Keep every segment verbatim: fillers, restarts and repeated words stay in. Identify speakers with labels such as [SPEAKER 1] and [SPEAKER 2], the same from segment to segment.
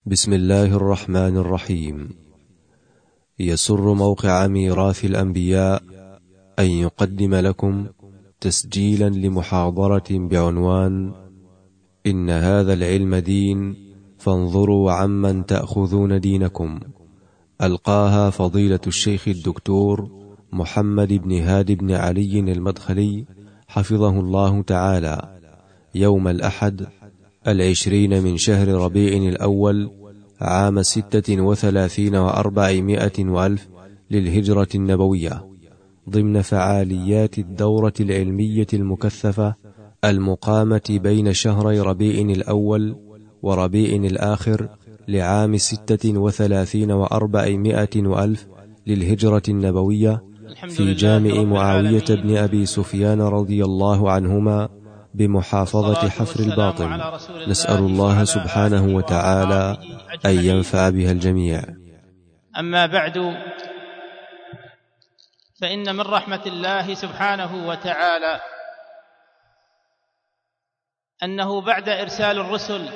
[SPEAKER 1] بسم الله الرحمن الرحيم. يسر موقع ميراث الأنبياء أن يقدم لكم تسجيلا لمحاضرة بعنوان إن هذا العلم دين فانظروا عمن تأخذون دينكم، ألقاها فضيلة الشيخ الدكتور محمد بن هادي بن علي المدخلي حفظه الله تعالى، يوم الأحد العشرين من شهر ربيع الأول عام ستة وثلاثين وأربعمائة وألف للهجرة النبوية، ضمن فعاليات الدورة العلمية المكثفة المقامة بين شهري ربيع الأول وربيع الآخر لعام ستة وثلاثين وأربعمائة وألف للهجرة النبوية في جامع معاوية بن أبي سفيان رضي الله عنهما بمحافظة حفر الباطن. نسأل الله سبحانه وتعالى أن ينفع بها الجميع.
[SPEAKER 2] أما بعد، فإن من رحمة الله سبحانه وتعالى أنه بعد إرسال الرسل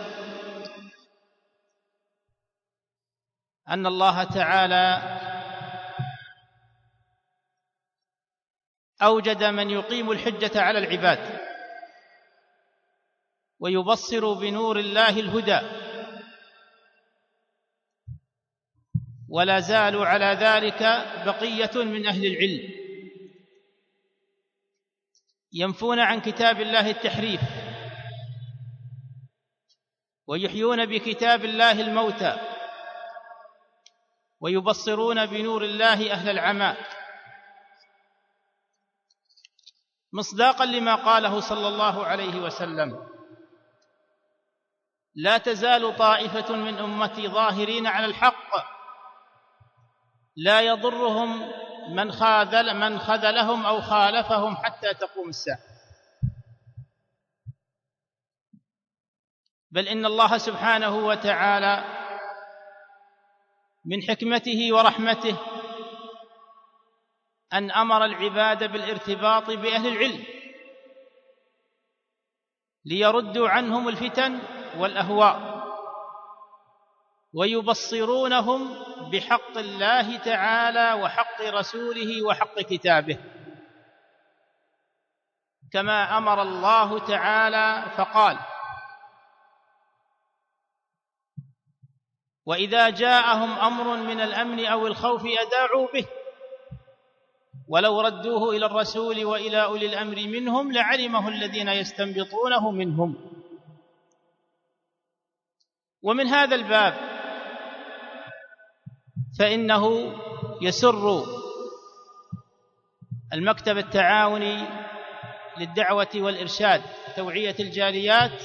[SPEAKER 2] أن الله تعالى أوجد من يقيم الحجة على العباد ويبصر بنور الله الهدى، ولا زالوا على ذلك بقية من أهل العلم ينفون عن كتاب الله التحريف ويحيون بكتاب الله الموتى ويبصرون بنور الله أهل العمى، مصداقا لما قاله صلى الله عليه وسلم: لا تزال طائفة من أمتي ظاهرين على الحق لا يضرهم من خاذل من خذلهم أو خالفهم حتى تقوم الساعة. بل إن الله سبحانه وتعالى من حكمته ورحمته أن أمر العباد بالارتباط بأهل العلم ليردوا عنهم الفتن والأهواء ويبصرونهم بحق الله تعالى وحق رسوله وحق كتابه، كما أمر الله تعالى فقال: وإذا جاءهم أمر من الأمن أو الخوف أذاعوا به ولو ردوه إلى الرسول وإلى أولي الأمر منهم لعلمه الذين يستنبطونه منهم. ومن هذا الباب فإنه يسر المكتب التعاوني للدعوة والإرشاد توعية الجاليات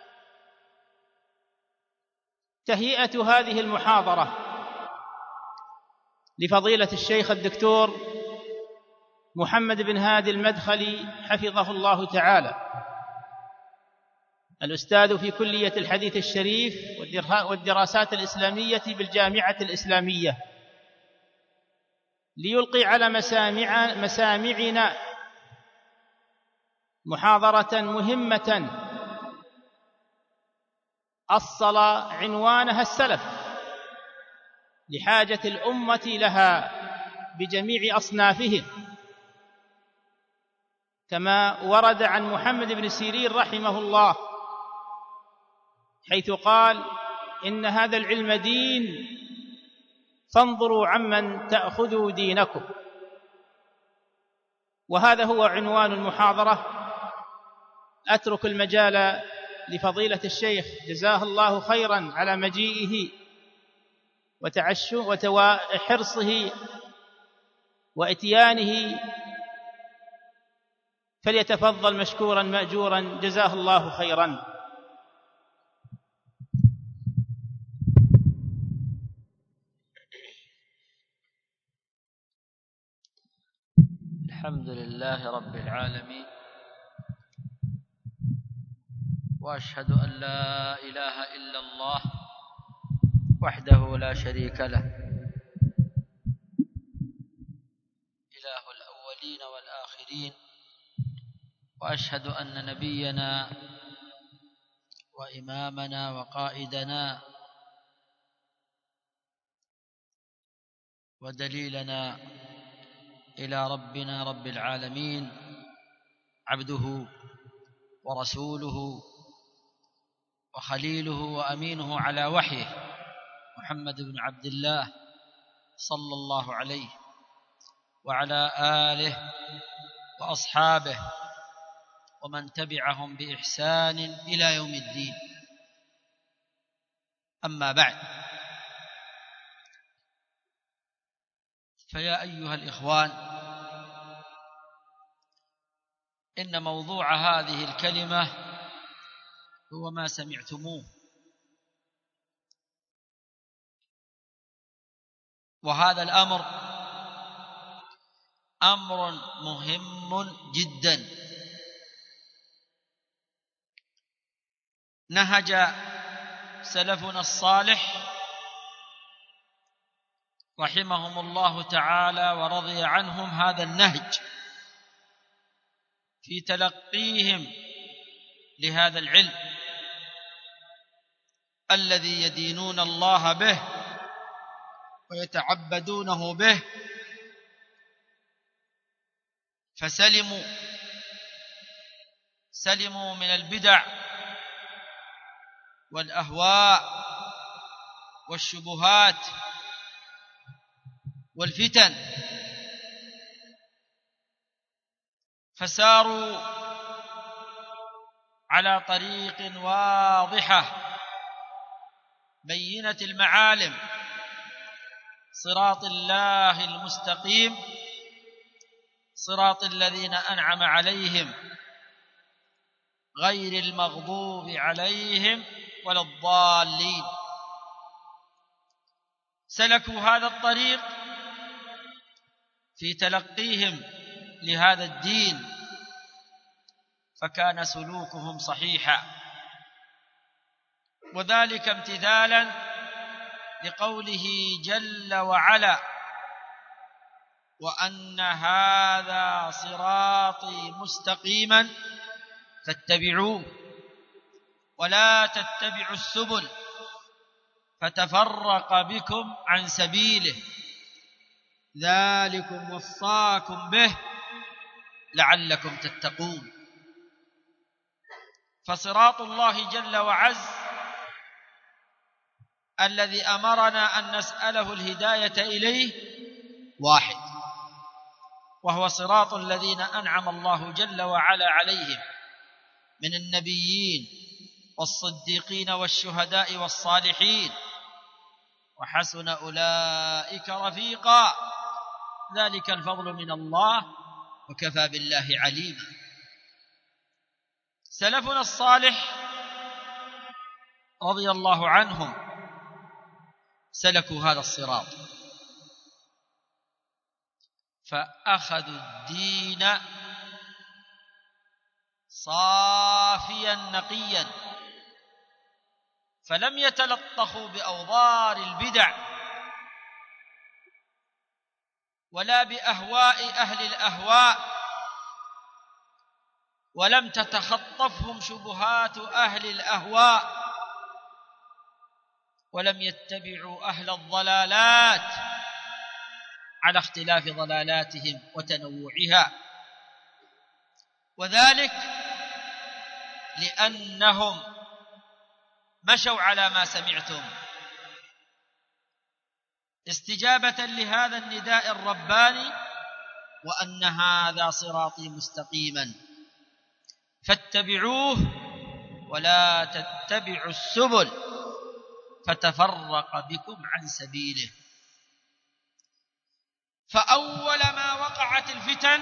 [SPEAKER 2] تهيئة هذه المحاضرة لفضيلة الشيخ الدكتور محمد بن هادي المدخلي حفظه الله تعالى، الأستاذ في كلية الحديث الشريف والدراسات الإسلامية بالجامعة الإسلامية، ليلقي على مسامع مسامعنا محاضرة مهمة أصل عنوانها السلف، لحاجة الأمة لها بجميع أصنافهم، كما ورد عن محمد بن سيرين رحمه الله حيث قال: إن هذا العلم دين فانظروا عمن تأخذوا دينكم. وهذا هو عنوان المحاضرة. أترك المجال لفضيلة الشيخ جزاه الله خيرا على مجيئه وحرصه وإتيانه، فليتفضل مشكورا مأجورا جزاه الله خيرا.
[SPEAKER 3] الحمد لله رب العالمين، وأشهد أن لا إله إلا الله وحده لا شريك له، إله الأولين والآخرين، وأشهد أن نبينا وإمامنا وقائدنا ودليلنا إلى ربنا رب العالمين عبده ورسوله وخليله وأمينه على وحيه محمد بن عبد الله صلى الله عليه وعلى آله وأصحابه ومن تبعهم بإحسان إلى يوم الدين. أما بعد، فيا أيها الإخوان، إن موضوع هذه الكلمة هو ما سمعتموه، وهذا الأمر أمر مهم جدا نهج سلفنا الصالح رحمهم الله تعالى ورضي عنهم هذا النهج في تلقيهم لهذا العلم الذي يدينون الله به ويتعبدونه به، فسلموا سلموا من البدع والأهواء والشبهات والفتن، فساروا على طريق واضحة بينة المعالم، صراط الله المستقيم، صراط الذين أنعم عليهم غير المغضوب عليهم ولا الضالين. سلكوا هذا الطريق في تلقيهم لهذا الدين، فكان سلوكهم صحيحا، وذلك امتثالا لقوله جل وعلا: وأن هذا صراطي مستقيما فاتبعوه ولا تتبعوا السبل فتفرق بكم عن سبيله ذلكم وصاكم به لعلكم تتقون. فصراط الله جل وعز الذي أمرنا أن نسأله الهداية إليه واحد، وهو صراط الذين أنعم الله جل وعلا عليهم من النبيين والصديقين والشهداء والصالحين، وحسن أولئك رفيقا، ذلك الفضل من الله وكفى بالله عليما. سلفنا الصالح رضي الله عنهم سلكوا هذا الصراط، فأخذوا الدين صافيا نقيا، فلم يتلطخوا بأوضار البدع ولا بأهواء أهل الأهواء، ولم تتخطفهم شبهات أهل الأهواء، ولم يتبعوا أهل الضلالات على اختلاف ضلالاتهم وتنوعها، وذلك لأنهم مشوا على ما سمعتم استجابة لهذا النداء الرباني: وأن هذا صراطي مستقيما فاتبعوه ولا تتبعوا السبل فتفرق بكم عن سبيله. فأول ما وقعت الفتن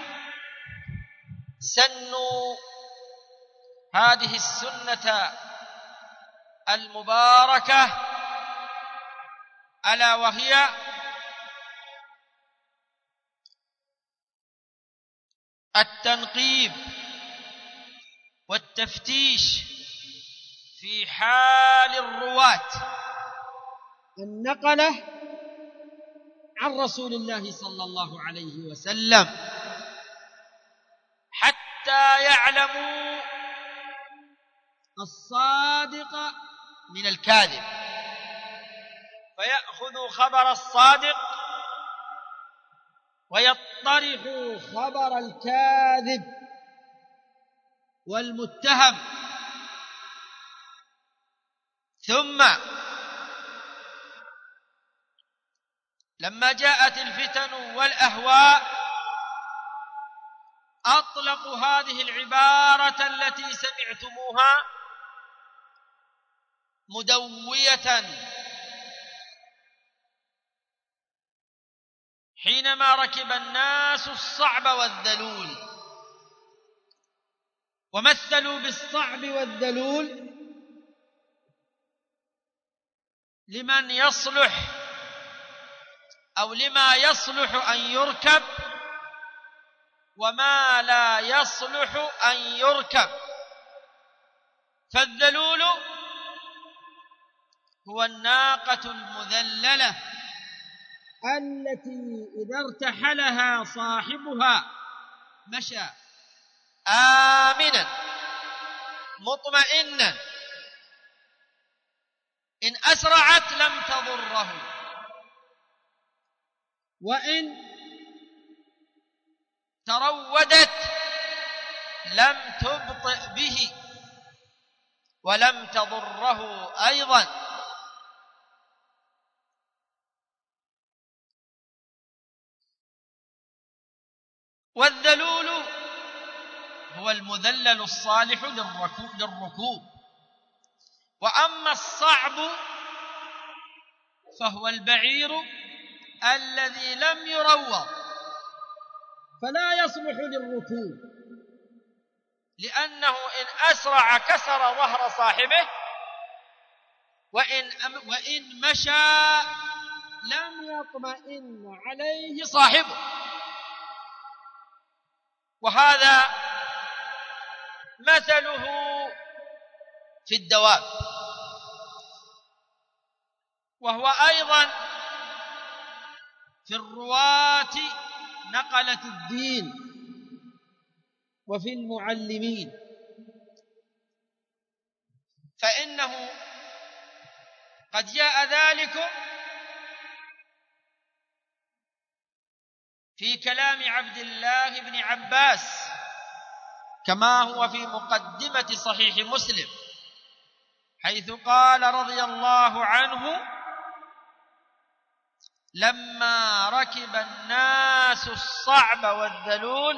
[SPEAKER 3] سنوا هذه السنة المباركة، ألا وهي التنقيب والتفتيش في حال الرواة النقلة عن رسول الله صلى الله عليه وسلم، حتى يعلموا الصادق من الكاذب، فيأخذوا خبر الصادق
[SPEAKER 2] ويطرح خبر الكاذب والمتهم. ثم لما جاءت الفتن والأهواء أطلقوا هذه العبارة التي سمعتموها مدوية حينما ركب الناس الصعب والذلول، ومثلوا بالصعب والذلول لمن يصلح أو لما يصلح أن يركب وما لا يصلح أن يركب. فالذلول هو الناقة المذللة التي إذا ارتحلها صاحبها مشى آمنا مطمئنا، إن أسرعت لم تضره، وإن ترودت لم تبطئ به ولم تضره أيضا. والذلول هو المذلل الصالح للركوب. وأما الصعب فهو البعير الذي لم يروض فلا يصلح للركوب، لأنه إن أسرع كسر ظهر صاحبه، وإن, وإن مشى لم يطمئن عليه صاحبه. وهذا مثله في الدواب، وهو أيضا في الرواة نقلة الدين وفي المعلمين، فإنه قد جاء ذلك في كلام عبد الله بن عباس كما هو في مقدمة صحيح مسلم، حيث قال رضي الله عنه: لما ركب الناس الصعب والذلول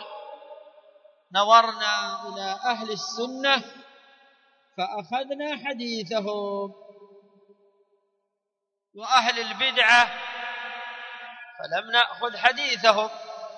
[SPEAKER 2] نظرنا إلى أهل السنة فأخذنا حديثهم، وأهل البدعة فلم نأخذ حديثهم.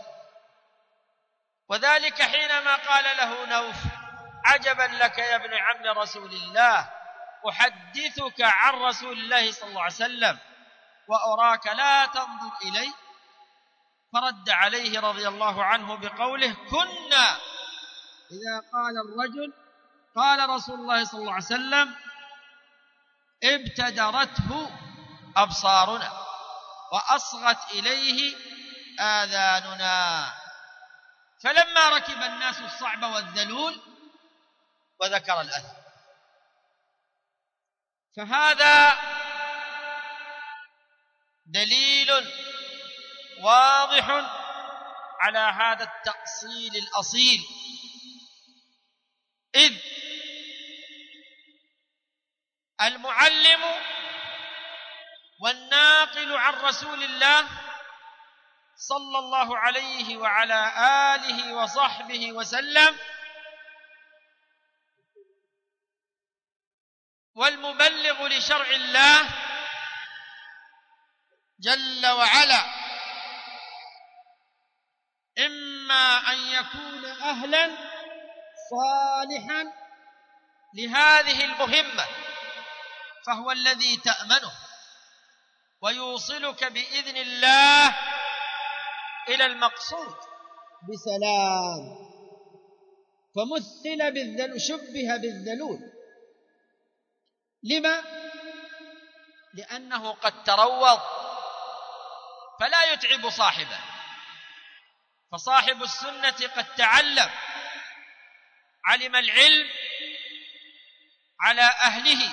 [SPEAKER 2] وذلك حينما قال له نوف: عجبا لك يا ابن عم رسول الله، أحدثك عن رسول الله صلى الله عليه وسلم وأراك لا تنظر إلي. فرد عليه رضي الله عنه بقوله: كنا إذا قال الرجل قال رسول الله صلى الله عليه وسلم ابتدرته أبصارنا وأصغت إليه آذاننا. فلما ركب الناس الصعب والذلول وذكر الأثر. فهذا دليل واضح على هذا التأصيل الأصيل، إذ المعلم والناقل عن رسول الله صلى الله عليه وعلى آله وصحبه وسلم والمبلغ لشرع الله جل وعلا إما أن يكون أهلا صالحا لهذه المهمة، فهو الذي تأمنه ويوصلك بإذن الله إلى المقصود بسلام. فمثل بالذلول، شبه بالذلول. لما؟ لأنه قد تروض فلا يتعب صاحبه، فصاحب السنة قد تعلم، علم العلم على أهله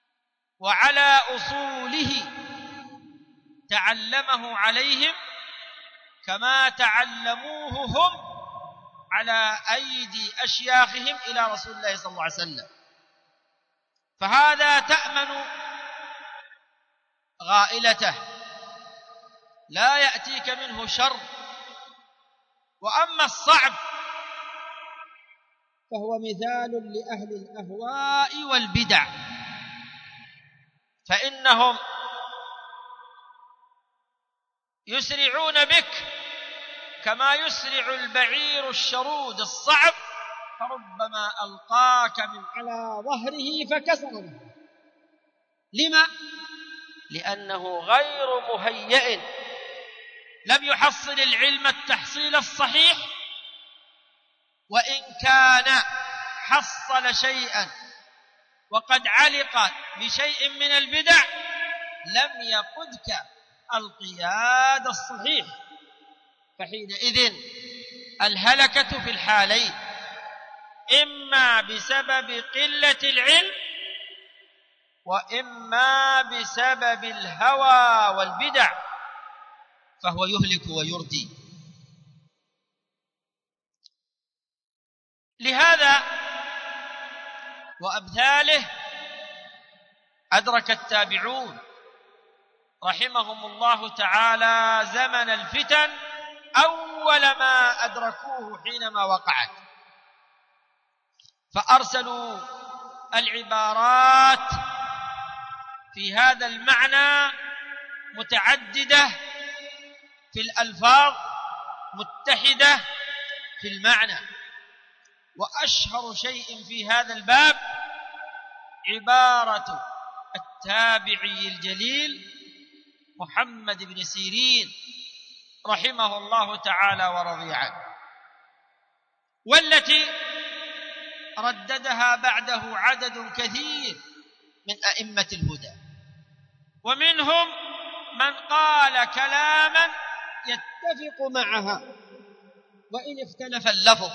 [SPEAKER 2] وعلى أصوله، تعلمه عليهم كما تعلموه هم على أيدي أشياخهم إلى رسول الله صلى الله عليه وسلم. فهذا تأمن غائلته، لا يأتيك منه شر. وأما الصعب فهو مثال لأهل الأهواء والبدع، فإنهم يسرعون بك كما يسرع البعير الشرود الصعب، فربما ألقاك من على ظهره فكسره. لما؟ لأنه غير مهيئ، لم يحصل العلم التحصيل الصحيح، وإن كان حصل شيئا وقد علق بشيء من البدع لم يقدك القياد الصحيح. فحينئذ الهلكة في الحالين، إما بسبب قلة العلم وإما بسبب الهوى والبدع، فهو يهلك ويردي. لهذا وأمثاله أدرك التابعون رحمهم الله تعالى زمن الفتن أول ما أدركوه حينما وقعت، فأرسلوا العبارات في هذا المعنى متعددة في الألفاظ، متحدة في المعنى. وأشهر شيء في هذا الباب عبارة التابعي الجليل محمد بن سيرين رحمه الله تعالى ورضي عنه، والتي رددها بعده عدد كثير من أئمة الهدى، ومنهم من قال كلاما يتفق معها وإن اختلف اللفظ.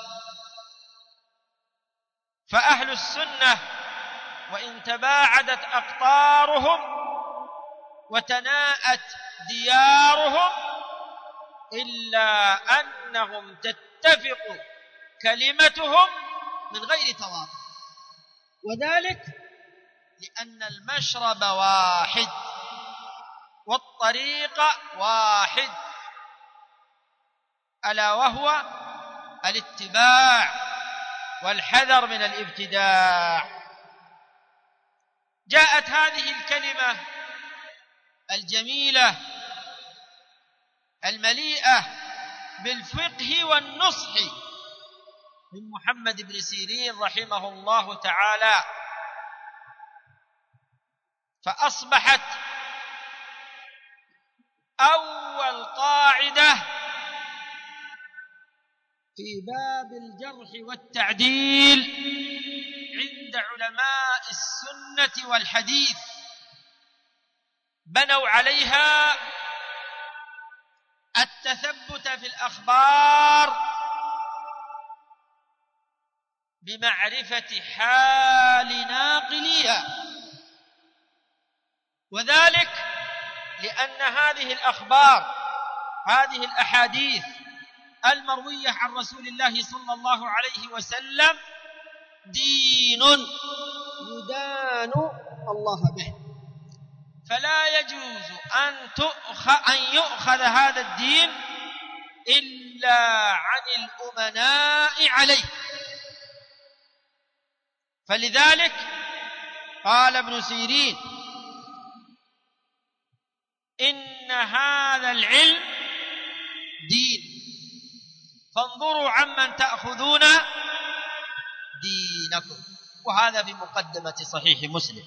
[SPEAKER 2] فأهل السنة وإن تباعدت أقطارهم وتناءت ديارهم إلا أنهم تتفق كلمتهم من غير تواطؤ، وذلك لأن المشرب واحد والطريق واحد، ألا وهو الاتباع والحذر من الابتداع. جاءت هذه الكلمة الجميلة المليئة بالفقه والنصح من محمد بن سيرين رحمه الله تعالى، فأصبحت أول قاعدة في باب الجرح والتعديل عند علماء السنة والحديث، بنوا عليها التثبت في الأخبار بمعرفة حال ناقليها، وذلك لأن هذه الأخبار، هذه الأحاديث المروية عن رسول الله صلى الله عليه وسلم دين يدان الله به، فلا يجوز أن تؤخذ أن يؤخذ هذا الدين إلا عن الأمناء عليه. فلذلك قال ابن سيرين: إن هذا العلم دين، فانظروا عمن تأخذون دينكم. وهذا في مقدمة صحيح مسلم،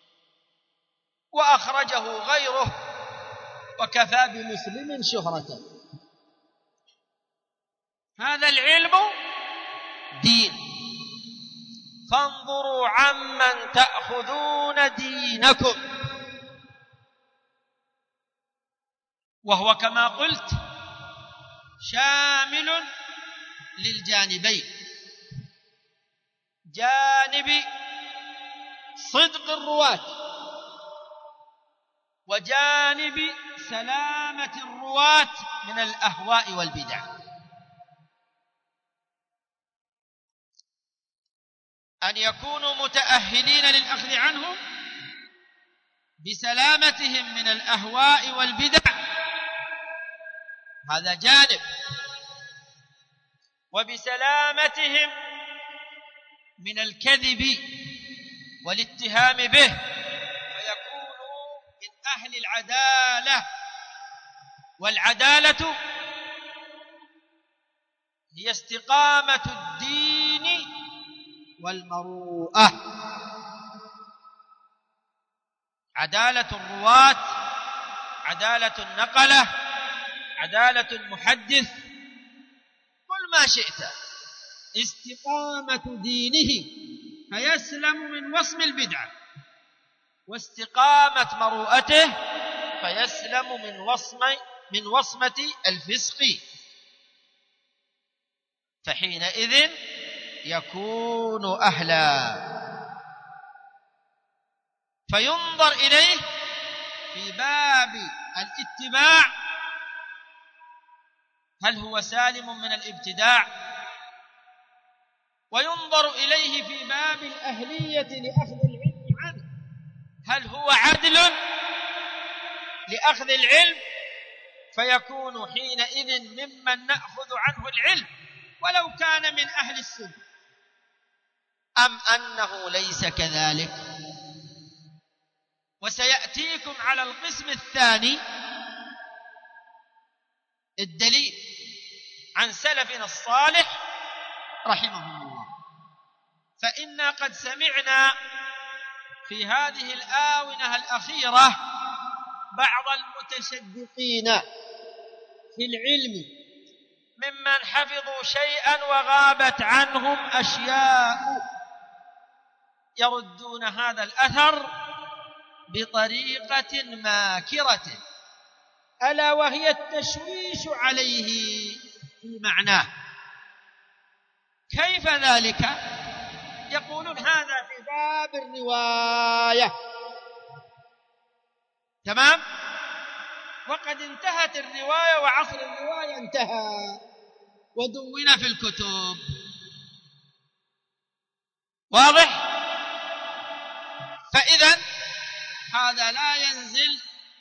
[SPEAKER 2] وأخرجه غيره وكفى بمسلم شهرة. هذا العلم دين، فانظروا عمن تأخذون دينكم. وهو كما قلت شامل للجانبين، جانب صدق الرواة
[SPEAKER 4] وجانب سلامة الرواة من الأهواء والبدع، أن يكونوا متأهلين للأخذ عنهم بسلامتهم من الأهواء والبدع، هذا جانب، وبسلامتهم من الكذب والاتهام به، فيكونوا من أهل العدالة. والعدالة هي استقامة الدين والمروءة. عدالة الرواة، عدالة النقلة، عدالة المحدث، قل ما شئت، استقامة دينه فيسلم من وصم البدعة، واستقامة مروءته فيسلم من وصم من وصمة الفسق، فحينئذ يكون أهلا، فينظر إليه في باب الاتباع، هل هو سالم من الابتداع، وينظر إليه في باب الأهلية لأخذ العلم عنه، هل هو عدل لأخذ العلم، فيكون حينئذ ممن نأخذ عنه العلم ولو كان من أهل السنة، أم أنه ليس كذلك. وسيأتيكم على القسم الثاني الدليل عن سلفنا الصالح رحمهم الله، فإنا قد سمعنا في هذه الآونة الأخيرة بعض المتشدقين في العلم ممن حفظوا شيئا وغابت عنهم أشياء يردون هذا الأثر بطريقة ماكرة، ألا وهي التشويش عليه في معناه. كيف ذلك؟ يقولون هذا في باب الرواية، تمام، وقد انتهت الرواية وعصر الرواية انتهى ودون في الكتب، واضح؟ فإذا هذا لا ينزل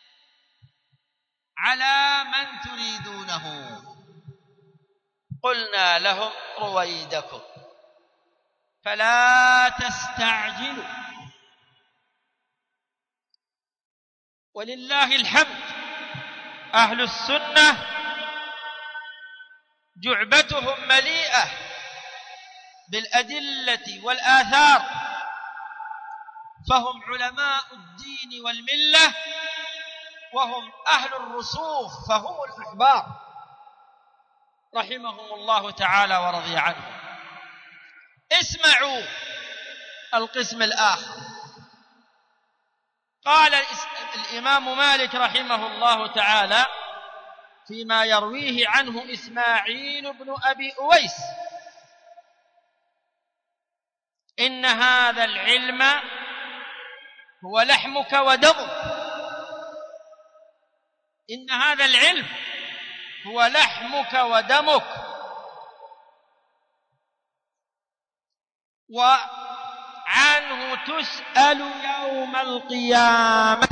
[SPEAKER 4] على من تريدونه. قلنا لهم رويدكم فلا تستعجلوا، ولله الحمد أهل السنة جعبتهم مليئة بالأدلة والآثار، فهم علماء الدين والملة، وهم أهل الرسوخ، فهم الأحبار رحمهم الله تعالى ورضي عنهم. اسمعوا القسم الآخر. قال الإمام مالك رحمه الله تعالى فيما يرويه عنه إسماعيل بن أبي أويس: إن هذا العلم هو لحمك ودمك. إن هذا العلم هو لحمك ودمك، وعنه تسأل يوم القيامة.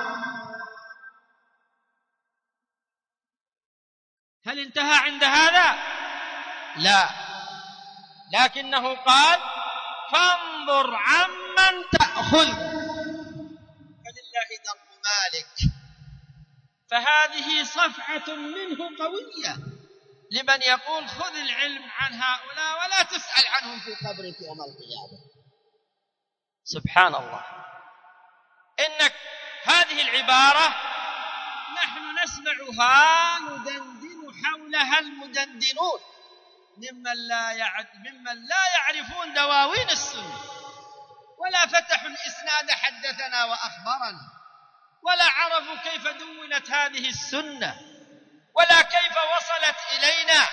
[SPEAKER 4] هل انتهى عند هذا؟ لا، لكنه قال: فانظر عمن تأخذ. فلله در مالك. فهذه صفعة منه قوية لمن يقول خذ العلم عن هؤلاء ولا تسأل عنهم في قبرك يوم القيامة. سبحان الله. إنك هذه العبارة نحن نسمعها ندندن حولها المدندنون ممن لا يعرف ممن لا يعرفون دواوين السنة، ولا فتحوا الإسناد حدثنا وأخبرنا، ولا عرفوا كيف دونت هذه السنة، ولا كيف وصلت إلينا.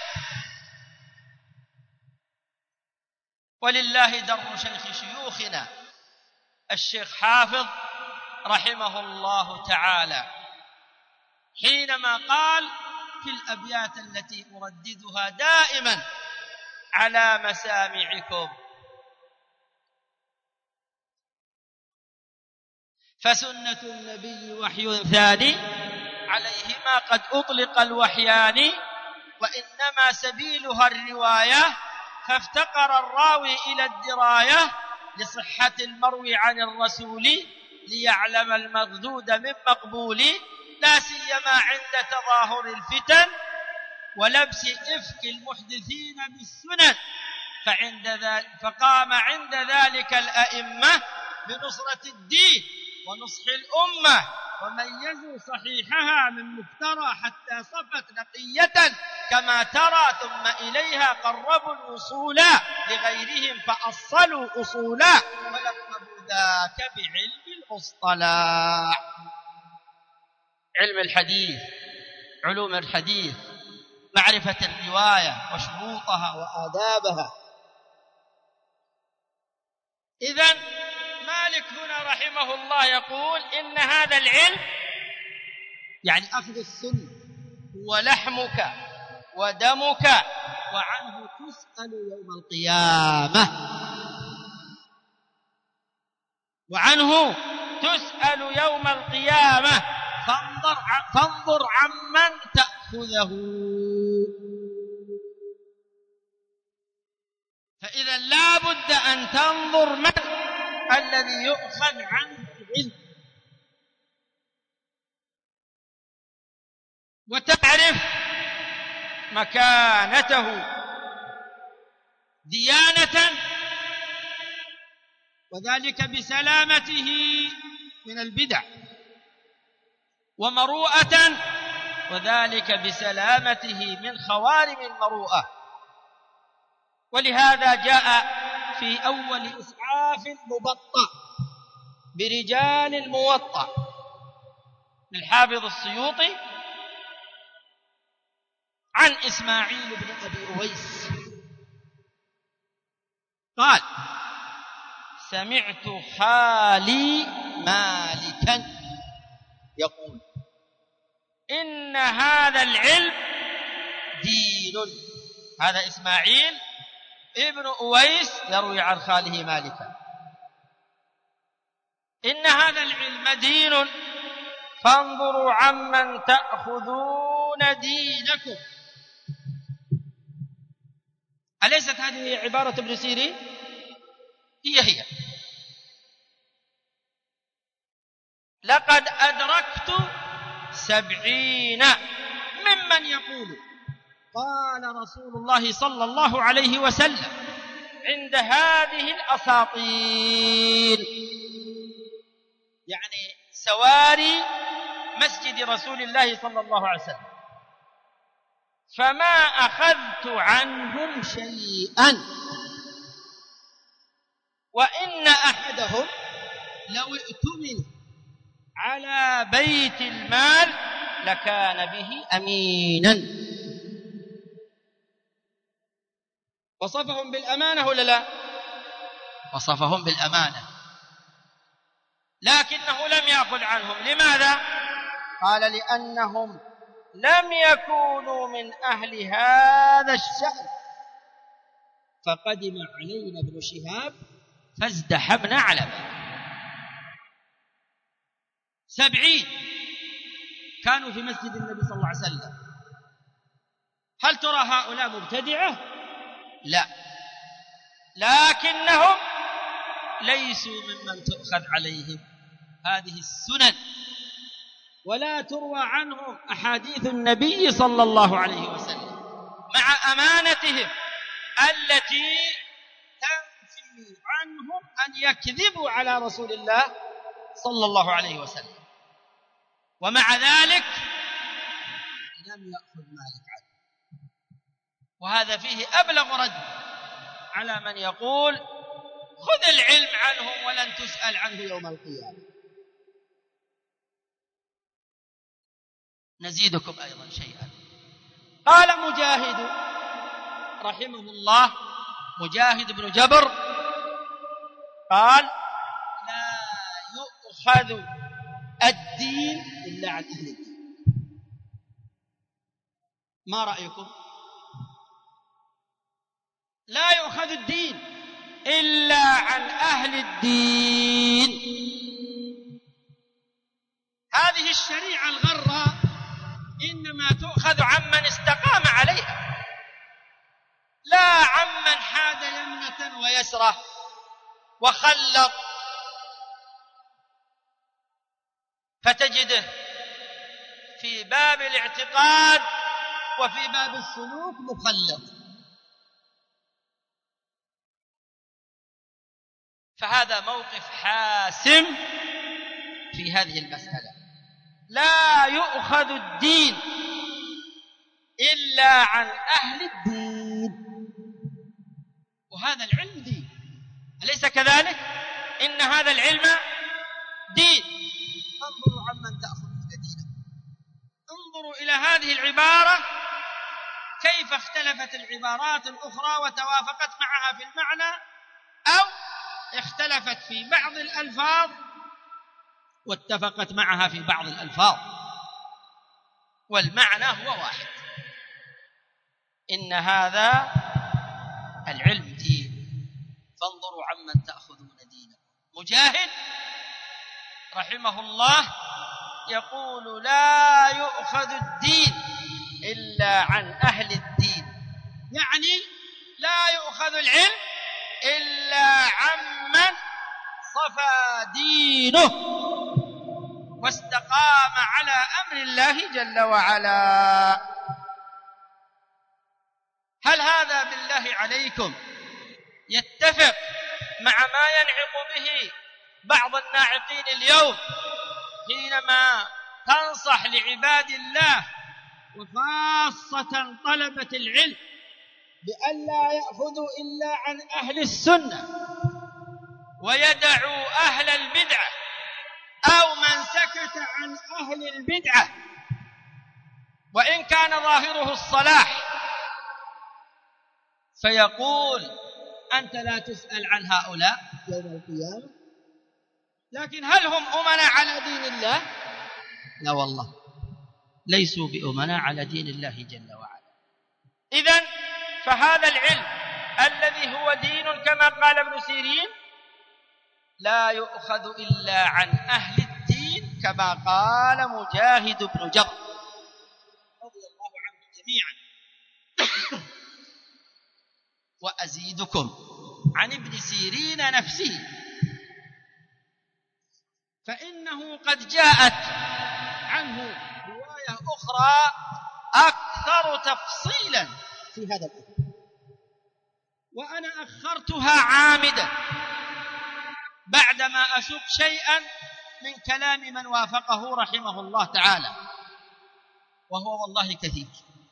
[SPEAKER 4] ولله در شيخ شيوخنا الشيخ حافظ رحمه الله تعالى حينما قال في الأبيات التي أرددها دائما على مسامعكم: فسنة النبي وحي ثاني عليهما قد أطلق الوحيان، وإنما سبيلها الرواية، فافتقر الراوي إلى الدراية لصحة المروي عن الرسول، ليعلم المردود من مقبول، لا سيما عند تظاهر الفتن ولبس إفك المحدثين بالسنن. فعند ذلك فقام عند ذلك الأئمة بنصرة الدين ونصح الأمة، وميزوا صحيحها من مفترى حتى صفت نقية كما ترى، ثم إليها قربوا الوصول لغيرهم فأصلوا أصولا، ولقبوا ذاك بعلم المصطلح. علم الحديث، علوم الحديث، معرفة الرواية وشروطها وآدابها. إذن مالك هنا رحمه الله يقول إن هذا العلم يعني أخذ السنة هو لحمك ودمك، وعنه تسأل يوم القيامة، وعنه تسأل يوم القيامة، فانظر فانظر عمن تأخذه. فإذا لا بد أن تنظر من الذي يؤخذ عنه العلم، وتعرف مكانته ديانة، وذلك بسلامته من البدع، ومروءة، وذلك بسلامته من خوارم المروءة. ولهذا جاء في أول إسعاف مبطأ برجال الموطأ للحافظ السيوطي عن إسماعيل بن أبي أويس قال: سمعت خالي مالكا يقول إن هذا العلم دين. هذا إسماعيل ابن أويس يروي عن خاله مالكا: إن هذا العلم دين، فانظروا عمن تأخذون دينكم. أليست هذه عبارة ابن سيرين؟ هي هي. لقد أدركت سبعين ممن يقول قال رسول الله صلى الله عليه وسلم عند هذه الأساطير، يعني سواري مسجد رسول الله صلى الله عليه وسلم، فما أخذت عنهم شيئا، وإن أحدهم لو ائتمن على بيت المال لكان به أمينا. وصفهم بالأمانة ولا لا؟ وصفهم بالأمانة، لكنه لم يأخذ عنهم. لماذا؟ قال: لأنهم لم يكونوا من أهل هذا الشأن. فقدم علينا ابن شهاب فازدحمنا على باب. سبعين كانوا في مسجد النبي صلى الله عليه وسلم. هل ترى هؤلاء مبتدعة؟ لا، لكنهم ليسوا ممن تؤخذ عليهم هذه السنن، ولا تروى عنهم أحاديث النبي صلى الله عليه وسلم، مع أمانتهم التي تنفي عنهم أن يكذبوا على رسول الله صلى الله عليه وسلم. ومع ذلك لم يأخذ مالك عنه. وهذا فيه أبلغ رد على من يقول خذ العلم عنهم ولن تسأل عنه يوم القيامة. نزيدكم أيضا شيئا. قال مجاهد رحمه الله، مجاهد بن جبر قال: لا يؤخذ الدين إلا عن أهل الدين. ما رأيكم؟ لا يؤخذ الدين إلا عن أهل الدين. هذه الشريعة الغراء إنما تؤخذ عمن استقام عليها، لا عمن حاد يمنة ويسرة وخلط، فتجده في باب الاعتقاد وفي باب السلوك مخلط. فهذا موقف حاسم في هذه المسألة. لا يؤخذ الدين إلا عن أهل الدين، وهذا العلم دين، أليس كذلك؟ إن هذا العلم دين. انظروا عمن تأخذون دينكم. انظروا إلى هذه العبارة كيف اختلفت العبارات الأخرى وتوافقت معها في المعنى، أو اختلفت في بعض الألفاظ واتفقت معها في بعض الألفاظ، والمعنى هو واحد. إن هذا العلم دين، فانظروا عمن تأخذون دينكم. مجاهد رحمه الله يقول: لا يؤخذ الدين إلا عن أهل الدين، يعني لا يؤخذ العلم إلا عمن صفى دينه واستقام على أمر الله جل وعلا. هل هذا بالله عليكم يتفق مع ما ينعق به بعض الناعقين اليوم حينما تنصح لعباد الله وخاصة طلبة العلم بأن لا يأخذوا إلا عن أهل السنة ويدعوا أهل البدعة، أو من سكت عن أهل البدعة وإن كان ظاهره الصلاح، فيقول: أنت لا تسأل عن هؤلاء يوم القيامة. لكن هل هم أمنا على دين الله؟ لا والله، ليسوا بأمنا على دين الله جل وعلا. إذن فهذا العلم الذي هو دين كما قال ابن سيرين لا يؤخذ إلا عن أهل الدين، كما قال مجاهد بن جبر رضي الله عنهم جميعا. وأزيدكم عن ابن سيرين نفسه، فإنه قد جاءت عنه رواية أخرى أكثر تفصيلا في هذا الأمر، وأنا أخرتها عامدا بعدما أشق شيئا من كلام من وافقه رحمه الله تعالى، وهو والله كثير.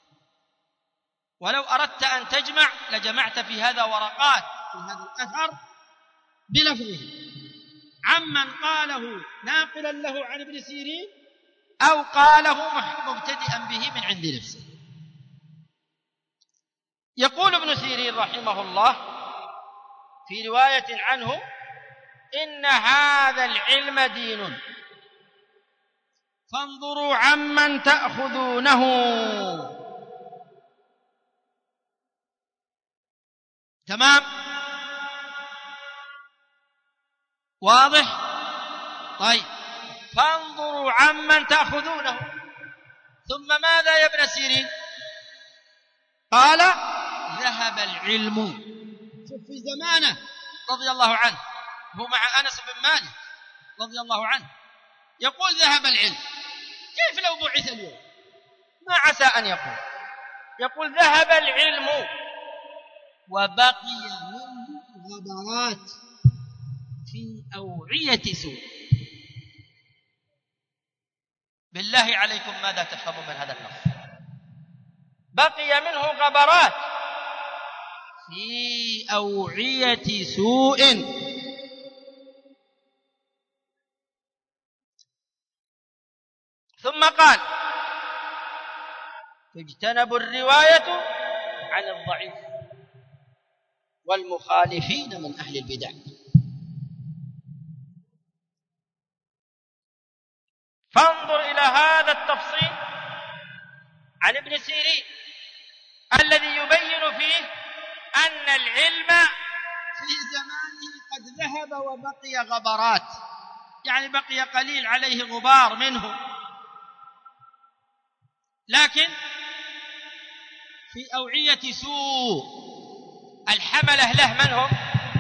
[SPEAKER 4] ولو أردت أن تجمع لجمعت في هذا ورقات في هذا الأثر بلفظه عمن قاله ناقلا له عن ابن سيرين أو قاله مبتدئا به من عند نفسه. يقول ابن سيرين رحمه الله في رواية عنه: إن هذا العلم دين، فانظروا عمن تأخذونه. تمام؟ واضح؟ طيب، فانظروا عمن تأخذونه. ثم ماذا يا ابن سيرين؟ قال: ذهب العلم. شوف في زمانه رضي الله عنه، هو مع أنس بن مالك رضي الله عنه، يقول: ذهب العلم. كيف لو بعث اليوم؟ ما عسى أن يقول. يقول: ذهب العلم وبقي منه غبرات في أوعية سوء. بالله عليكم ماذا تفهمون من هذا اللفظ؟ بقي منه غبرات في أوعية سوء. ثم قال: تجتنب الرواية عن الضعيف والمخالفين من أهل البدع. فانظر إلى هذا التفصيل عن ابن سيرين الذي يبين فيه أن العلم في زمانه قد ذهب وبقي غبرات، يعني بقي قليل عليه غبار منه، لكن في أوعية سوء. الحملة له من هم؟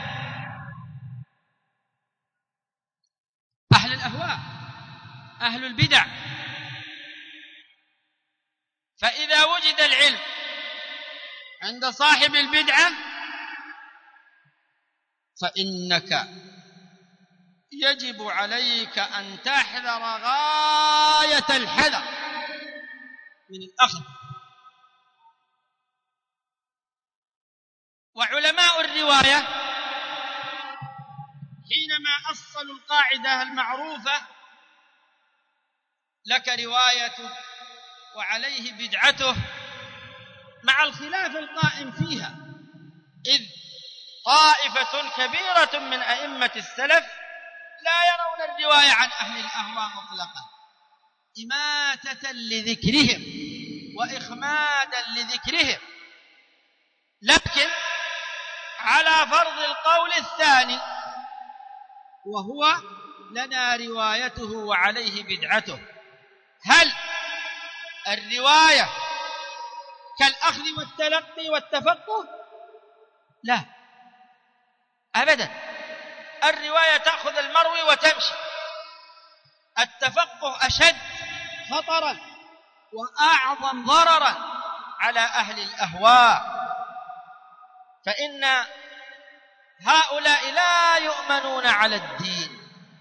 [SPEAKER 4] أهل الأهواء، أهل البدع. فإذا وجد العلم عند صاحب البدعة فإنك يجب عليك أن تحذر غاية الحذر من الأخذ. وعلماء الرواية حينما أصلوا القاعدة المعروفة لك روايته وعليه بدعته مع الخلاف القائم فيها، إذ طائفة كبيرة من أئمة السلف لا يرون الرواية عن أهل الأهواء مطلقا إماتة لذكرهم وإخمادا لذكرهم، لكن على فرض القول الثاني وهو لنا روايته وعليه بدعته. هل الرواية كالأخذ والتلقي والتفقه؟ لا أبدا، الرواية تأخذ المروي وتمشي، التفقه أشد خطرا وأعظم ضررا على أهل الأهواء، فإن هؤلاء لا يؤمنون على الدين.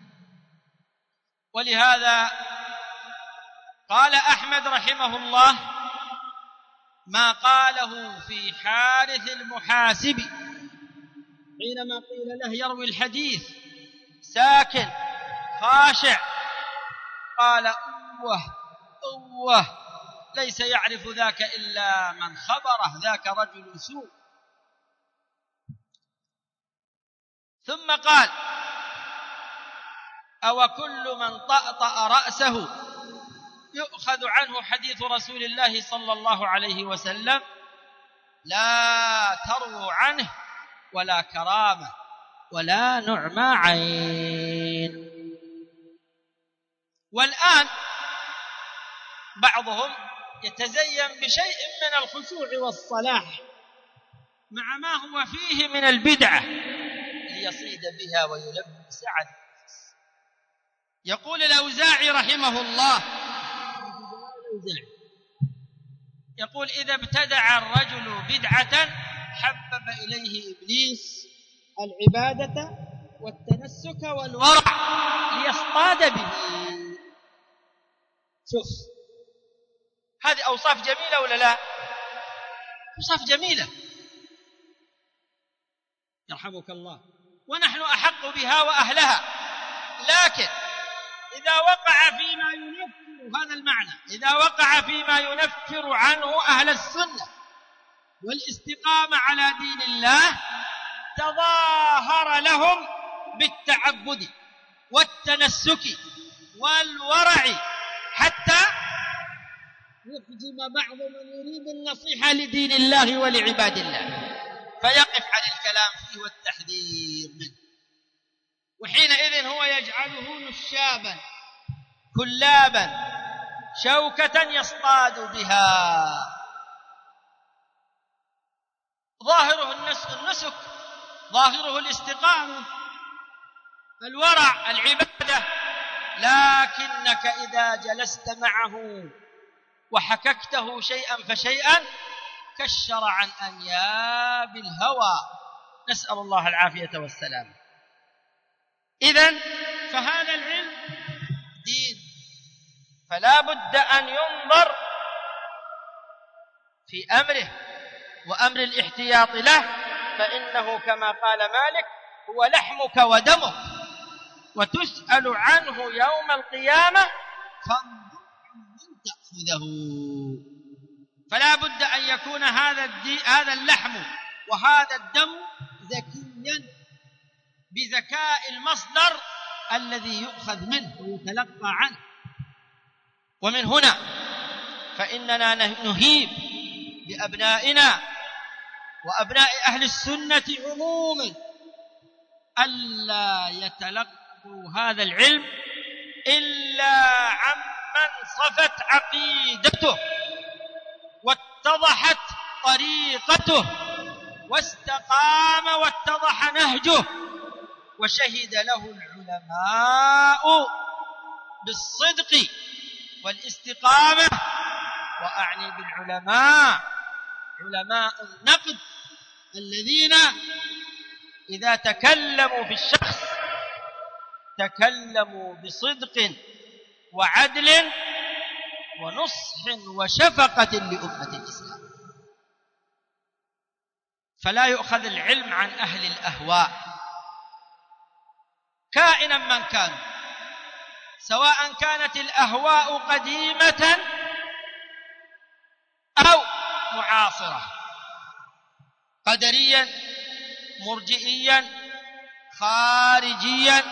[SPEAKER 4] ولهذا قال أحمد رحمه الله ما قاله في حارث المحاسب حينما قيل له يروي الحديث ساكن خاشع، قال أوه أوه ليس يعرف ذاك إلا من خبره، ذاك رجل سوء. ثم قال أو كل من طأطأ رأسه يؤخذ عنه حديث رسول الله صلى الله عليه وسلم، لا تروا عنه ولا كرامة ولا نعمى عين. والآن بعضهم يتزين بشيء من الخشوع والصلاح مع ما هو فيه من البدعة ليصيد بها ويلبس عن الناس. يقول الأوزاعي رحمه الله يقول إذا ابتدع الرجل بدعة حبب إليه إبليس العبادة والتنسك والورع ليصطاد به. شوف هذه أوصاف جميلة ولا لا؟ أوصاف جميلة يرحمك الله، ونحن أحق بها وأهلها، لكن إذا وقع فيما ينفر هذا المعنى، إذا وقع فيما ينفر عنه أهل السنة والاستقامة على دين الله تظاهر لهم بالتعبد والتنسك والورع حتى يحجم بعض من يريد النصيحة لدين الله ولعباد الله فيقف عن الكلام فيه والتحذير منه، وحينئذ هو يجعله نشابا كلابا شوكة يصطاد بها. ظاهره النسك، ظاهره الاستقامة الورع العبادة، لكنك إذا جلست معه وحككته شيئا فشيئا كشر عن أنياب الهوى، نسأل الله العافية والسلام. إذن فهذا العلم دين، فلا بد أن ينظر في أمره وأمر الاحتياط له، فإنه كما قال مالك هو لحمك ودمك وتسأل عنه يوم القيامة فانظر من تأخذه. فلا بد أن يكون هذا هذا اللحم وهذا الدم ذكيا بذكاء المصدر الذي يؤخذ منه ويتلقى عنه، ومن هنا فإننا نهيب بأبنائنا وأبناء أهل السنة عموما ألا يتلقوا هذا العلم إلا عمن صفت عقيدته واتضحت طريقته واستقام واتضح نهجه وشهد له العلماء بالصدق والاستقامة. وأعني بالعلماء علماء النقد الذين إذا تكلموا في الشخص تكلموا بصدق وعدل ونصح وشفقة لأمة الإسلام. فلا يؤخذ العلم عن أهل الأهواء كائنا من كان، سواء كانت الأهواء قديمة أو معاصرة، قدريا مرجئيا خارجيا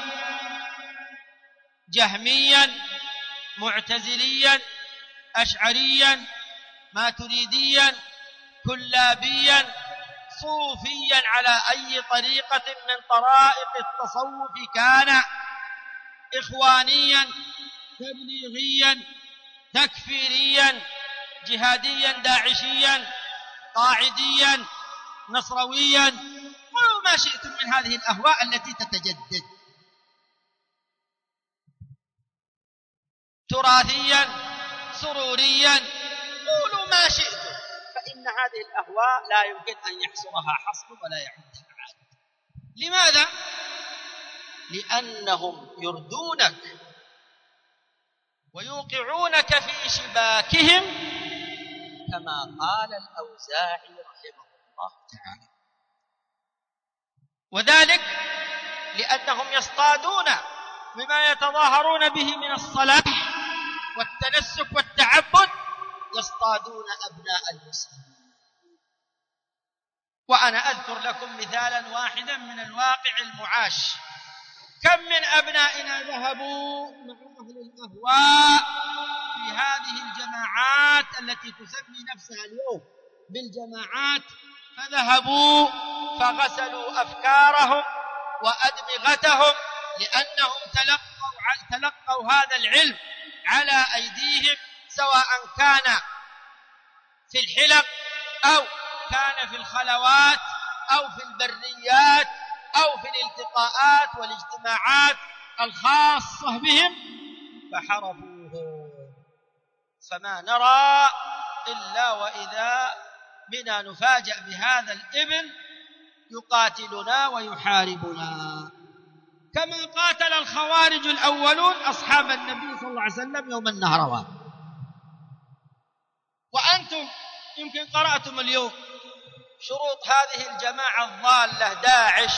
[SPEAKER 4] جهميا معتزليا أشعريا ماتريديا كلابيا صوفيا، على أي طريقة من طرائق التصوف كان، إخوانيا تبليغيا تكفيريا جهاديا داعشيا قاعديا نصرويا، قولوا ما شئتم من هذه الأهواء التي تتجدد، تراثيا سروريا، قولوا ما شئتم، فإن هذه الأهواء لا يمكن أن يحصرها حصر ولا يعدها عاد. لماذا؟ لأنهم يردونك ويوقعونك في شباكهم كما قال الأوزاعي رحمه الله تعالى، وذلك لأنهم يصطادون بما يتظاهرون به من الصلاح والتنسك والتعبد، يصطادون أبناء المسلمين. وأنا أذكر لكم مثالا واحدا من الواقع المعاش. كم من أبنائنا ذهبوا مع أهل الأهواء في هذه الجماعات التي تسمي نفسها اليوم بالجماعات، فذهبوا فغسلوا أفكارهم وأدمغتهم لأنهم تلقوا, تلقوا هذا العلم على أيديهم، سواء كان في الحلق أو كان في الخلوات أو في البريات أو في الالتقاءات والاجتماعات الخاصة بهم، فحرفوه. فما نرى إلا وإذا بنا نفاجأ بهذا الابن يقاتلنا ويحاربنا، كما قاتل الخوارج الأولون أصحاب النبي صلى الله عليه وسلم يوم النهروان. وأنتم يمكن قرأتم اليوم شروط هذه الجماعة الضالة داعش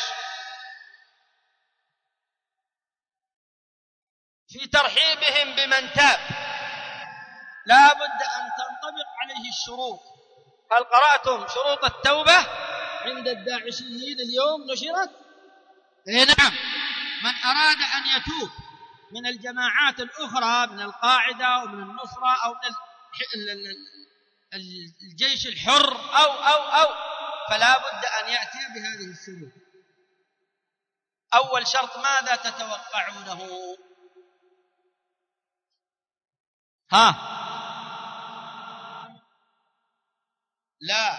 [SPEAKER 4] في ترحيبهم بمن تاب، لا بد أن تنطبق عليه الشروط. هل قرأتم شروط التوبة عند الداعشيين اليوم نشرت؟ إيه نعم، من أراد أن يتوب من الجماعات الأخرى من القاعدة ومن النصرة أو من الجيش الحر أو أو أو فلا بد أن يأتي بهذه الشروط. أول شرط ماذا تتوقعونه؟ ها؟ لا،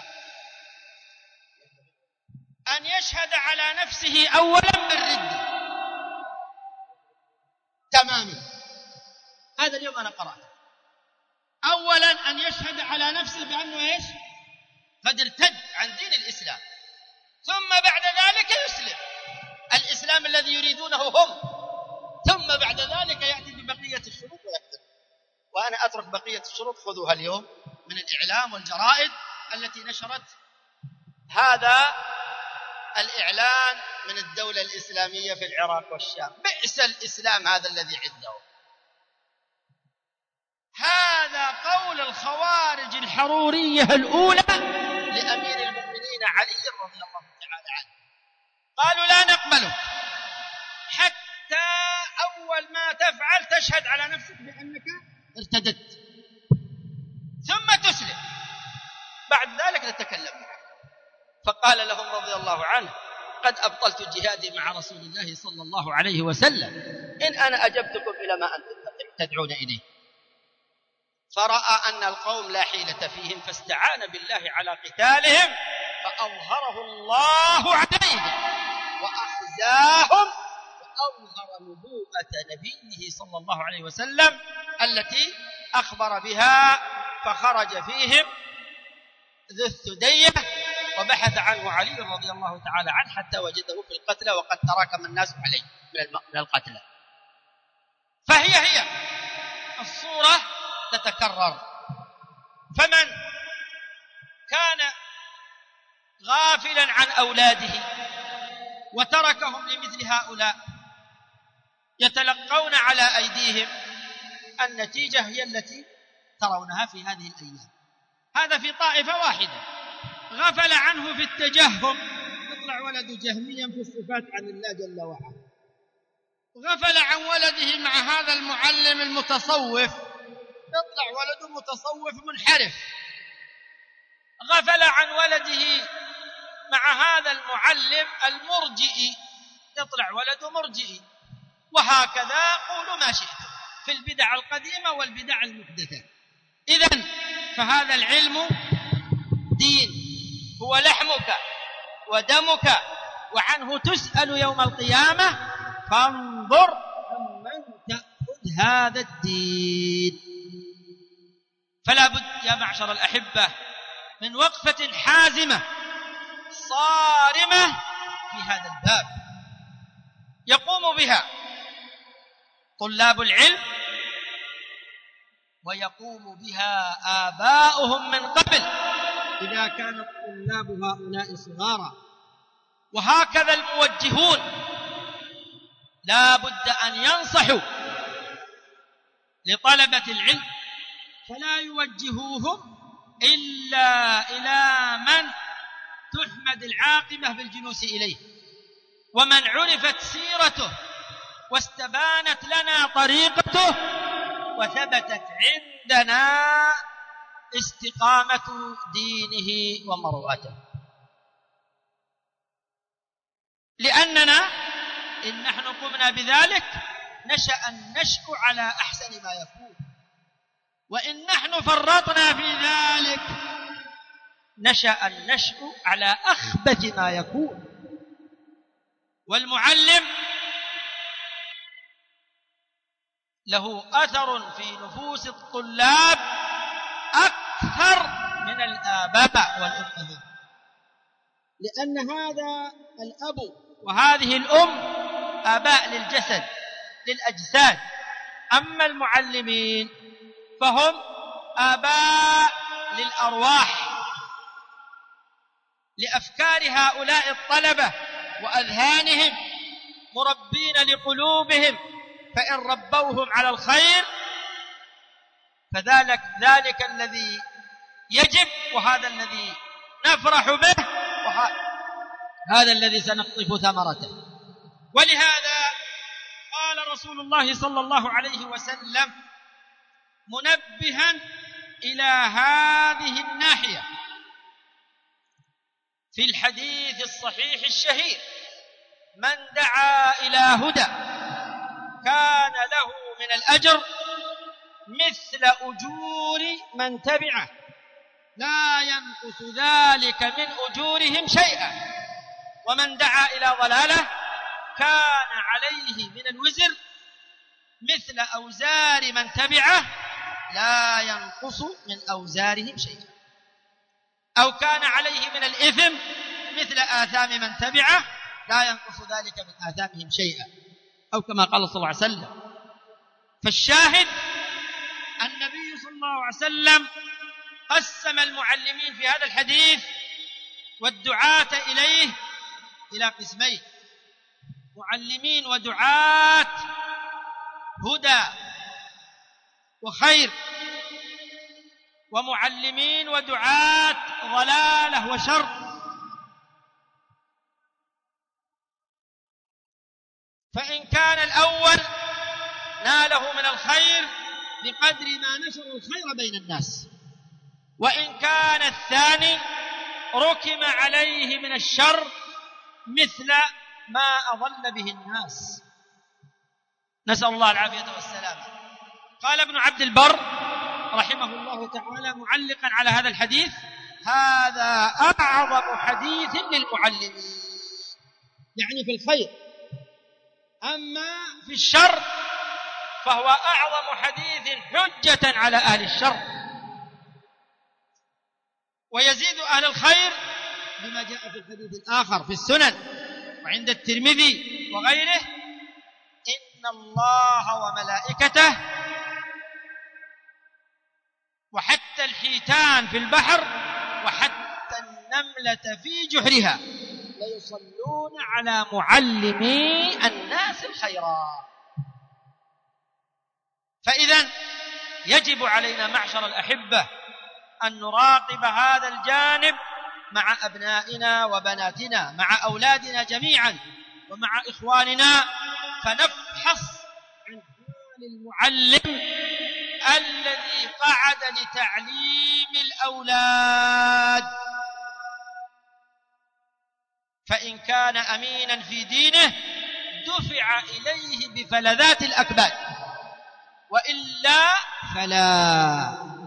[SPEAKER 4] أن يشهد على نفسه أولا بالردة تماما. هذا اليوم أنا قرأت أولا أن يشهد على نفسه بأنه إيش؟ قد ارتد عن دين الإسلام، ثم بعد ذلك يسلم الإسلام الذي يريدونه هم، ثم بعد ذلك يأتي ببقية الشروط ويقتل. وأنا أترك بقية الشروط، خذوها اليوم من الإعلام والجرائد التي نشرت هذا الإعلان من الدولة الإسلامية في العراق والشام. بئس الإسلام هذا الذي عندهم. هذا قول الخوارج الحرورية الأولى لأمير المؤمنين علي رضي الله تعالى عنه، قالوا لا نقبله حتى أول ما تفعل تشهد على نفسك بأنك ارتدت، ثم تسلم، بعد ذلك نتكلم معك. فقال لهم رضي الله عنه: قد أبطلت جهادي مع رسول الله صلى الله عليه وسلم إن أنا أجبتكم إلى ما أنتم تدعون إليه. فرأى أن القوم لا حيلة فيهم فاستعان بالله على قتالهم فأظهره الله عليهم وأخزاهم وأظهر نبوءة نبيه صلى الله عليه وسلم التي أخبر بها. فخرج فيهم ذو الثدية وبحث عنه علي رضي الله تعالى عنه حتى وجده في القتلى وقد تراكم الناس عليه من القتلى. فهي هي الصورة تتكرر. فمن كان غافلا عن أولاده وتركهم لمثل هؤلاء يتلقون على أيديهم، النتيجة هي التي ترونها في هذه الأيام. هذا في طائفة واحدة غفل عنه في التجهم، يطلع ولد جهميا في الصفات عن الله جل وعلا، غفل عن ولده مع هذا المعلم المتصوف، يطلع ولده متصوف منحرف، غفل عن ولده مع هذا المعلم المرجئي، يطلع ولده مرجئي، وهكذا قولوا ما شئتم في البدع القديمة والبدع المحدثة. إذن فهذا العلم دين، هو لحمك ودمك وعنه تسأل يوم القيامة، فانظر عمن تأخذ هذا الدين. فلا بد يا معشر الأحبة من وقفة حازمة صارمة في هذا الباب يقوم بها طلاب العلم ويقوم بها آباؤهم من قبل إذا كان الطلاب هؤلاء صغارا. وهكذا الموجهون لا بد أن ينصحوا لطلبة العلم، فلا يوجهوهم إلا إلى من تحمد العاقبة بالجلوس إليه، ومن عرفت سيرته واستبانت لنا طريقته وثبتت عندنا استقامة دينه ومروءته. لأننا إن نحن قمنا بذلك نشأ النشء على أحسن ما يكون، وإن نحن فرطنا في ذلك نشأ النشء على أخبث ما يكون. والمعلم له أثر في نفوس الطلاب أكثر من الآباء والأمهات، لأن هذا الأب وهذه الأم آباء للجسد للأجساد، أما المعلمين فهم آباء للأرواح، لأفكار هؤلاء الطلبة وأذهانهم، مربين لقلوبهم، فإن ربوهم على الخير فذلك ذلك الذي يجب، وهذا الذي نفرح به، وهذا الذي سنقطف ثمرته. ولهذا قال رسول الله صلى الله عليه وسلم منبها إلى هذه الناحية في الحديث الصحيح الشهير: من دعا إلى هدى كان له من الأجر مثل أجور من تبعه لا ينقص ذلك من أجورهم شيئا، ومن دعا إلى ضلالة كان عليه من الوزر مثل أوزار من تبعه لا ينقص من أوزارهم شيئا، أو كان عليه من الإثم مثل آثام من تبعه لا ينقص ذلك من آثامهم شيئا، أو كما قال صلى الله عليه وسلم. فالشاهد النبي صلى الله عليه وسلم قسم المعلمين في هذا الحديث والدعاة إليه إلى قسمين: معلمين ودعاة هدى وخير، ومعلمين ودعاة ضلالة وشر. فإن كان الأول ناله من الخير بقدر ما نشر الخير بين الناس، وإن كان الثاني ركم عليه من الشر مثل ما أضل به الناس، نسأل الله العافية والسلامة. قال ابن عبد البر رحمه الله تعالى معلقا على هذا الحديث: هذا أعظم حديث للمعلمين، يعني في الخير. أما في الشر فهو أعظم حديث حجة على أهل الشر، ويزيد أهل الخير بما جاء في الحديث الآخر في السنن وعند الترمذي وغيره: إن الله وملائكته وحتى الحيتان في البحر وحتى النملة في جحرها ليصلون على معلمي الناس الخيرا. فإذا يجب علينا معشر الأحبة أن نراقب هذا الجانب مع أبنائنا وبناتنا، مع أولادنا جميعا ومع إخواننا، فنفحص عن حال المعلم الذي قعد لتعليم الأولاد، فإن كان أمينا في دينه دفع إليه بفلذات الأكباد، وإلا فلا،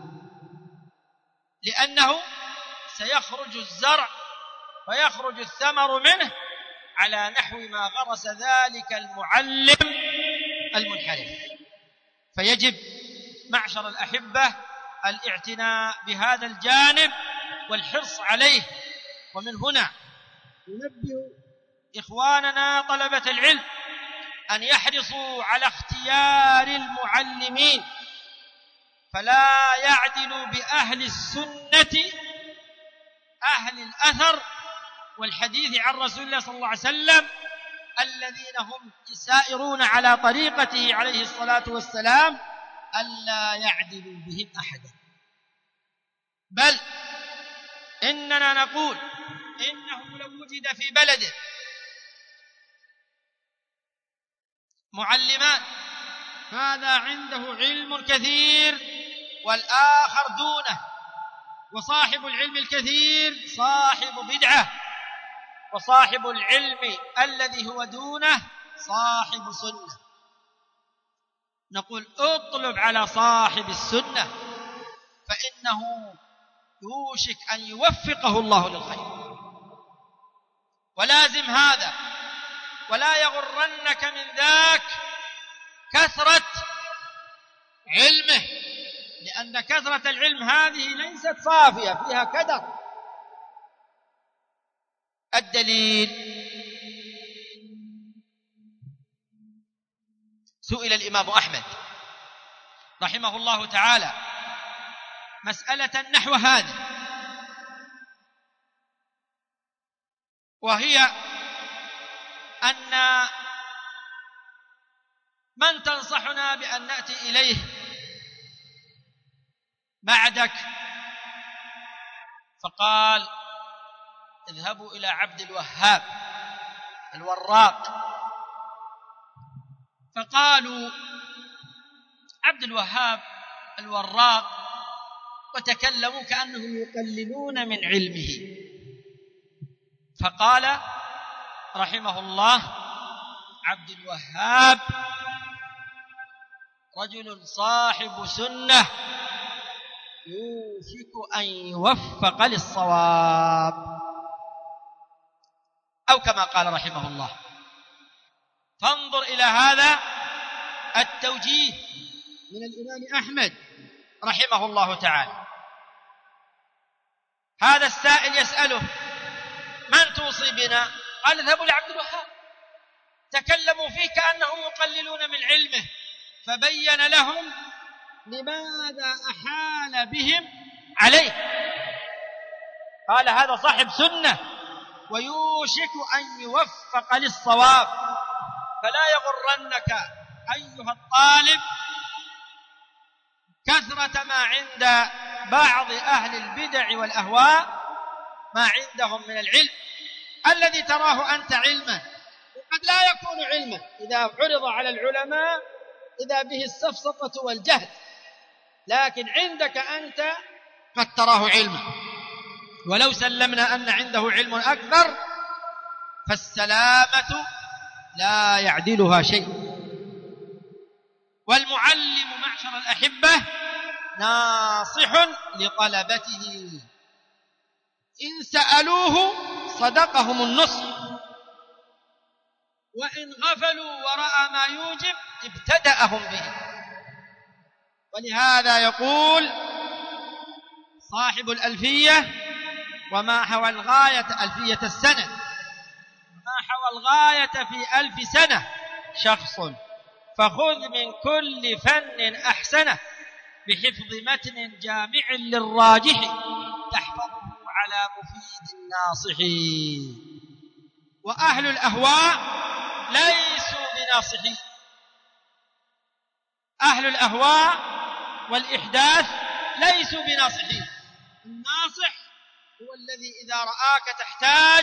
[SPEAKER 4] لأنه سيخرج الزرع ويخرج الثمر منه على نحو ما غرس ذلك المعلم المنحرف. فيجب معشر الأحبة الاعتناء بهذا الجانب والحرص عليه. ومن هنا ننبه إخواننا طلبة العلم أن يحرصوا على اختيار المعلمين، فلا يعدل بأهل السنة أهل الأثر والحديث عن رسول الله صلى الله عليه وسلم الذين هم سائرون على طريقته عليه الصلاة والسلام، ألا يعدلوا بهم أحدا، بل إننا نقول إنه لو وجد في بلده معلمان هذا عنده علم كثير والآخر دونه، وصاحب العلم الكثير صاحب بدعة، وصاحب العلم الذي هو دونه صاحب سنة، نقول اطلب على صاحب السنة، فإنه يوشك أن يوفقه الله للخير. ولازم هذا، ولا يغرنك من ذاك كثرة علمه، لأن كثرة العلم هذه ليست صافية، فيها كدر. الدليل: سئل الإمام أحمد رحمه الله تعالى مسألة نحو هذه، وهي أن من تنصحنا بأن نأتي إليه بعدك؟ فقال: اذهبوا إلى عبد الوهاب الوراق. فقالوا: عبد الوهاب الوراق، وتكلموا كأنهم يقللون من علمه. فقال رحمه الله: عبد الوهاب رجل صاحب سنة يوشك أن يوفق للصواب، أو كما قال رحمه الله. فانظر إلى هذا التوجيه من الإمام أحمد رحمه الله تعالى. هذا السائل يسأله: من توصي بنا؟ قال: اذهبوا لعبد الوهاب. تكلموا فيه كأنهم يقللون من علمه، فبين لهم لماذا أحال بهم عليه. قال: هذا صاحب سنة ويوشك أن يوفق للصواب، فلا يغرنك أيها الطالب كثرة ما عند بعض أهل البدع والأهواء، ما عندهم من العلم الذي تراه أنت علما، وقد لا يكون علما إذا عرض على العلماء إذا به السفسطة والجهل، لكن عندك أنت قد تراه علما، ولو سلمنا أن عنده علم أكبر فالسلامة لا يعدلها شيء. والمعلم معشر الأحبة ناصح لطلبته، إن سألوه صدقهم النصح، وإن غفلوا ورأى ما يوجب ابتدأهم به. ولهذا يقول صاحب الألفية: وما حوى الغاية ألفية السنة، ما حوى الغاية في ألف سنة شخص، فخذ من كل فن أحسنه، بحفظ متن جامع للراجح، تحفظه على مفيد الناصح. وأهل الأهواء ليسوا بناصحين، أهل الأهواء والإحداث ليسوا بناصحين. الناصح هو الذي إذا رآك تحتاج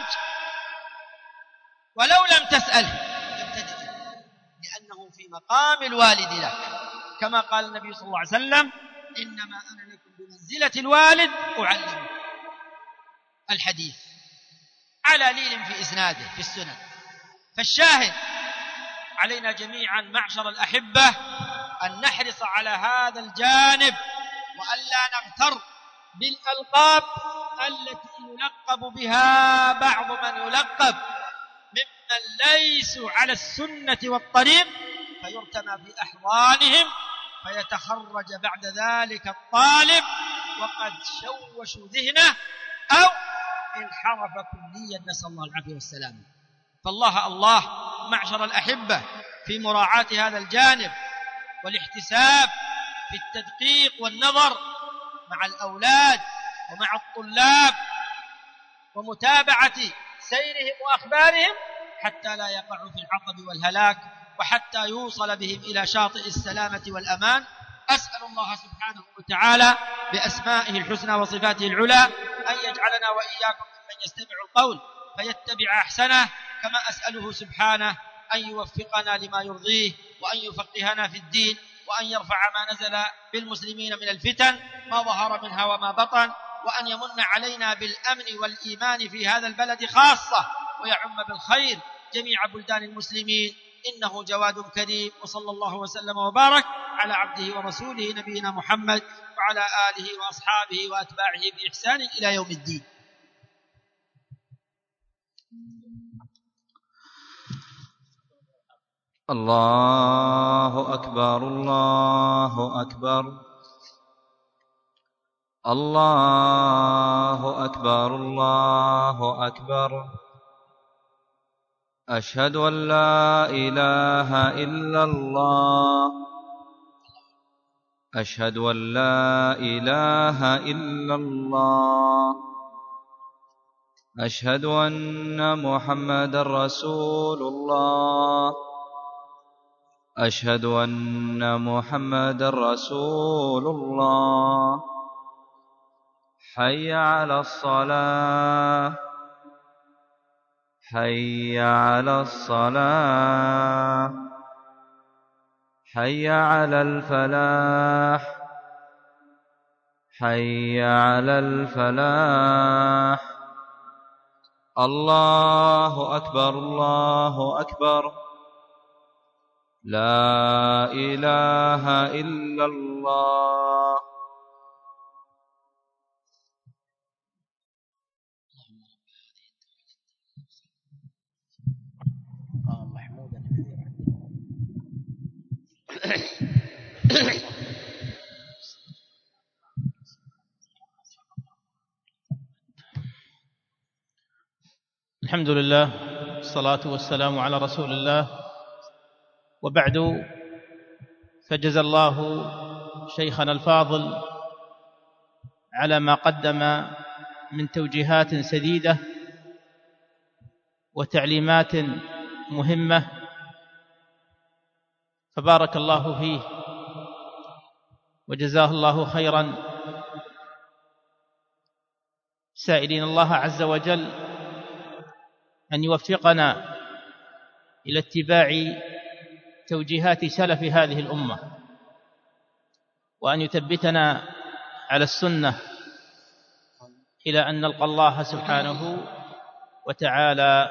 [SPEAKER 4] ولو لم تسأله يبتدئ، لأنه في مقام الوالد لك، كما قال النبي صلى الله عليه وسلم: إنما أنا لكم بمنزلة الوالد أعلمكم. الحديث على ليل في إسناده في السنن. فالشاهد علينا جميعا معشر الأحبة أن نحرص على هذا الجانب، وألا نغتر بالألقاب التي يلقب بها بعض من يلقب ممن ليسوا على السنة والطريق، فيرتمى في أحضانهم، فيتخرج بعد ذلك الطالب وقد شوشوا ذهنه أو انحرف كليا، نسأل الله العافية والسلام. فالله الله معشر الأحبة في مراعاة هذا الجانب والاحتساب في التدقيق والنظر مع الأولاد ومع الطلاب، ومتابعة سيرهم وأخبارهم حتى لا يقعوا في العطب والهلاك، وحتى يوصل بهم إلى شاطئ السلامة والأمان. أسأل الله سبحانه وتعالى بأسمائه الحسنى وصفاته العلى أن يجعلنا وإياكم ممن يستمع القول فيتبع أحسنه، كما أسأله سبحانه أن يوفقنا لما يرضيه، وأن يفقهنا في الدين، وأن يرفع ما نزل بالمسلمين من الفتن ما ظهر منها وما بطن، وأن يمن علينا بالأمن والإيمان في هذا البلد خاصة، ويعم بالخير جميع بلدان المسلمين، إنه جواد كريم. وصلى الله وسلم وبارك على عبده ورسوله نبينا محمد وعلى آله وأصحابه وأتباعه بإحسان إلى يوم الدين.
[SPEAKER 5] الله أكبر الله أكبر الله أكبر الله أكبر. أشهد أن لا إله إلا الله أشهد أن لا إله إلا الله أشهد أن محمدا رسول الله أشهد أن محمدا رسول الله. حي على الصلاة حي على الصلاة حي على الفلاح حي على الفلاح. الله أكبر الله أكبر. لا إله إلا الله.
[SPEAKER 2] الحمد لله والصلاة والسلام على رسول الله، وبعد، فجزى الله شيخنا الفاضل على ما قدم من توجيهات سديدة وتعليمات مهمة، فبارك الله فيه وجزاه الله خيرا، سائلين الله عز وجل أن يوفقنا إلى اتباع توجيهات سلف هذه الأمة، وأن يثبتنا على السنة إلى أن نلقى الله سبحانه وتعالى.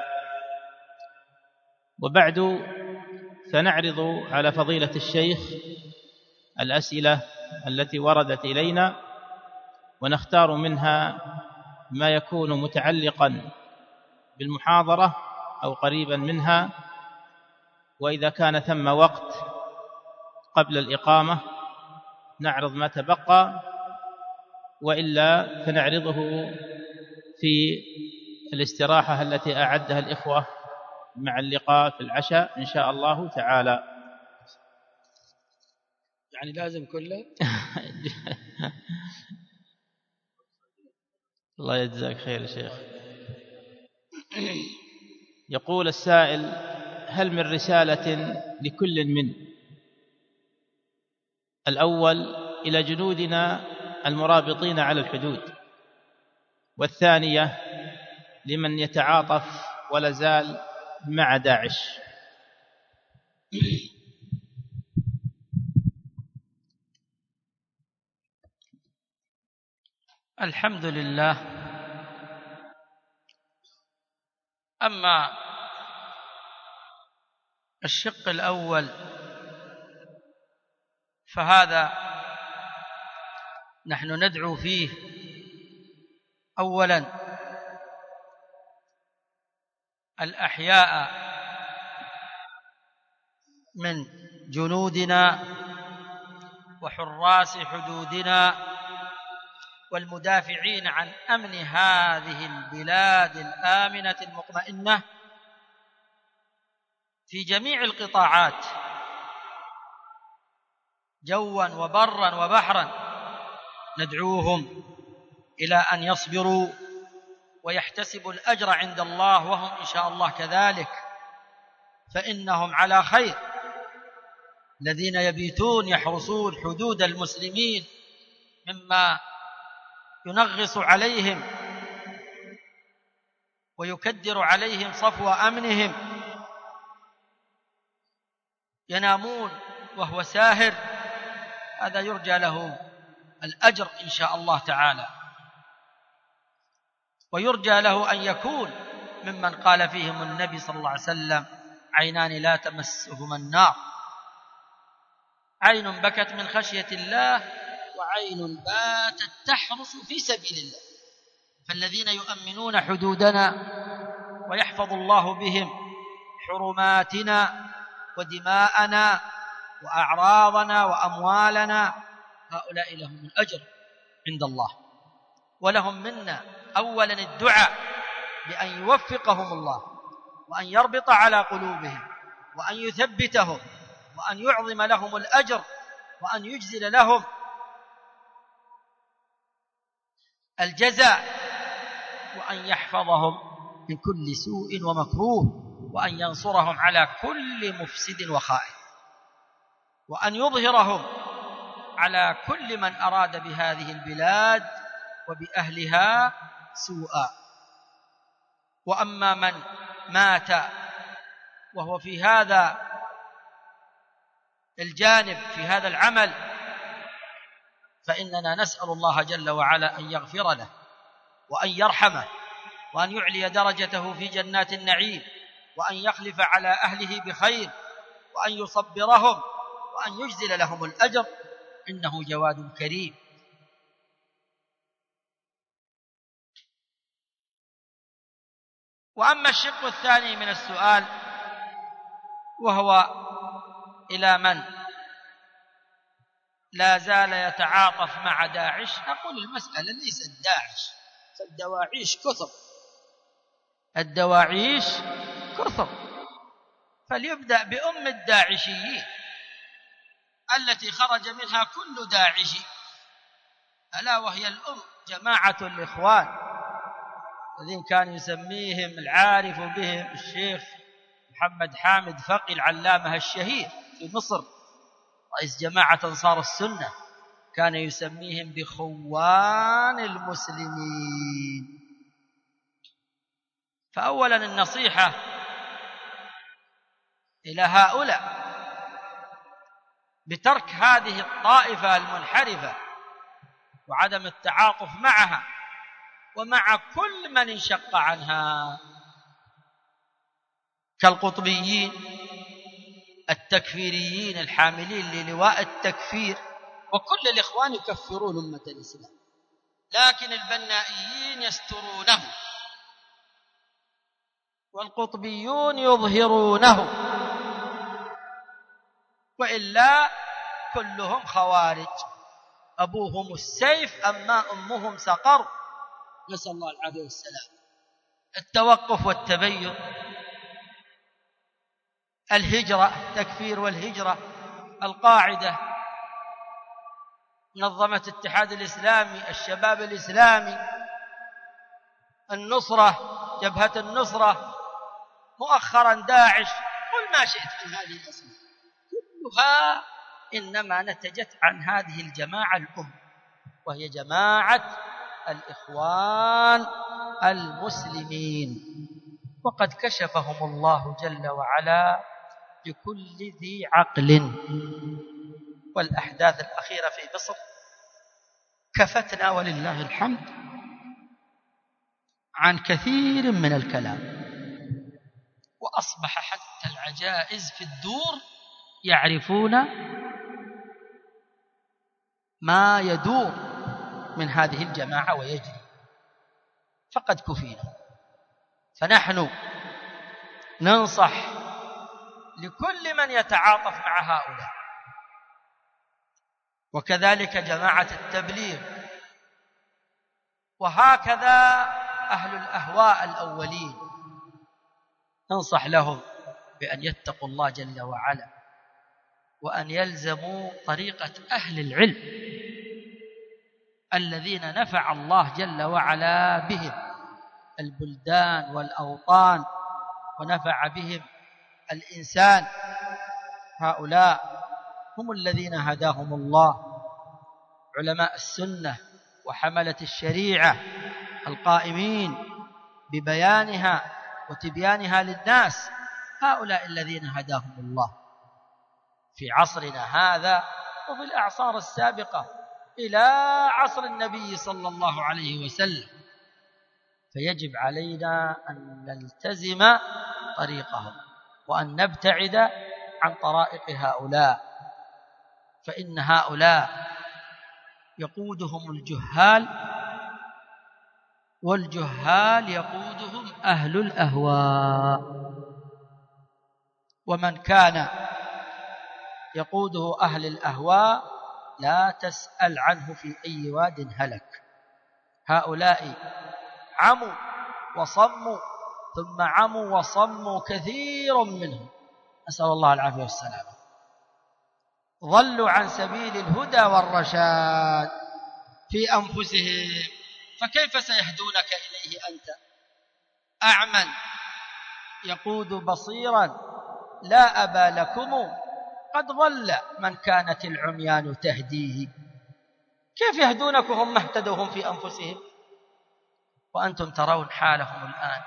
[SPEAKER 2] وبعد، فنعرض على فضيلة الشيخ الأسئلة التي وردت إلينا، ونختار منها ما يكون متعلقا بالمحاضرة أو قريبا منها، وإذا كان ثم وقت قبل الإقامة نعرض ما تبقى، وإلا فنعرضه في الاستراحة التي أعدها الإخوة مع اللقاء في العشاء إن شاء الله تعالى.
[SPEAKER 3] يعني لازم كله.
[SPEAKER 2] الله يجزاك خير يا شيخ. يقول السائل: هل من رسالة لكل من الأول إلى جنودنا المرابطين على الحدود، والثانية لمن يتعاطف ولا زال مع داعش؟
[SPEAKER 3] الحمد لله. أما الشق الأول فهذا نحن ندعو فيه أولا الأحياء من جنودنا وحراس حدودنا والمدافعين عن أمن هذه البلاد الآمنة المطمئنة في جميع القطاعات، جوا وبرا وبحرا، ندعوهم إلى أن يصبروا ويحتسبوا الأجر عند الله، وهم إن شاء الله كذلك، فإنهم على خير. الذين يبيتون يحرسون حدود المسلمين مما ينغص عليهم ويكدر عليهم صفو أمنهم، ينامون وهو ساهر، هذا يرجى له الأجر إن شاء الله تعالى، ويرجى له أن يكون ممن قال فيهم النبي صلى الله عليه وسلم: عينان لا تمسهما النار، عين بكت من خشية الله وعين باتت تحرس في سبيل الله. فالذين يؤمنون حدودنا ويحفظ الله بهم حرماتنا ودماءنا وأعراضنا وأموالنا، هؤلاء لهم الأجر عند الله، ولهم منا أولا الدعاء بأن يوفقهم الله، وأن يربط على قلوبهم، وأن يثبتهم، وأن يعظم لهم الأجر، وأن يجزل لهم الجزاء، وأن يحفظهم من كل سوء ومكروه، وأن ينصرهم على كل مفسد وخائن، وأن يظهرهم على كل من أراد بهذه البلاد وبأهلها سوءا. وأما من مات وهو في هذا الجانب في هذا العمل فإننا نسأل الله جل وعلا أن يغفر له وأن يرحمه وأن يعلي درجته في جنات النعيم، وأن يخلف على أهله بخير، وأن يصبرهم، وأن يجزل لهم الأجر، إنه جواد كريم. وأما الشق الثاني من السؤال وهو إلى من لا زال يتعاطف مع داعش، أقول المسألة ليست داعش، فالدواعيش كثر، الدواعيش كثر، فليبدأ بأم الداعشيين التي خرج منها كل داعشي، ألا وهي الأم جماعة الإخوان الذين كان يسميهم العارف بهم الشيخ محمد حامد فقي العلامة الشهير في مصر رئيس جماعة أنصار السنة، كان يسميهم بخوان المسلمين. فأولا النصيحة إلى هؤلاء بترك هذه الطائفة المنحرفة وعدم التعاطف معها ومع كل من انشق عنها كالقطبيين التكفيريين الحاملين للواء التكفير، وكل الإخوان يكفرون أمة الإسلام، لكن البنائيين يسترونه والقطبيون يظهرونه، وإلا كلهم خوارج أبوهم السيف أما أمهم سقر، نسأل الله العافية والسلام. التوقف والتبين، الهجرة، تكفير والهجرة، القاعدة، منظمة الاتحاد الإسلامي، الشباب الإسلامي، النصرة، جبهة النصرة، مؤخرا داعش، قل ما شئت من هذه الأسماء، كلها إنما نتجت عن هذه الجماعة الأم، وهي جماعة الإخوان المسلمين، وقد كشفهم الله جل وعلا لكل ذي عقل. والأحداث الأخيرة في مصر كفتنا ولله الحمد عن كثير من الكلام، وأصبح حتى العجائز في الدور يعرفون ما يدور من هذه الجماعة ويجري، فقد كفينا. فنحن ننصح لكل من يتعاطف مع هؤلاء، وكذلك جماعة التبليغ، وهكذا أهل الأهواء الأولين، ننصح لهم بأن يتقوا الله جل وعلا، وأن يلزموا طريقة أهل العلم الذين نفع الله جل وعلا بهم البلدان والأوطان، ونفع بهم الإنسان. هؤلاء هم الذين هداهم الله، علماء السنة وحملة الشريعة القائمين ببيانها وتبيانها للناس، هؤلاء الذين هداهم الله في عصرنا هذا وفي الأعصار السابقة إلى عصر النبي صلى الله عليه وسلم. فيجب علينا أن نلتزم طريقهم وأن نبتعد عن طرائق هؤلاء، فإن هؤلاء يقودهم الجهال، والجهال يقودهم أهل الأهواء، ومن كان يقوده أهل الأهواء لا تسأل عنه في أي واد هلك. هؤلاء عموا وصموا ثم عموا وصموا كثير منهم، نسأل الله العافية والسلامة، ضلوا عن سبيل الهدى والرشاد في أنفسهم، فكيف سيهدونك إليه أنت؟ أعمى يقود بصيرا لا أبا لكم، قد ضل من كانت العميان تهديه. كيف يهدونك وهم اهتدوهم في أنفسهم وأنتم ترون حالهم الآن؟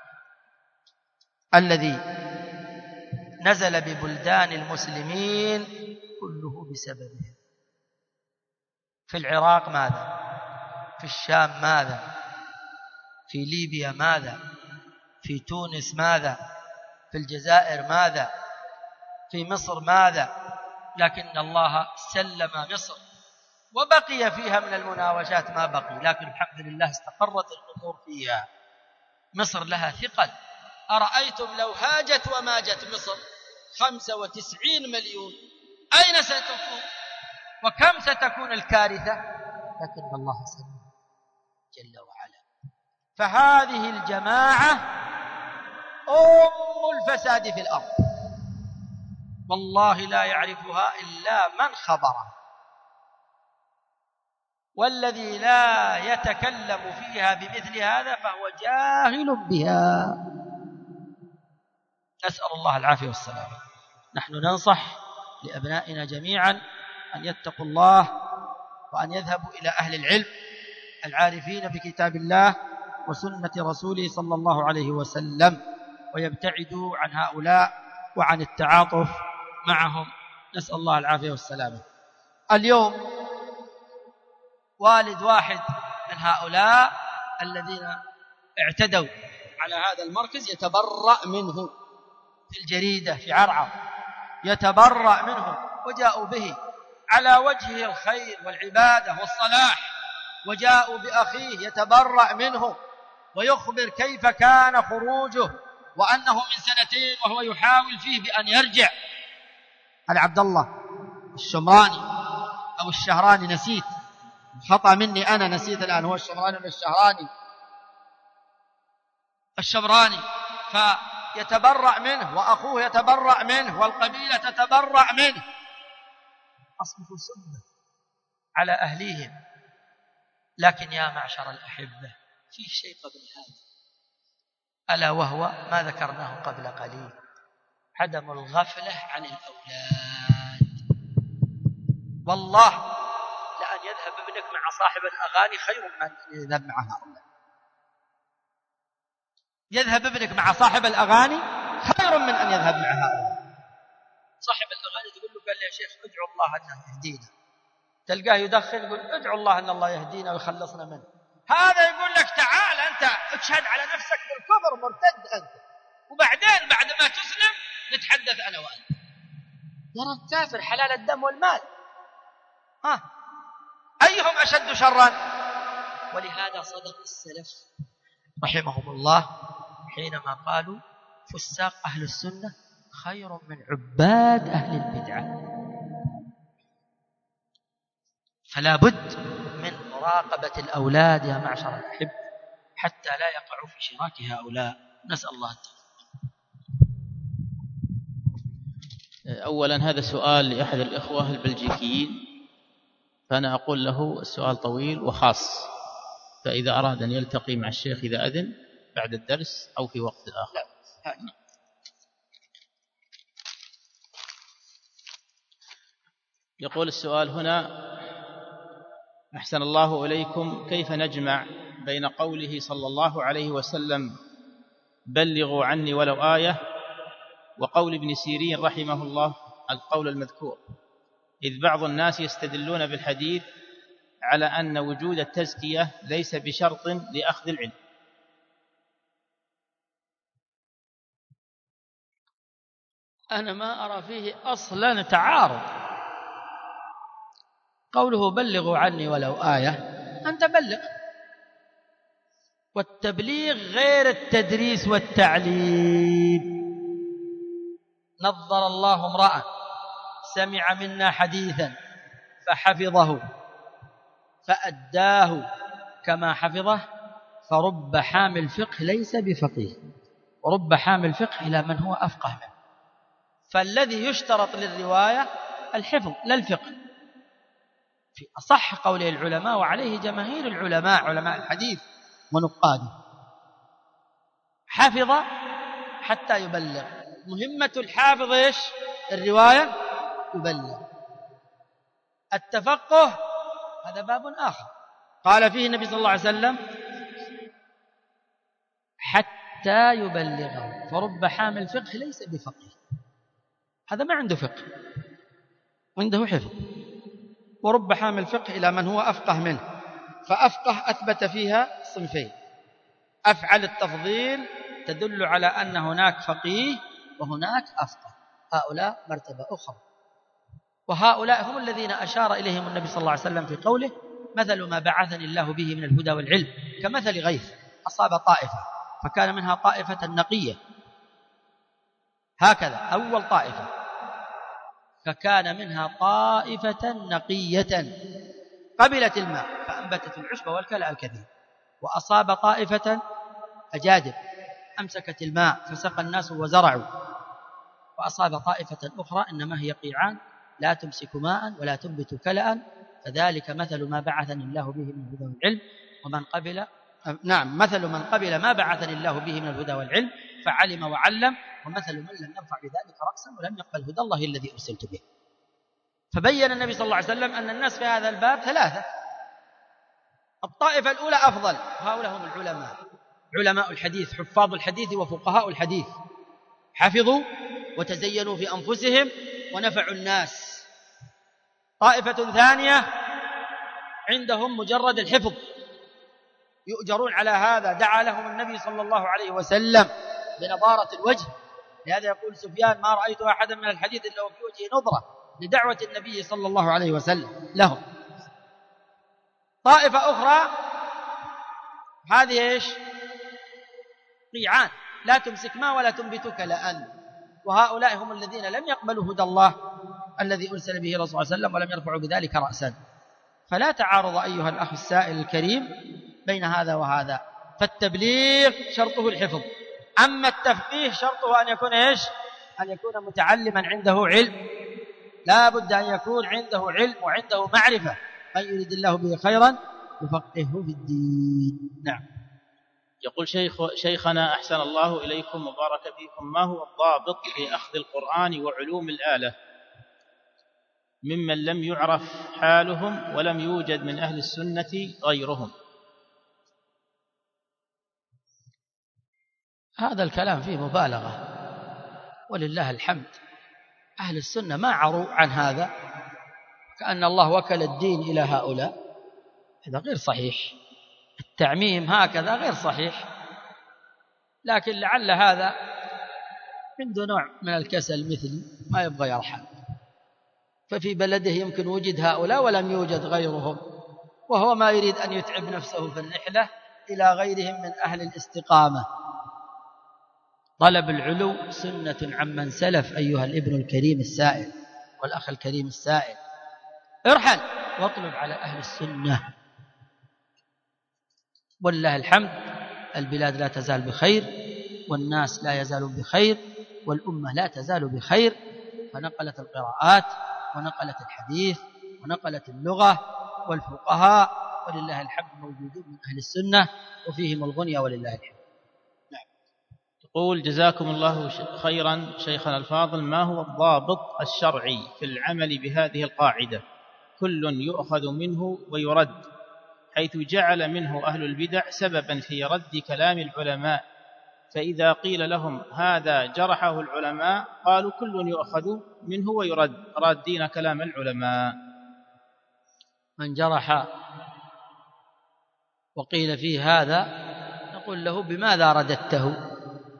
[SPEAKER 3] الذي نزل ببلدان المسلمين كله بسببه. في العراق ماذا؟ في الشام ماذا؟ في ليبيا ماذا؟ في تونس ماذا؟ في الجزائر ماذا؟ في مصر ماذا؟ لكن الله سلم مصر وبقي فيها من المناوشات ما بقي، لكن الحمد لله استقرت الأمور فيها. مصر لها ثقل. أرأيتم لو هاجت وماجت مصر خمسة وتسعين مليون أين ستكون وكم ستكون الكارثة؟ لكن الله سلم جل وعلا. فهذه الجماعة أم الفساد في الأرض، والله لا يعرفها إلا من خبره، والذي لا يتكلم فيها بمثل هذا فهو جاهل بها، نسأل الله العافية والسلامة. نحن ننصح لأبنائنا جميعا أن يتقوا الله، وأن يذهبوا إلى أهل العلم العارفين بكتاب الله وسنة رسوله صلى الله عليه وسلم، ويبتعدوا عن هؤلاء وعن التعاطف معهم، نسأل الله العافية والسلامة. اليوم والد واحد من هؤلاء الذين اعتدوا على هذا المركز يتبرأ منه في الجريدة في عرعر، يتبرأ منه، وجاءوا به على وجهه الخير والعبادة والصلاح، وجاءوا بأخيه يتبرأ منه ويخبر كيف كان خروجه وأنه من سنتين وهو يحاول فيه بأن يرجع. هذا عبد الله الشمراني أو الشهراني، نسيت، خطأ مني أنا، نسيت الآن هو الشمراني ولا الشهراني؟ الشمراني. فيتبرأ منه وأخوه يتبرأ منه والقبيلة تتبرأ منه. أصبحوا سنة على أهليهم. لكن يا معشر الأحبة في شيء قبل هذا، ألا وهو ما ذكرناه قبل قليل، عدم الغفلة عن الأولاد. والله لأن يذهب ابنك مع صاحب الأغاني خير من أن يذهب مع هؤلاء. يذهب ابنك مع صاحب الأغاني خير من أن يذهب مع هؤلاء. صاحب الأغاني تقول له قال لي يا شيخ ادعو الله أنه يهدينا، تلقاه يدخن يقول ادعو الله أن الله يهدينا ويخلصنا منه. هذا يقول لك تعال أنت اشهد على نفسك بالكفر، مرتد أنت، وبعدين بعد ما تسلم نتحدث أنا وأنت. يرى الكافر حلال الدم والمال، ها أيهم أشد شرا؟ ولهذا صدق السلف رحمهم الله حينما قالوا فساق أهل السنة خير من عباد أهل البدعة. فلا بد من مراقبة الأولاد يا معشر الأحب حتى لا يقعوا في شراك هؤلاء. نسأل الله التوفيق.
[SPEAKER 2] أولا هذا سؤال لأحد الإخوة البلجيكيين، فأنا أقول له السؤال طويل وخاص، فإذا أراد أن يلتقي مع الشيخ إذا أذن بعد الدرس أو في وقت آخر. يقول السؤال هنا: أحسن الله إليكم، كيف نجمع بين قوله صلى الله عليه وسلم بلغوا عني ولو آية وقول ابن سيرين رحمه الله القول المذكور، إذ بعض الناس يستدلون بالحديث على أن وجود التزكية ليس بشرط لأخذ العلم؟
[SPEAKER 3] أنا ما أرى فيه أصلا تعارض. قوله بلغوا عني ولو آية، أنت بلغ، والتبليغ غير التدريس والتعليم. نظر الله امرأ سمع منا حديثا فحفظه فأداه كما حفظه، فرب حامل فقه ليس بفقيه، ورب حامل فقه إلى من هو أفقه منه. فالذي يشترط للرواية الحفظ لا الفقه في أصح قوله العلماء، وعليه جماهير العلماء علماء الحديث ونقاده. حفظ حتى يبلغ، مهمة الحافظ إيش؟ الرواية، يبلغ. التفقه هذا باب آخر قال فيه النبي صلى الله عليه وسلم حتى يبلغه، فرب حامل فقه ليس بفقيه، هذا ما عنده فقه، عنده حفظ. ورب حامل فقه إلى من هو أفقه منه، فأفقه أثبت فيها صنفين: أفعل التفضيل تدل على أن هناك فقيه وهناك أفقه، هؤلاء مرتبة أخرى. وهؤلاء هم الذين أشار إليهم النبي صلى الله عليه وسلم في قوله مثل ما بعثني الله به من الهدى والعلم كمثل غيث أصاب طائفة فكان منها طائفة نقية، هكذا أول طائفة، فكان منها طائفة نقية قبلت الماء فأنبتت العشب والكلأ الكثير، وأصاب طائفة أجادب أمسكت الماء فسقى الناس وزرعوا، وأصاب طائفة أخرى إنما هي قيعان لا تمسك ماء ولا تنبت كلأ، فذلك مثل ما بعثني الله به من الهدى والعلم ومن قبل نعم مثل من قبل ما بعثني الله به من الهدى والعلم فعلم وعلم، ومثل من لم يرفع بذلك رأسا ولم يقبل هدى الله الذي أرسلت به. فبين النبي صلى الله عليه وسلم أن الناس في هذا الباب ثلاثة: الطائفة الأولى أفضل، هؤلاء هم العلماء، علماء الحديث، حفاظ الحديث وفقهاء الحديث، حفظوا وتزينوا في أنفسهم ونفعوا الناس. طائفة ثانية عندهم مجرد الحفظ، يؤجرون على هذا. دعا لهم النبي صلى الله عليه وسلم بنضارة الوجه، لهذا يقول سفيان: ما رأيت أحدا من الحديث إلا وفي وجهه نظرة، لدعوة النبي صلى الله عليه وسلم لهم. طائفة أخرى هذه إيش؟ قيعان، لا تمسك ما ولا تنبتك لأن، وهؤلاء هم الذين لم يقبلوا هدى الله الذي أرسل به رسول الله صلى الله عليه وسلم ولم يرفعوا بذلك رأسا. فلا تعارض أيها الأخ السائل الكريم بين هذا وهذا. فالتبليغ شرطه الحفظ، أما التفقيه شرطه أن يكون إيش؟ أن يكون متعلما عنده علم، لا بد أن يكون عنده علم وعنده معرفة. من يريد الله به خيرا يفقهه في الدين. نعم.
[SPEAKER 2] يقول شيخ شيخنا أحسن الله إليكم وبارك فيكم: ما هو الضابط في أخذ القرآن وعلوم الآلة ممن لم يعرف حالهم ولم يوجد من أهل السنة غيرهم؟
[SPEAKER 3] هذا الكلام فيه مبالغة، ولله الحمد أهل السنة ما عروا عن هذا، كأن الله وكل الدين إلى هؤلاء. هذا غير صحيح، التعميم هكذا غير صحيح. لكن لعل هذا عنده نوع من الكسل مثلي، ما يبغى يرحل، ففي بلده يمكن وجد هؤلاء ولم يوجد غيرهم، وهو ما يريد أن يتعب نفسه في الرحلة إلى غيرهم من أهل الاستقامة. طلب العلو سنة عمن سلف أيها الابن الكريم السائل والأخ الكريم السائل، ارحل واطلب على أهل السنة. والله الحمد البلاد لا تزال بخير، والناس لا يزالون بخير، والأمة لا تزال بخير. فنقلت القراءات ونقلت الحديث ونقلت اللغة، والفقهاء ولله الحمد موجودون من أهل السنة وفيهم الغنية ولله الحمد.
[SPEAKER 2] يقول: جزاكم الله خيرا شيخنا الفاضل، ما هو الضابط الشرعي في العمل بهذه القاعدة: كل يؤخذ منه ويرد، حيث جعل منه أهل البدع سببا في رد كلام العلماء، فإذا قيل لهم هذا جرحه العلماء قالوا كل يؤخذ منه ويرد، رادين كلام العلماء.
[SPEAKER 3] من جرح وقيل فيه هذا نقول له: بماذا رددته؟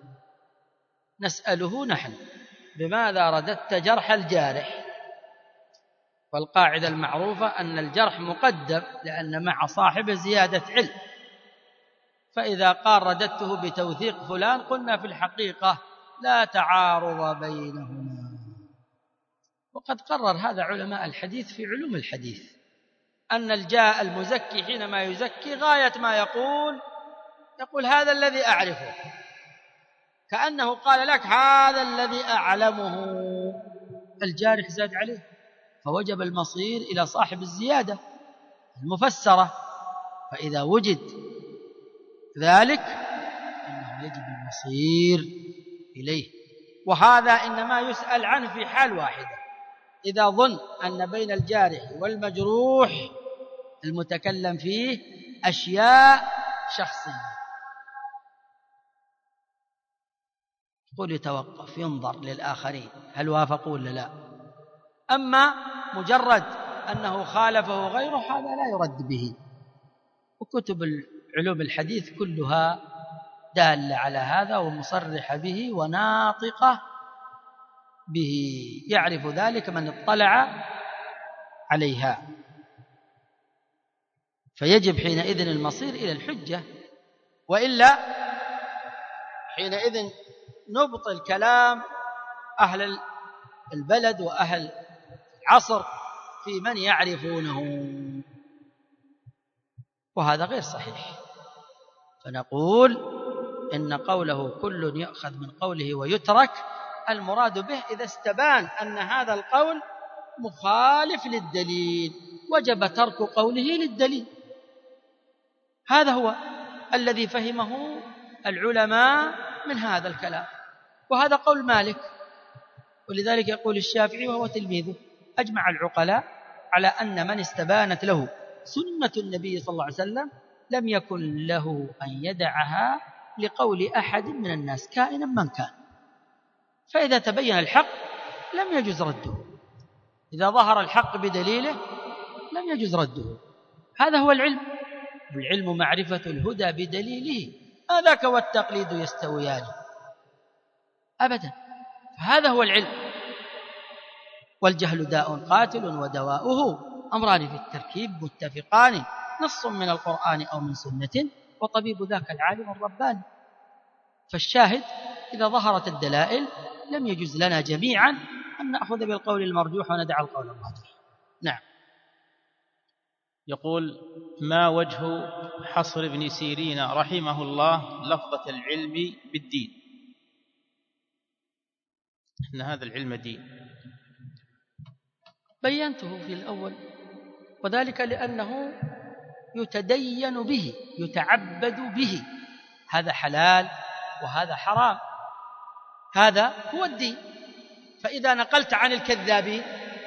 [SPEAKER 3] نسأله نحن: بماذا رددت جرح الجارح؟ والقاعدة المعروفة أن الجرح مقدم، لأن مع صاحبه زيادة علم. فإذا قال رددته بتوثيق فلان قلنا في الحقيقة لا تعارض بينهما. وقد قرر هذا علماء الحديث في علوم الحديث، أن الجاء المزكي حينما يزكي غاية ما يقول يقول هذا الذي أعرفه، كأنه قال لك هذا الذي أعلمه. الجارح زاد عليه، فوجب المصير إلى صاحب الزيادة المفسرة. فإذا وجد ذلك إنه يجب المصير إليه. وهذا إنما يسأل عنه في حال واحدة: إذا ظن أن بين الجارح والمجروح المتكلم فيه أشياء شخصية، قل يتوقف ينظر للآخرين هل وافقوا ولا لا. أما مجرد أنه خالفه غيره هذا لا يرد به. وكتب علوم الحديث كلها دالة على هذا ومصرحة به وناطقة به، يعرف ذلك من اطلع عليها. فيجب حينئذ المصير إلى الحجة، وإلا حينئذ نبطل كلام أهل البلد وأهل العصر في من يعرفونه، وهذا غير صحيح. فنقول إن قوله كل يأخذ من قوله ويترك، المراد به إذا استبان أن هذا القول مخالف للدليل وجب ترك قوله للدليل. هذا هو الذي فهمه العلماء من هذا الكلام، وهذا قول مالك. ولذلك يقول الشافعي وهو تلميذه: أجمع العقلاء على أن من استبانت له سنة النبي صلى الله عليه وسلم لم يكن له أن يدعها لقول أحد من الناس كائنا من كان. فإذا تبين الحق لم يجوز رده. إذا ظهر الحق بدليله لم يجوز رده. هذا هو العلم. والعلم معرفة الهدى بدليله، هذاك والتقليد يستويان أبدا. هذا هو العلم. والجهل داء قاتل ودواؤه أمران في التركيب متفقان، نص من القرآن أو من سنة وطبيب ذاك العالم الرباني. فالشاهد إذا ظهرت الدلائل لم يجوز لنا جميعا أن نأخذ بالقول المرجوح وندع القول الراجح. نعم.
[SPEAKER 2] يقول: ما وجه حصر ابن سيرين رحمه الله لفظة العلم بالدين؟ إن هذا العلم دين.
[SPEAKER 3] بينته في الأول، وذلك لأنه يتدين به، يتعبد به. هذا حلال وهذا حرام، هذا هو الدين. فإذا نقلت عن الكذابين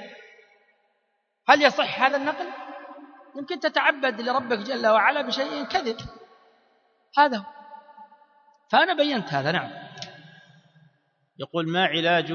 [SPEAKER 3] هل يصح هذا النقل؟ يمكن تتعبد لربك جل وعلا بشيء كذب، هذا هو. فأنا بينت هذا. نعم.
[SPEAKER 2] يقول: ما علاج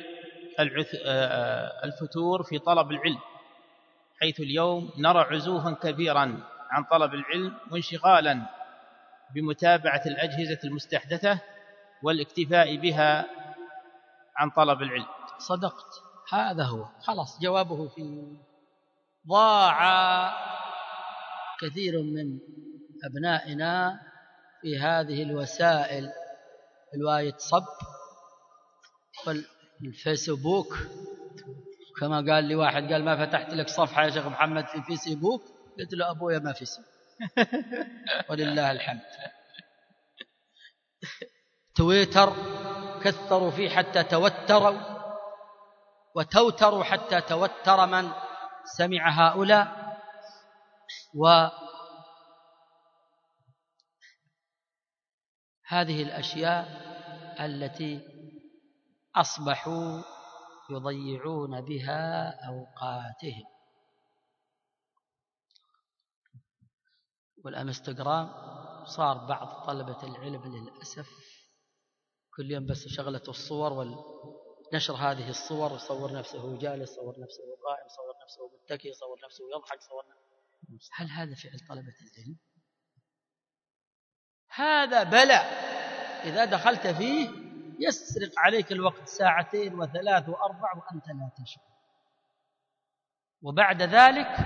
[SPEAKER 2] الفتور في طلب العلم، حيث اليوم نرى عزوفا كبيرا عن طلب العلم وانشغالا بمتابعة الأجهزة المستحدثة والاكتفاء بها عن طلب العلم؟
[SPEAKER 3] صدقت، هذا هو. خلاص جوابه في ضاع كثير من أبنائنا في هذه الوسائل، الوايت صب والفيسبوك. كما قال لي واحد، قال: ما فتحت لك صفحة يا شيخ محمد في فيسبوك؟ قلت له: أبويا ما فيسبوك. ولله الحمد. تويتر كثروا فيه حتى توتروا، وتوتروا حتى توتر من سمع هؤلاء. وهذه الأشياء التي أصبحوا يضيعون بها أوقاتهم. والأنستغرام صار بعض طلبة العلم للأسف كل يوم بس شغلة الصور ونشر هذه الصور، وصور نفسه جالس، صور نفسه قائم، صور نفسه متكئ، صور نفسه يضحك، صور نفسه. هل هذا فعل طلبة العلم؟ هذا بلاء إذا دخلت فيه يسرق عليك الوقت ساعتين وثلاث وأربع وأنت لا تشعر. وبعد ذلك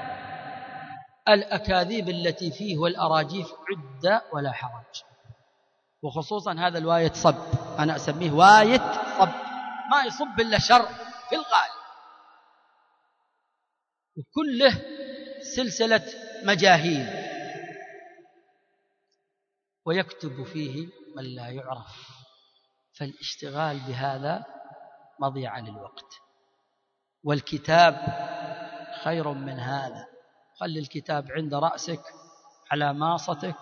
[SPEAKER 3] الأكاذيب التي فيه والأراجيف عدة ولا حرج. وخصوصا هذا الوايت صب، أنا أسميه وايت صب، ما يصب إلا شر في الغالب، وكله سلسلة مجاهيل، ويكتب فيه من لا يعرف. فالاشتغال بهذا مضيعة للوقت. والكتاب خير من هذا. خلي الكتاب عند رأسك على ماصتك،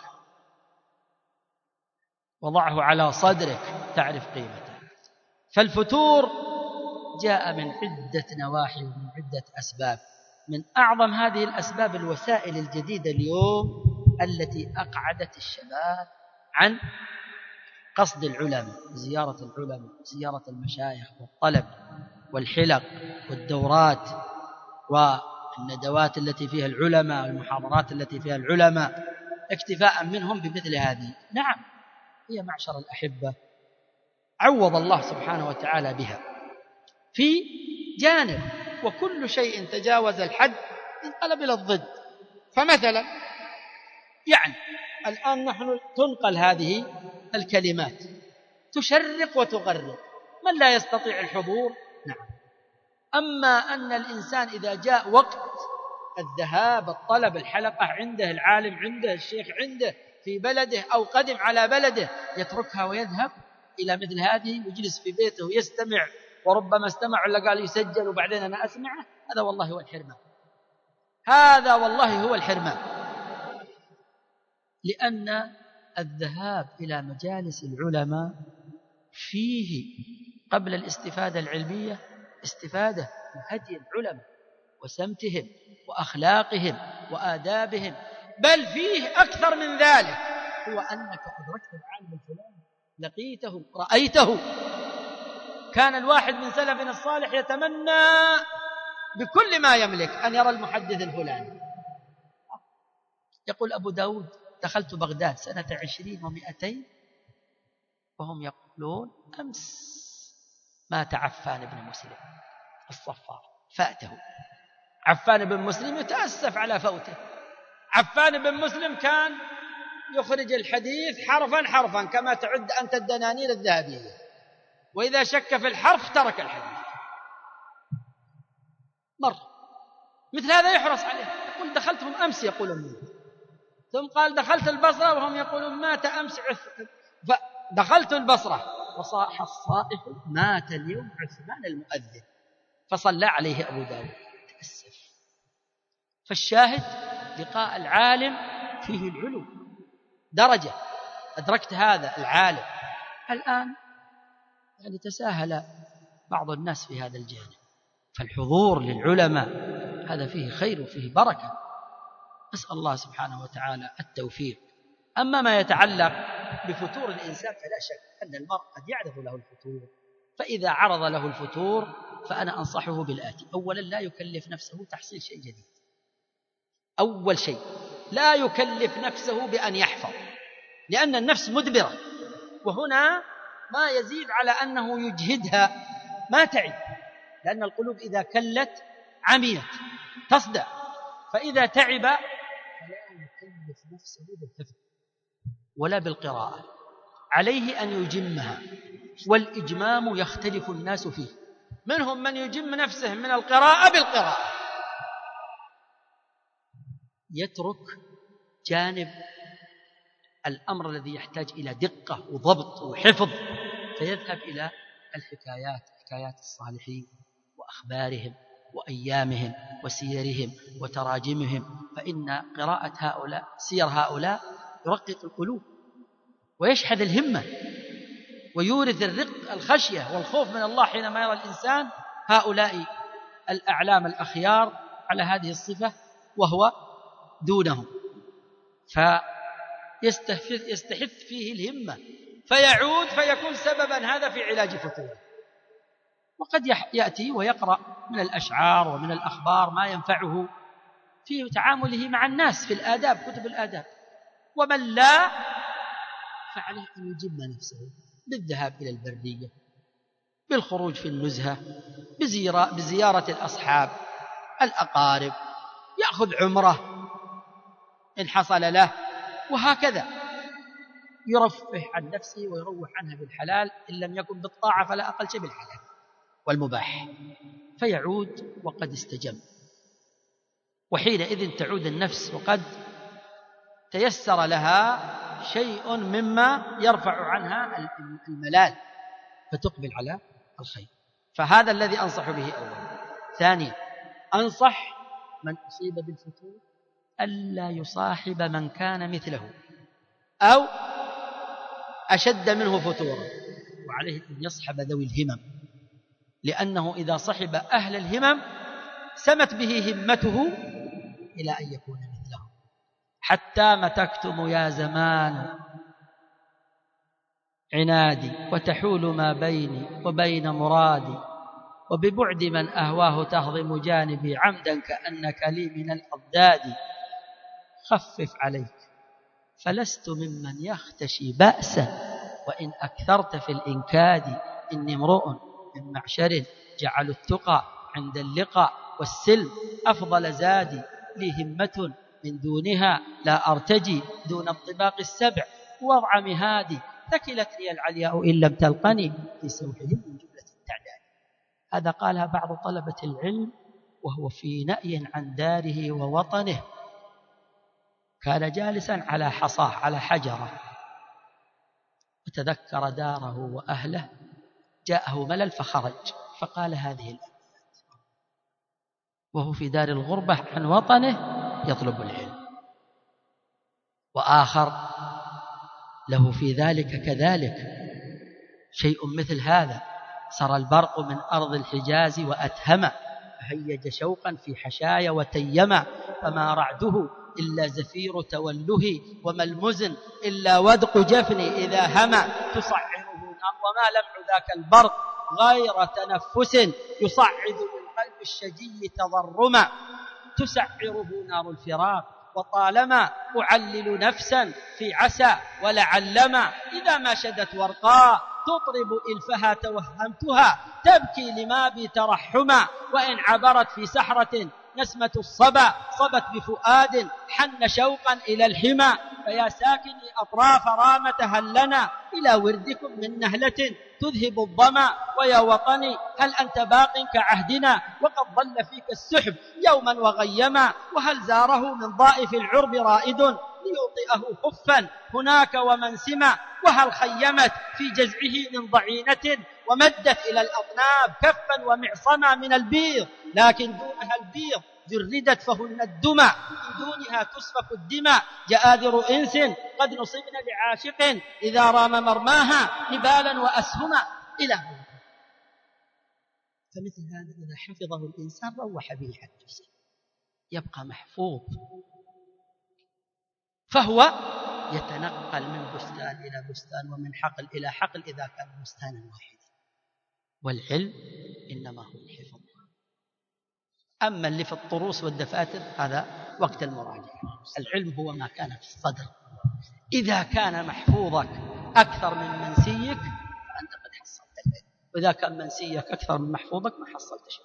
[SPEAKER 3] وضعه على صدرك تعرف قيمته. فالفتور جاء من عدة نواحي ومن عدة أسباب. من أعظم هذه الأسباب الوسائل الجديدة اليوم التي أقعدت الشباب عن قصد العلماء، زيارة العلماء، زيارة المشايخ، والطلب والحلق والدورات والندوات التي فيها العلماء والمحاضرات التي فيها العلماء، اكتفاء منهم بمثل هذه. نعم، هي معشر الأحبة عوض الله سبحانه وتعالى بها في جانب، وكل شيء تجاوز الحد انقلب إلى الضد. فمثلا يعني الآن نحن تنقل هذه الكلمات تشرق وتغرق، من لا يستطيع الحضور نعم. أما أن الإنسان إذا جاء وقت الذهاب، الطلب، الحلقة عنده، العالم عنده، الشيخ عنده في بلده أو قدم على بلده، يتركها ويذهب إلى مثل هذه ويجلس في بيته ويستمع، وربما استمع ولا قال يسجل وبعدين أنا أسمعه. هذا والله هو الحرمان، هذا والله هو الحرمان. لأن الذهاب إلى مجالس العلماء فيه قبل الاستفادة العلمية استفادة من هدي العلماء وسمتهم وأخلاقهم وآدابهم، بل فيه أكثر من ذلك، هو أنك أدركت العالم الفلاني، لقيته، رأيته، كان الواحد من سلفنا الصالح يتمنى بكل ما يملك أن يرى المحدث الفلاني. يقول أبو داود دخلت بغداد سنة عشرين ومئتين وهم يقولون أمس مات عفان بن مسلم الصفار فأته. عفان بن مسلم يتأسف على فوته. عفان بن مسلم كان يخرج الحديث حرفا حرفا كما تعد أنت الدنانير الذهبية، وإذا شك في الحرف ترك الحديث. مر مثل هذا يحرص عليه. يقول دخلتهم أمس يقولون، ثم قال دخلت البصرة وهم يقولون مات أمس عثمان، فدخلت البصرة وصاح الصائح مات اليوم عثمان المؤذن، فصلى عليه أبو داود. تأسف. فالشاهد لقاء العالم فيه العلو درجة، أدركت هذا العالم. الآن يعني تساهل بعض الناس في هذا الجانب، فالحضور للعلماء هذا فيه خير وفيه بركة. أسأل الله سبحانه وتعالى التوفيق. أما ما يتعلق بفتور الإنسان فلا شك أن المرء قد يعرف له الفتور، فإذا عرض له الفتور فأنا أنصحه بالآتي: أولا لا يكلف نفسه تحصيل شيء جديد. أول شيء لا يكلف نفسه بأن يحفظ، لأن النفس مدبرة، وهنا ما يزيد على أنه يجهدها ما تعب، لأن القلوب إذا كلت عميت تصدع، فإذا تعب فلا يكلف نفسه بالحفظ ولا بالقراءة، عليه أن يجمها. والإجمام يختلف الناس فيه، منهم من يجم نفسه من القراءة بالقراءة، يترك جانب الأمر الذي يحتاج إلى دقة وضبط وحفظ، فيذهب إلى الحكايات، حكايات الصالحين وأخبارهم وأيامهم وسيرهم وتراجمهم، فإن قراءة هؤلاء سير هؤلاء يرقق القلوب ويشحذ الهمة ويورث الرق الخشية والخوف من الله حينما يرى الإنسان هؤلاء الأعلام الأخيار على هذه الصفة وهو دونهم، فيستحث فيه الهمة فيعود فيكون سببا هذا في علاج فتوره. وقد يأتي ويقرأ من الأشعار ومن الأخبار ما ينفعه في تعامله مع الناس في الآداب، كتب الآداب. ومن لا فعليه أن يجم نفسه بالذهاب إلى البرية، بالخروج في النزهة، بزيارة الأصحاب الأقارب، يأخذ عمره إن حصل له، وهكذا يرفه عن نفسه ويروح عنها بالحلال، إن لم يكن بالطاعة فلا أقل شيء بالحلال والمباح، فيعود وقد استجم. وحينئذ تعود النفس وقد تيسر لها شيء مما يرفع عنها الملال، فتقبل على الخير. فهذا الذي أنصح به أولا. ثانيا، أنصح من أصيب بالفتور ألا يصاحب من كان مثله أو أشد منه فتورا، وعليه أن يصحب ذوي الهمم، لأنه إذا صحب أهل الهمم سمت به همته إلى أن يكون مثله. حتى متكتم يا زمان عنادي وتحول ما بيني وبين مرادي، وببعد من أهواه تهضم جانبي عمدا كأنك لي من الأضداد. خفف عليك فلست ممن يختشي بأسا، وإن أكثرت في الإنكاد إني امرؤ من معشر جعلوا التقى عند اللقاء والسلم أفضل زادي، لي همة من دونها لا أرتجي دون الطباق السبع وضع مهادي، ثكلتني العلياء إن لم تلقني في سوحهم من جملة التعداد. هذا قالها بعض طلبة العلم وهو في نأي عن داره ووطنه، كان جالسا على حصاه على حجرة، وتذكر داره وأهله، جاءه ملل فخرج فقال هذه الأبيات وهو في دار الغربة عن وطنه يطلب العلم. وآخر له في ذلك كذلك شيء مثل هذا: سرى البرق من أرض الحجاز وأتهم، هيج شوقا في حشايا وتيما، فما رعده إلا زفير توله، وما المزن إلا ودق جفني إذا هما، تصعره وما لمع ذاك البرق غير تنفس يصعد من قلب الشجي تضرما تسعره نار الفراق وطالما أعلل نفسا في عسى ولعلما إذا ما شدت ورقاء تطرب إلفها توهمتها تبكي لما بي ترحما وإن عبرت في سحرة نسمة الصبا صبت بفؤاد حن شوقا إلى الحمى فيا ساكني أطراف رامة هل لنا إلى وردكم من نهلة تذهب الظما ويا وطني هل أنت باق كعهدنا وقد ظل فيك السحب يوما وغيما وهل زاره من ضائف العرب رائد ليوطئه خفا هناك ومنسما وهل خيمت في جزعه من ضعينة ومدت إلى الأطناب كفا ومعصما من البيض لكن دونها البيض جردت فهن الدمى من دونها تسفك الدماء جآذر إنس قد نصبن بعاشق إذا رام مرماها نبالا وأسهما إلى هنا. فمثل هذا إذا حفظه الإنسان روح به حجزه يبقى محفوظ فهو يتنقل من بستان إلى بستان ومن حقل إلى حقل إذا كان بستانا واحدا. والعلم إنما هو الحفظ. أما اللي في الطروس والدفاتر هذا وقت المراجعة. العلم هو ما كان في الصدر. إذا كان محفوظك أكثر من منسيك فأنت قد حصلت العلم، وإذا كان منسيك أكثر من محفوظك ما حصلت شيء.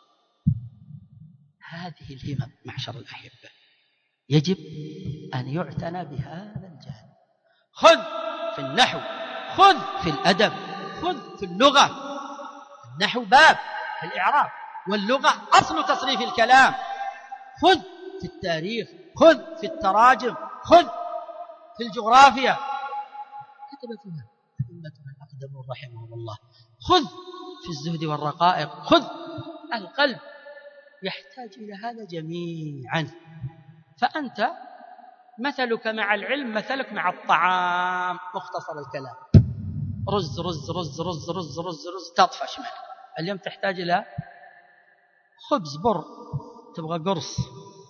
[SPEAKER 3] هذه الهمم معشر الأحبة يجب أن يعتنى بهذا الجانب. خذ في النحو، خذ في الأدب، خذ في اللغة. النحو باب في الإعراب، واللغة أصل تصريف الكلام. خذ في التاريخ، خذ في التراجم، خذ في الجغرافيا. كتب فيها أئمتنا الأقدمون رحمهم الله. خذ في الزهد والرقائق، خذ. القلب يحتاج إلى هذا جميعا. فأنت مثلك مع العلم مثلك مع الطعام. مختصر الكلام، رز رز رز رز رز رز رز تطفش منه. اليوم تحتاج إلى خبز بر، تبغى قرص.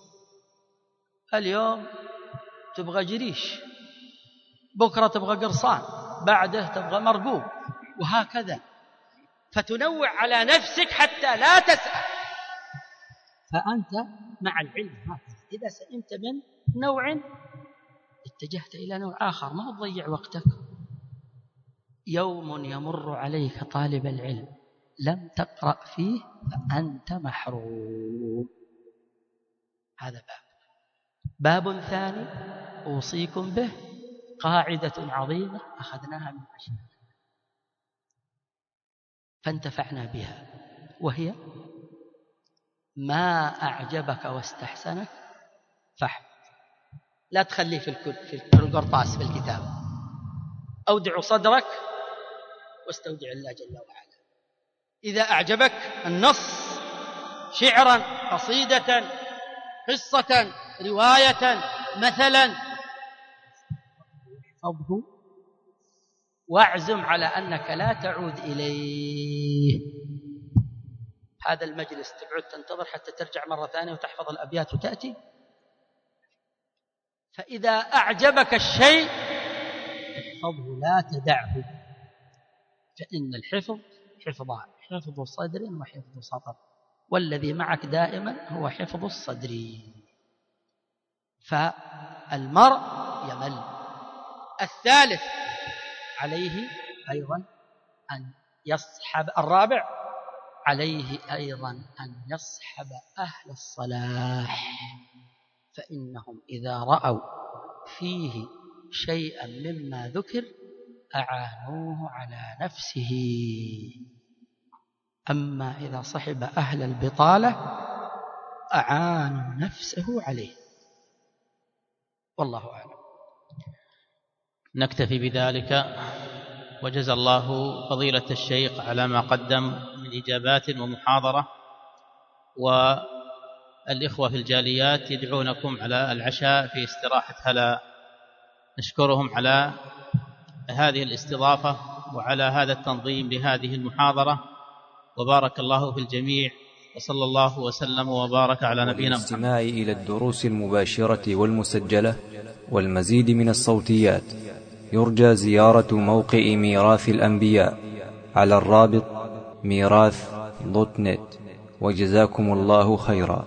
[SPEAKER 3] اليوم تبغى جريش، بكرة تبغى قرصان، بعده تبغى مرقوب، وهكذا. فتنوع على نفسك حتى لا تسأل. فأنت مع العلم هكذا، إذا سئمت من نوع اتجهت إلى نوع آخر، ما تضيع وقتك. يوم يمر عليك طالب العلم لم تقرأ فيه فأنت محروم. هذا باب. باب ثاني أوصيكم به، قاعدة عظيمة أخذناها من أشياء فانتفعنا بها، وهي ما أعجبك واستحسنك فاحفظ. لا تخليه في في القرطاس في الكتاب. أودع صدرك واستودع الله جل وعلا. إذا أعجبك النص شعرا، قصيدة، قصة، رواية مثلا، احفظه واعزم على أنك لا تعود إليه. هذا المجلس تقعد تنتظر حتى ترجع مرة ثانية وتحفظ الأبيات وتأتي. فإذا أعجبك الشيء احفظه لا تدعه، فإن الحفظ حفظان: حفظ صدر وحفظ سطر، والذي معك دائما هو حفظ الصدر. فالمرء يمل. الثالث عليه أيضا أن يصحب، الرابع عليه أيضا أن يصحب أهل الصلاح، فإنهم إذا رأوا فيه شيئا مما ذكر أعانوه على نفسه. أما إذا صحب أهل البطالة أعانوا نفسه عليه. والله أعلم.
[SPEAKER 2] نكتفي بذلك، وجزى الله فضيلة الشيخ على ما قدم من إجابات ومحاضرة. والإخوة في الجاليات يدعونكم على العشاء في استراحة هلا. نشكرهم على هذه الاستضافة وعلى هذا التنظيم لهذه المحاضرة، وبارك الله في الجميع، وصلى الله وسلم وبارك على نبينا محمد.
[SPEAKER 1] والاستماع إلى الدروس المباشرة والمسجلة والمزيد من الصوتيات يرجى زيارة موقع ميراث الأنبياء على الرابط ميراث دوت نت، وجزاكم الله خيرا.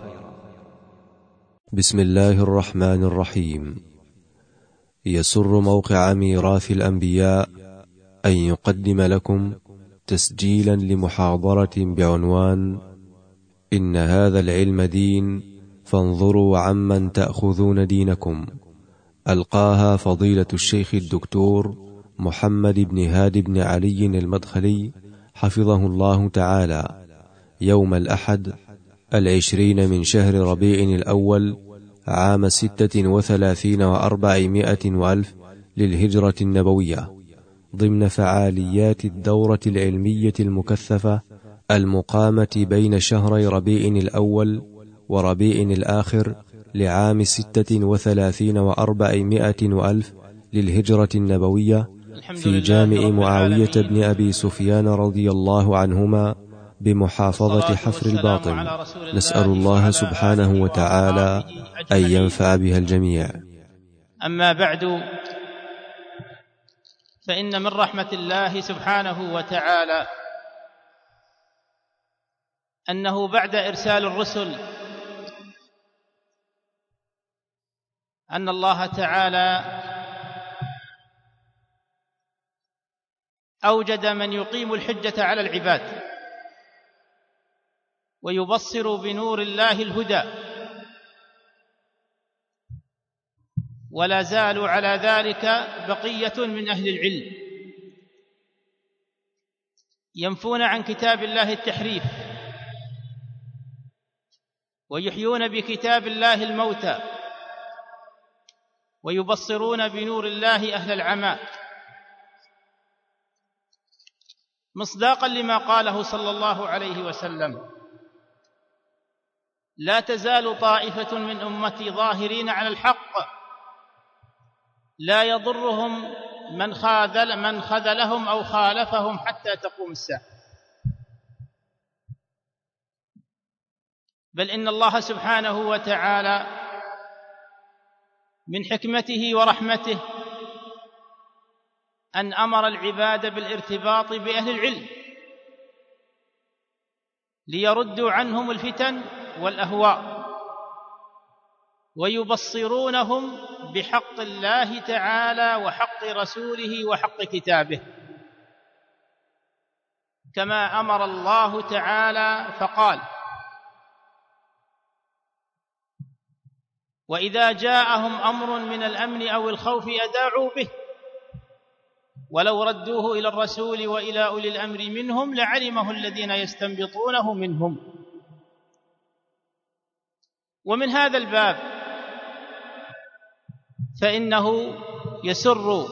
[SPEAKER 6] بسم الله الرحمن الرحيم. يسر موقع ميراث الأنبياء أن يقدم لكم تسجيلا لمحاضرة بعنوان إن هذا العلم دين فانظروا عمن تأخذون دينكم، ألقاها فضيلة الشيخ الدكتور محمد بن هادي بن علي المدخلي حفظه الله تعالى، يوم الأحد العشرين من شهر ربيع الأول عام ستة وثلاثين وأربعمائة وألف للهجرة النبوية، ضمن فعاليات الدورة العلمية المكثفة المقامة بين شهري ربيع الأول وربيع الآخر لعام ستة وثلاثين وأربعمائة وألف للهجرة النبوية في جامع معاوية بن أبي سفيان رضي الله عنهما بمحافظة حفر الباطن. نسأل الله سبحانه وتعالى أن ينفع بها الجميع.
[SPEAKER 2] أما بعد، فإن من رحمة الله سبحانه وتعالى أنه بعد إرسال الرسل أن الله تعالى أوجد من يقيم الحجة على العباد ويبصر بنور الله الهدى، ولا زالوا على ذلك بقية من أهل العلم ينفون عن كتاب الله التحريف ويحيون بكتاب الله الموتى ويبصرون بنور الله أهل العمى، مصداقا لما قاله صلى الله عليه وسلم: لا تزال طائفة من أمتي ظاهرين على الحق لا يضرهم من خاذل من خذلهم أو خالفهم حتى تقوم الساعة. بل إن الله سبحانه وتعالى من حكمته ورحمته أن أمر العباد بالارتباط بأهل العلم ليردوا عنهم الفتن والأهواء ويبصرونهم بحق الله تعالى وحق رسوله وحق كتابه، كما أمر الله تعالى فقال: وإذا جاءهم أمر من الأمن أو الخوف أذاعوا به ولو ردوه إلى الرسول وإلى أولي الأمر منهم لعلمه الذين يستنبطونه منهم. ومن هذا الباب فإنه يسر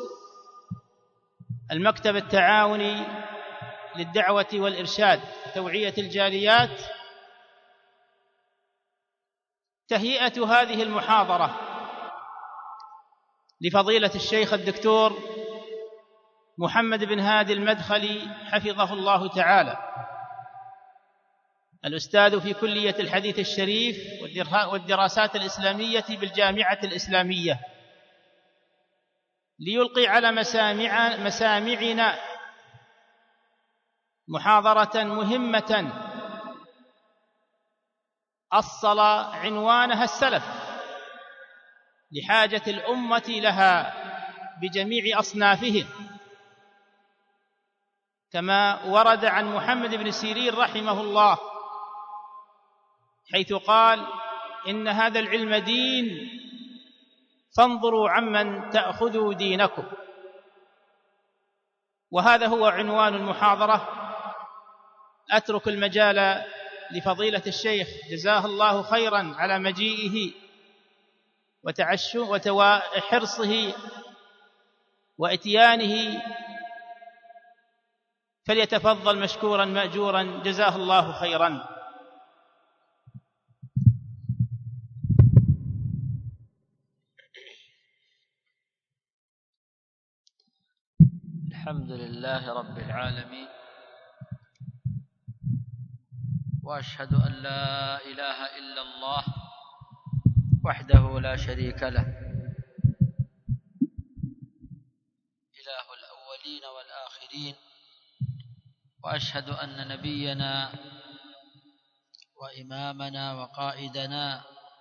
[SPEAKER 2] المكتب التعاوني للدعوة والإرشاد توعية الجاليات تهيئة هذه المحاضرة لفضيلة الشيخ الدكتور محمد بن هادي المدخلي حفظه الله تعالى، الأستاذ في كلية الحديث الشريف والدراسات الإسلامية بالجامعة الإسلامية، ليلقي على مسامع مسامعنا محاضرة مهمة أصل عنوانها السلف لحاجة الأمة لها بجميع أصنافهم، كما ورد عن محمد بن سيرين رحمه الله حيث قال: إن هذا العلم دين فانظروا عمن تأخذوا دينكم. وهذا هو عنوان المحاضرة. أترك المجال لفضيلة الشيخ جزاه الله خيرا على مجيئه وحرصه وإتيانه، فليتفضل مشكورا مأجورا جزاه الله خيرا.
[SPEAKER 3] الحمد لله رب العالمين، وأشهد أن لا إله إلا الله وحده لا شريك له، إله الأولين والآخرين، وأشهد أن نبينا وإمامنا وقائدنا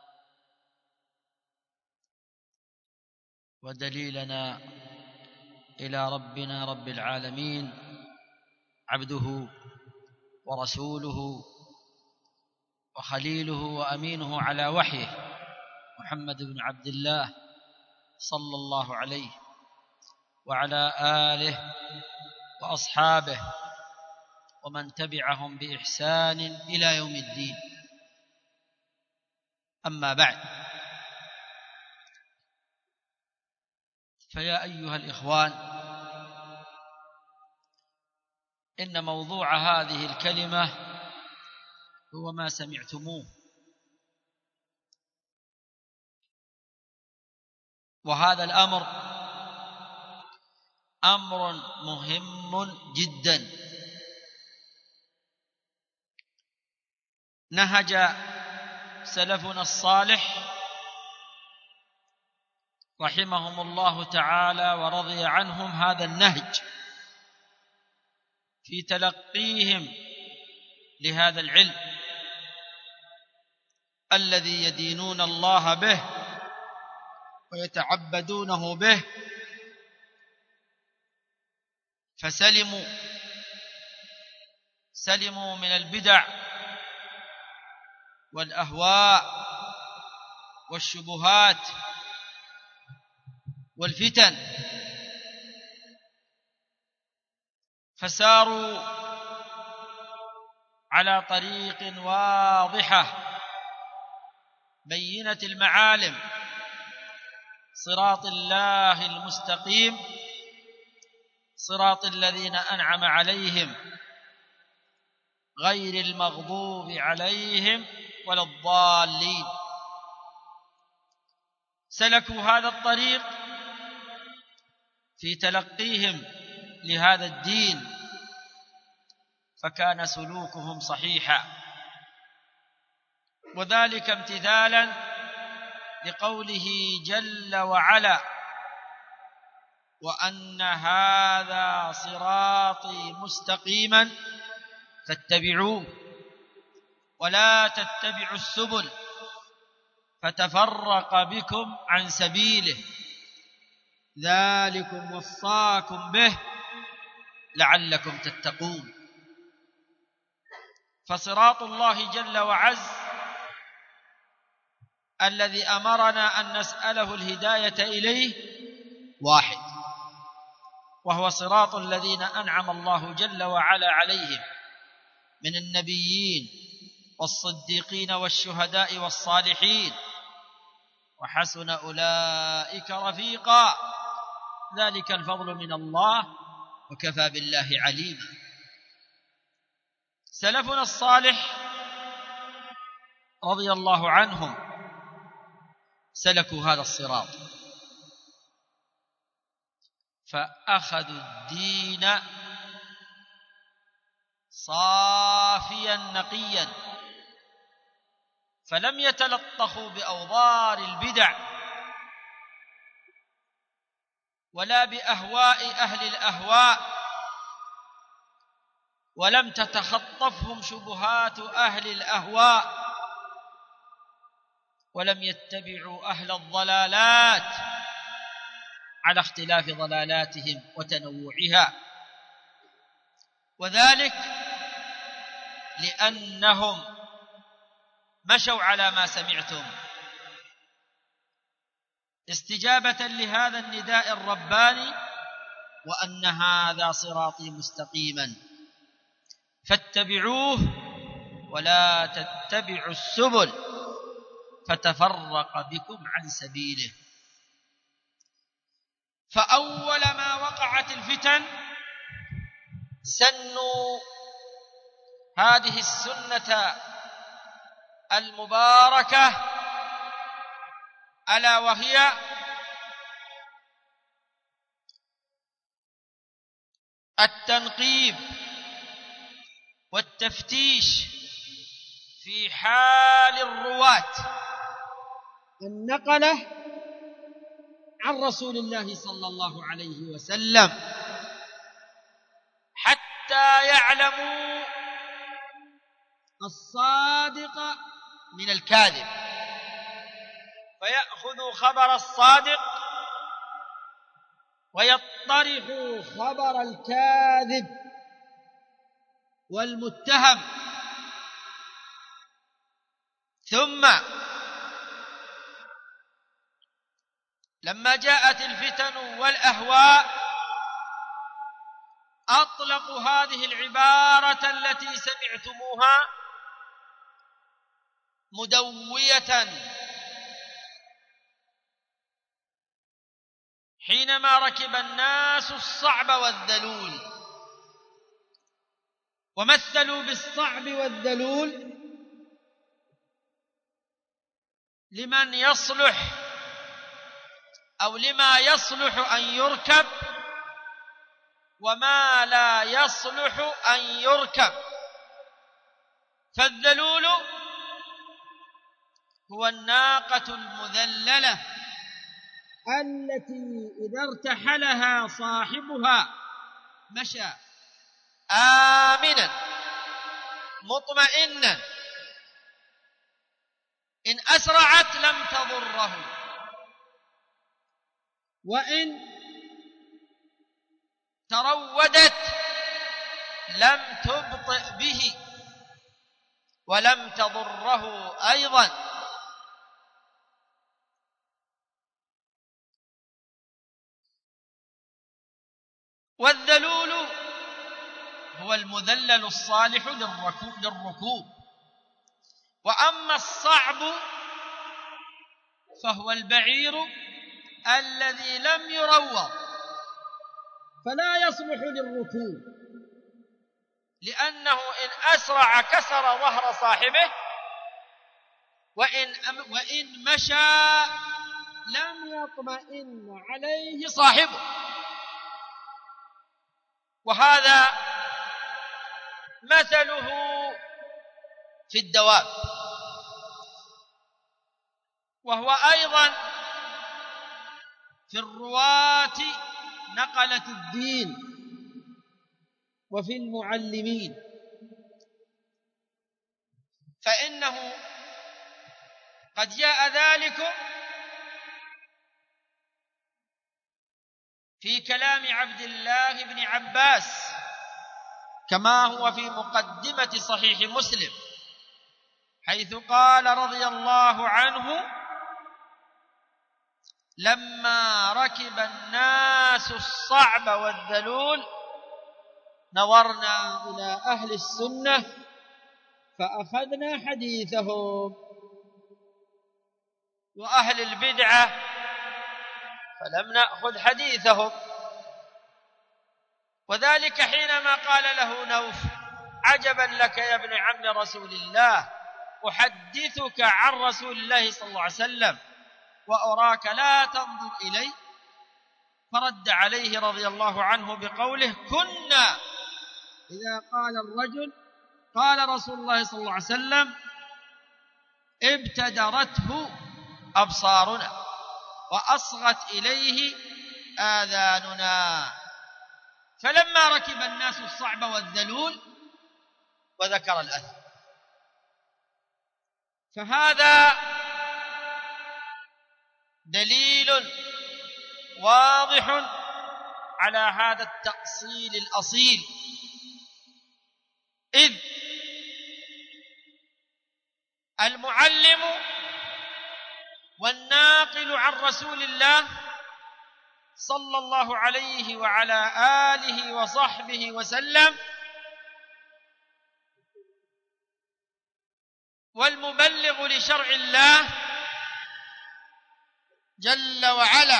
[SPEAKER 3] ودليلنا إلى ربنا رب العالمين عبده ورسوله وخليله وأمينه على وحيه محمد بن عبد الله صلى الله عليه وعلى آله وأصحابه ومن تبعهم بإحسان إلى يوم الدين. أما بعد، فيا أيها الإخوان، إن موضوع هذه الكلمة هو ما سمعتموه، وهذا الأمر أمر مهم جدا نهج سلفنا الصالح رحمهم الله تعالى ورضي عنهم هذا النهج في تلقيهم لهذا العلم الذي يدينون الله به ويتعبدونه به، فسلموا سلموا من البدع والأهواء والشبهات والفتن، فساروا على طريق واضحة بينة المعالم، صراط الله المستقيم، صراط الذين أنعم عليهم غير المغضوب عليهم ولا الضالين. سلكوا هذا الطريق في تلقيهم لهذا الدين، فكان سلوكهم صحيحا، وذلك امتثالا لقوله جل وعلا: وأن هذا صراطي مستقيما فاتبعوه ولا تتبعوا السبل فتفرق بكم عن سبيله ذلكم وصاكم به لعلكم تتقون. فصراط الله جل وعز الذي أمرنا أن نسأله الهداية إليه واحد، وهو صراط الذين أنعم الله جل وعلا عليهم من النبيين والصديقين والشهداء والصالحين، وحسن أولئك رفيقا، ذلك الفضل من الله وكفى بالله عليما. سلفنا الصالح رضي الله عنهم سلكوا هذا الصراط، فأخذوا الدين صافيا نقيا، فلم يتلطخوا بأوضار البدع ولا بأهواء أهل الأهواء، ولم تتخطفهم شبهات أهل الأهواء، ولم يتبعوا أهل الضلالات على اختلاف ضلالاتهم وتنوعها، وذلك لأنهم مشوا على ما سمعتم استجابة لهذا النداء الرباني: وأن هذا صراطي مستقيما فاتبعوه ولا تتبعوا السبل فتفرق بكم عن سبيله. فأول ما وقعت الفتن سنوا هذه السنة المباركة، ألا وهي التنقيب والتفتيش في حال الرواة النقلة عن رسول الله صلى الله عليه وسلم، حتى يعلم يعلموا الصادق من الكاذب، فيأخذوا خبر الصادق ويطرحوا خبر الكاذب والمتهم. ثم لما جاءت الفتن والأهواء أطلقوا هذه العبارة التي سمعتموها مدوية حينما ركب الناس الصعب والذلول، ومثلوا بالصعب والذلول لمن يصلح أو لما يصلح أن يركب وما لا يصلح أن يركب. فالذلول هو الناقة المذللة التي إذا ارتحلها صاحبها مشى آمنا مطمئنا، إن أسرعت لم تضره، وإن ترودت لم تبطئ به ولم تضره أيضا. والذلول هو المذلل الصالح للركوب. وأما الصعب فهو البعير الذي لم يروض فلا يصلح للركوب، لأنه إن أسرع كسر ظهر صاحبه، وإن, وإن مشى لم يطمئن عليه صاحبه. وهذا مثله في الدواب، وهو أيضا في الرواة نقلة الدين وفي المعلمين، فإنه قد جاء ذلك في كلام عبد الله بن عباس كما هو في مقدمة صحيح مسلم، حيث قال رضي الله عنه: لما ركب الناس الصعب والذلول نظرنا إلى أهل السنة فأخذنا حديثهم، وأهل البدعة فلم نأخذ حديثهم. وذلك حينما قال له نوف: عجبا لك يا ابن عم رسول الله، أحدثك عن رسول الله صلى الله عليه وسلم وأراك لا تنظر إلي. فرد عليه رضي الله عنه بقوله: كنا إذا قال الرجل قال رسول الله صلى الله عليه وسلم ابتدرته أبصارنا وأصغت إليه آذاننا. فلما ركب الناس الصعب والذلول وذكر الأثر. فهذا دليل واضح على هذا التأصيل الأصيل، إذ المعلم والناقل عن رسول الله صلى الله عليه وعلى آله وصحبه وسلم والمبلغ لشرع الله جل وعلا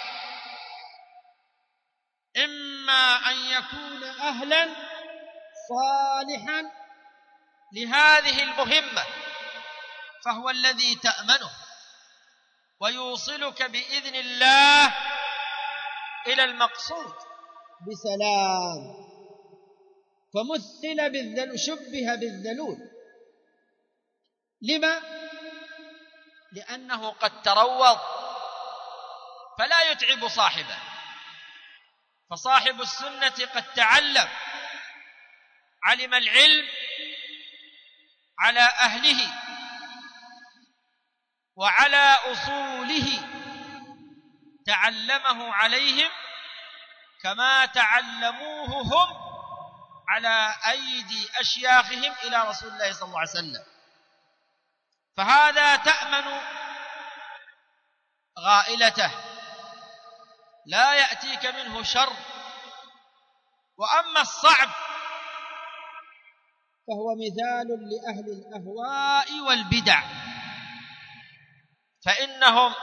[SPEAKER 3] إما أن يكون أهلا صالحا لهذه المهمة، فهو الذي تأمنه ويوصلك بإذن الله إلى المقصود بسلام. فمثل بالذلول، شبه بالذلول. لما؟ لأنه قد تروض فلا يتعب صاحبه، فصاحب السنة قد تعلم علم العلم على أهله وعلى أصوله، تعلمه عليهم كما تعلموه هم على أيدي أشياخهم إلى رسول الله صلى الله عليه وسلم. فهذا تأمن غائلته، لا يأتيك منه شر. وأما الصعب فهو مثال لأهل الأهواء والبدع، فإنهم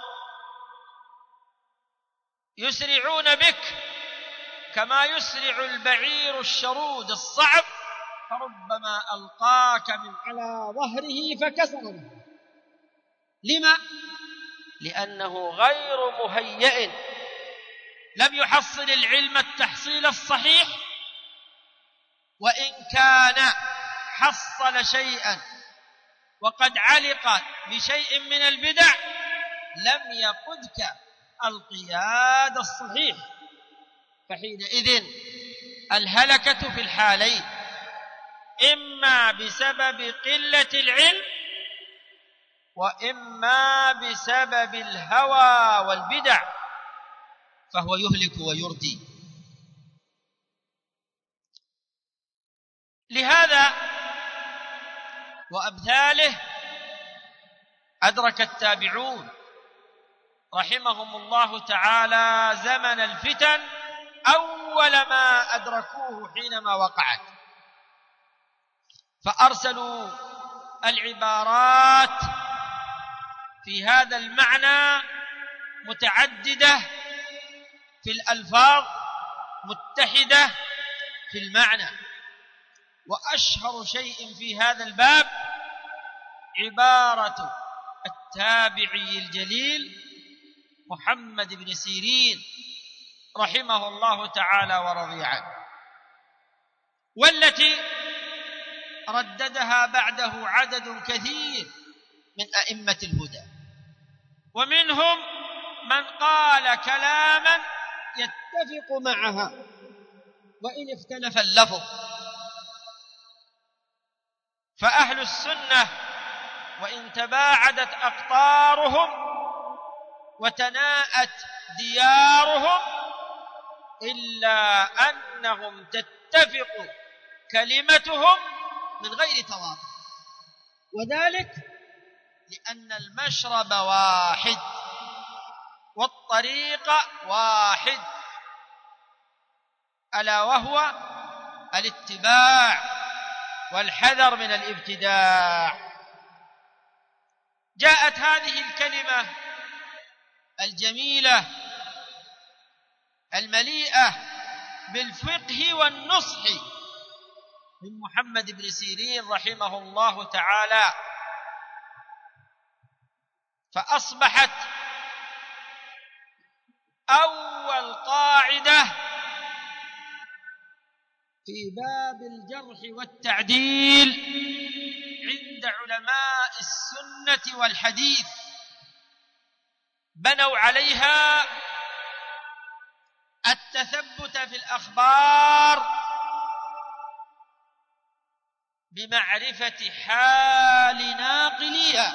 [SPEAKER 3] يسرعون بك كما يسرع البعير الشرود الصعب، فربما ألقاك من على ظهره فكسره. لما؟ لأنه غير مهيئ، لم يحصل العلم التحصيل الصحيح، وإن كان حصل شيئا وقد علق بشيء من البدع لم يقدك القياد الصحيح. فحينئذ الهلكة في الحالين، إما بسبب قلة العلم وإما بسبب الهوى والبدع، فهو يهلك ويردي. لهذا وأمثاله أدرك التابعون رحمهم الله تعالى زمن الفتن أول ما أدركوه حينما وقعت، فأرسلوا العبارات في هذا المعنى متعددة في الألفاظ، متحدة في المعنى. وأشهر شيء في هذا الباب عبارة التابعي الجليل محمد بن سيرين رحمه الله تعالى ورضي عنه، والتي رددها بعده عدد كثير من أئمة الهدى، ومنهم من قال كلاما يتفق معها وإن اختلف اللفظ. فأهل السنة وإن تباعدت أقطارهم وتناءت ديارهم إلا أنهم تتفق كلمتهم من غير تواطؤ، وذلك لأن المشرب واحد والطريق واحد، ألا وهو الاتباع والحذر من الابتداع. جاءت هذه الكلمة الجميلة المليئة بالفقه والنصح من محمد بن سيرين رحمه الله تعالى، فأصبحت أول قاعدة في باب الجرح والتعديل عند علماء السنة والحديث، بنوا عليها التثبت في الأخبار بمعرفة حال ناقليها،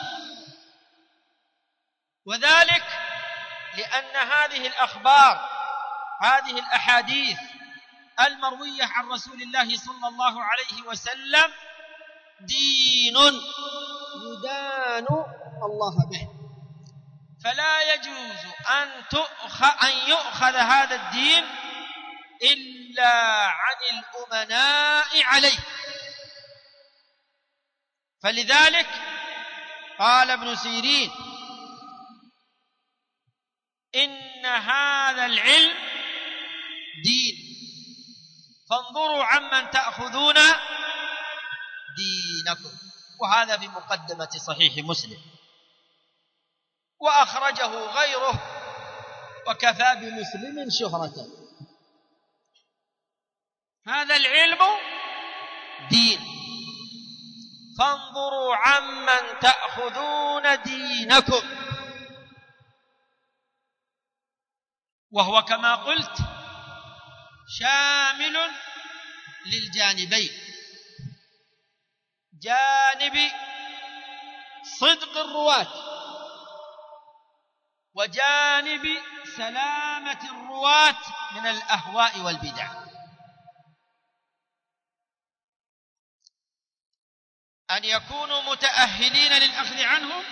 [SPEAKER 3] وذلك لأن هذه الأخبار هذه الأحاديث المروية عن رسول الله صلى الله عليه وسلم دين يدان الله به، فلا يجوز أن تؤخذ أن يؤخذ هذا الدين إلا عن الأمناء عليه. فلذلك قال ابن سيرين إن هذا العلم دين، فانظروا عمن تأخذون دينكم. وهذا في مقدمة صحيح مسلم، وأخرجه غيره وكفى بمسلم شهرة. هذا العلم دين، فانظروا عمن تأخذون دينكم. وهو كما قلت شامل للجانبين: جانب صدق الرواة وجانب سلامة الرواة من الأهواء والبدع. أن يكونوا متأهلين للأخذ عنهم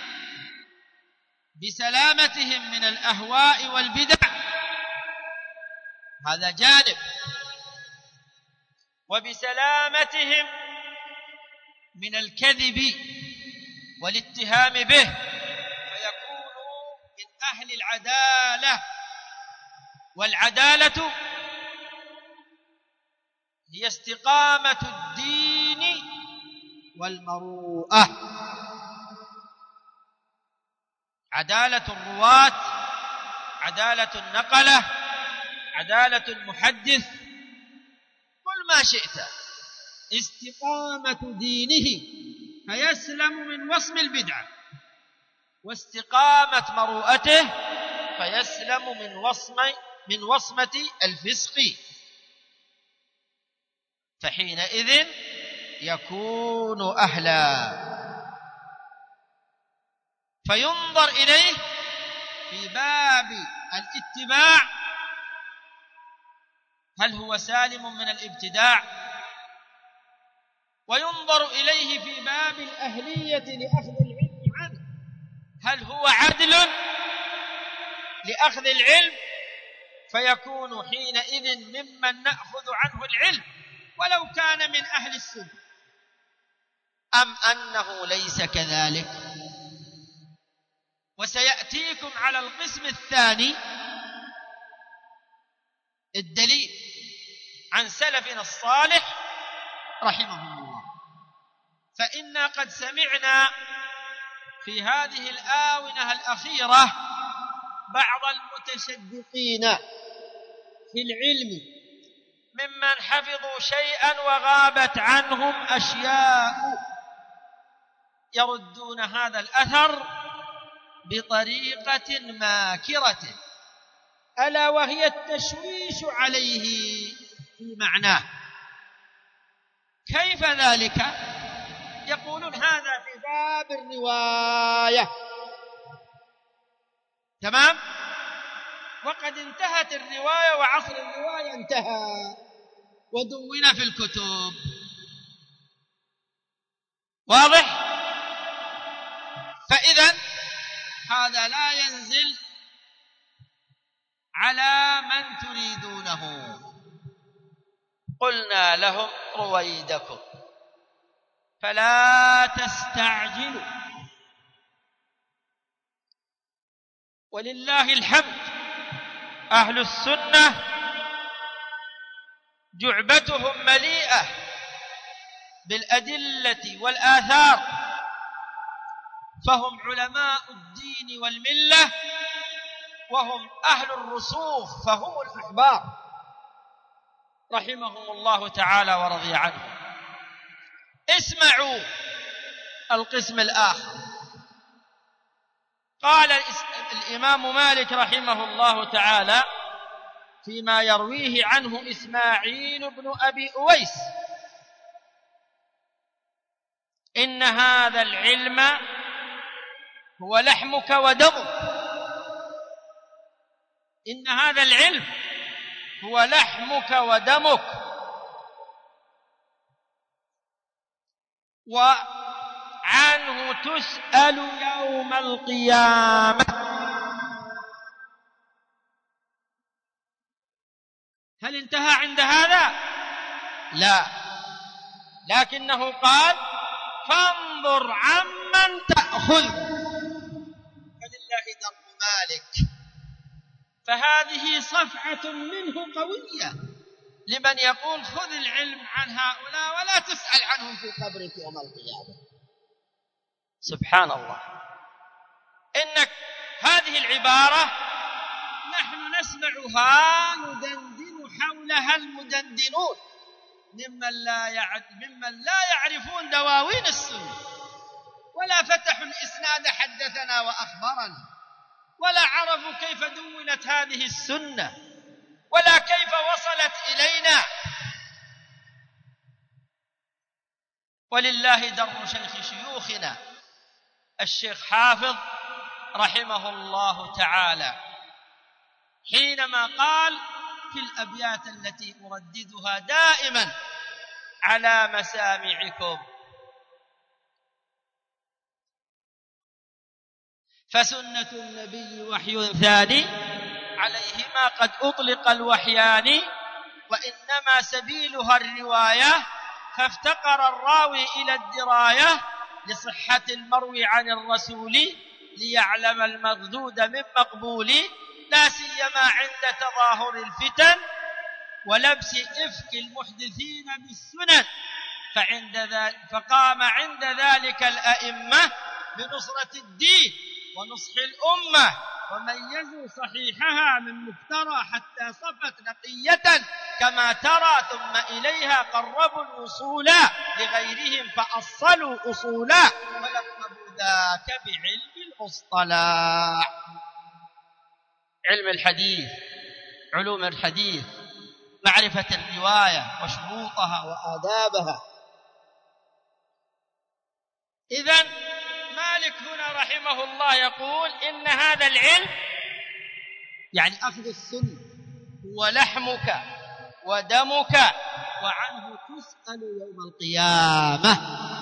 [SPEAKER 3] بسلامتهم من الأهواء والبدع، هذا جانب، وبسلامتهم من الكذب والاتهام به، فيكونوا من أهل العدالة. والعدالة هي استقامة الدين والمروءة. عدالة الرواة، عدالة النقلة، عدالة المحدث، قل ما شئت، استقامة دينه فيسلم من وصم البدعة، واستقامة مروءته فيسلم من وصم من وصمة الفسق، فحينئذ يكون أهلا. فينظر إليه في باب الاتباع، هل هو سالم من الابتداع؟ وينظر إليه في باب الأهلية لأخذ العلم عنه، هل هو عدل لأخذ العلم؟ فيكون حينئذ ممن نأخذ عنه العلم ولو كان من أهل السنة. أم أنه ليس كذلك؟ وسيأتيكم على القسم الثاني الدليل عن سلفنا الصالح رحمهم الله. فإنا قد سمعنا في هذه الآونة الأخيرة بعض المتشدقين في العلم ممن حفظوا شيئا وغابت عنهم أشياء يردون هذا الأثر بطريقة ماكرة، ألا وهي التشويش عليه في معناه. كيف ذلك؟ يقولون هذا في باب الرواية، تمام، وقد انتهت الرواية وعصر الرواية انتهى ودون في الكتب. واضح؟ فإذا هذا لا ينزل على من تريدونه. قلنا لهم رويدكم فلا تستعجلوا، ولله الحمد أهل السنة جعبتهم مليئة بالأدلة والآثار، فهم علماء الدين والملة، وهم أهل الرسوخ، فهم الأحبار رحمهم الله تعالى ورضي عنهم. اسمعوا القسم الآخر. قال الإمام مالك رحمه الله تعالى فيما يرويه عنه إسماعيل بن أبي أويس: إن هذا العلم هو لحمك ودمك. إن هذا العلم هو لحمك ودمك، وعنه تسأل يوم القيامة. هل انتهى عند هذا؟ لا، لكنه قال: فانظر عمن تأخذ. فلله درب مالك. فهذه صفعة منه قوية لمن يقول خذ العلم عن هؤلاء ولا تسأل عنهم في قبرك يوم القيامة. سبحان الله. إنك هذه العبارة نحن نسمعها ندندن حولها المدندنون ممن لا يعرف ممن لا يعرفون دواوين السنة، ولا فتحوا الإسناد حدثنا وأخبرنا، ولا عرفوا كيف دونت هذه السنة، ولا كيف وصلت إلينا. ولله در شيخ شيوخنا الشيخ حافظ رحمه الله تعالى حينما قال في الأبيات التي أرددها دائما على مسامعكم: فسنة النبي وحي ثاني عليهما قد أطلق الوحيان، وإنما سبيلها الرواية، فافتقر الراوي إلى الدراية لصحة المروي عن الرسول ليعلم المردود من مقبول، لا سيما عند تظاهر الفتن ولبس إفك المحدثين بالسنن، فعند ذلك فقام عند ذلك الأئمة بنصرة الدين ونصح الأمة، وميزوا صحيحها من مفترى حتى صفت نقية كما ترى، ثم إليها قربوا الوصول لغيرهم فأصلوا أصولا، ولقبوا ذاك بعلم المصطلح. علم الحديث، علوم الحديث، معرفة الرواية وشروطها وآدابها. إذن مالك هنا رحمه الله يقول إن هذا العلم يعني أخذ السنة هو لحمك ودمك، وعنه تسأل يوم القيامة،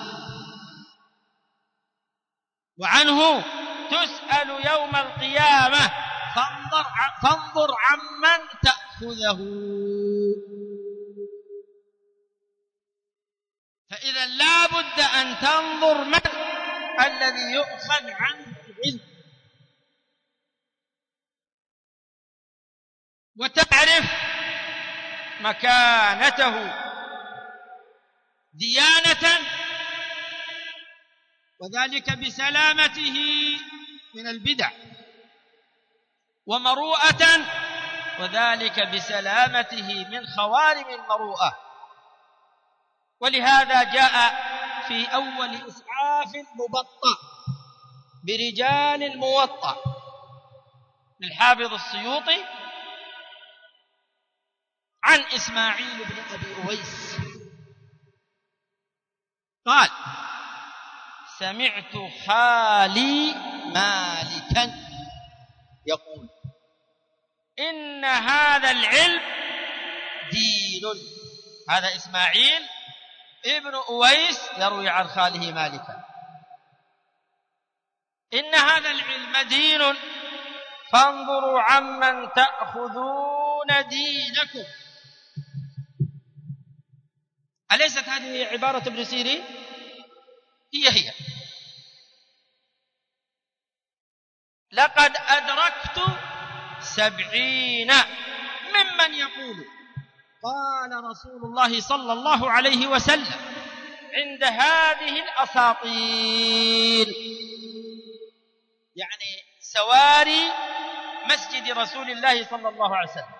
[SPEAKER 3] وعنه تسأل يوم القيامة، فانظر فانظر عمن تأخذه. فإذا لا بد أن تنظر من الذي يؤخذ عنه العلم، وتعرف مكانته ديانة، وذلك بسلامته من البدع، ومروءة، وذلك بسلامته من خوارم المروءة. ولهذا جاء في أول إسعاف المبطأ برجال الموطأ للحافظ السيوطي عن إسماعيل بن أبي أويس قال: سمعت خالي مالكا يقول إن هذا العلم دين. هذا إسماعيل ابن أويس يروي عن خاله مالكا: إن هذا العلم دين فانظروا عمن تأخذون دينكم. أليست هذه عبارة ابن سيرين؟ هي هي. لقد أدركت سبعين ممن يقول قال رسول الله صلى الله عليه وسلم عند هذه الأساطير، يعني سواري مسجد رسول الله صلى الله عليه وسلم،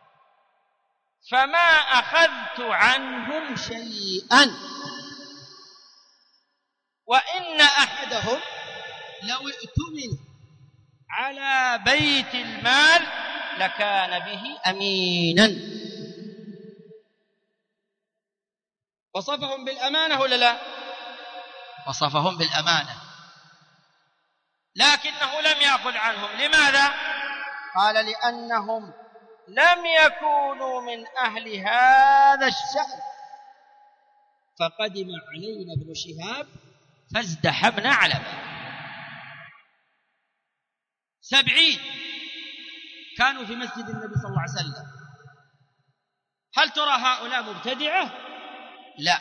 [SPEAKER 3] فما أخذت عنهم شيئا، وإن أحدهم لو ائتمن على بيت المال لكان به أمينا. وصفهم بالأمانة ولا لا؟ وصفهم بالأمانة، لكنه لم يأخذ عنهم. لماذا؟ قال: لأنهم لم يكونوا من أهل هذا الشأن، فقدم علينا ابن شهاب فازدحمنا على باب. سبعين كانوا في مسجد النبي صلى الله عليه وسلم. هل ترى هؤلاء مبتدعة؟ لا،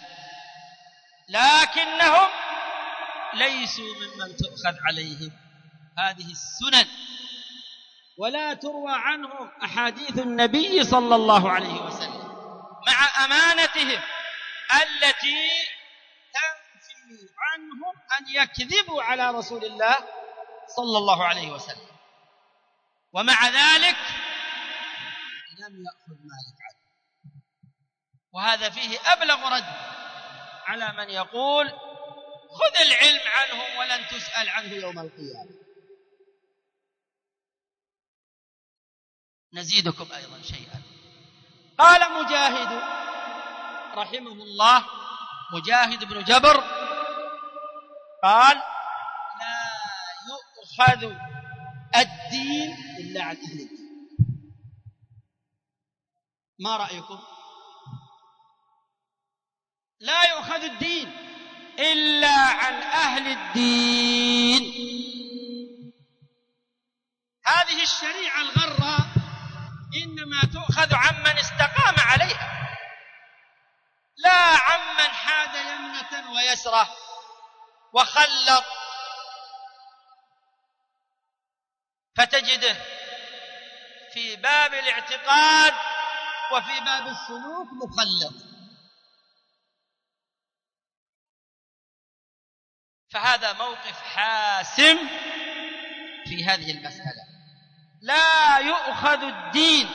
[SPEAKER 3] لكنهم ليسوا ممن تؤخذ عليهم هذه السنن، ولا تروى عنهم أحاديث النبي صلى الله عليه وسلم، مع أمانتهم التي تنفي عنهم أن يكذبوا على رسول الله صلى الله عليه وسلم، ومع ذلك لم يأخذ مالك عنه. وهذا فيه أبلغ رد على من يقول خذ العلم عنهم ولن تسأل عنه يوم القيامة. نزيدكم أيضا شيئا. قال مجاهد رحمه الله: مجاهد بن جبر قال لا يؤخذ الدين إلا عن أهل الدين. ما رأيكم؟ لا يؤخذ الدين إلا عن أهل الدين. هذه الشريعة الغراء إنما تؤخذ عمن استقام عليها، لا عمن حاد يمنة ويسرة وخلط، فتجده في باب الاعتقاد وفي باب السلوك مخلط. فهذا موقف حاسم في هذه المسألة. لا يؤخذ الدين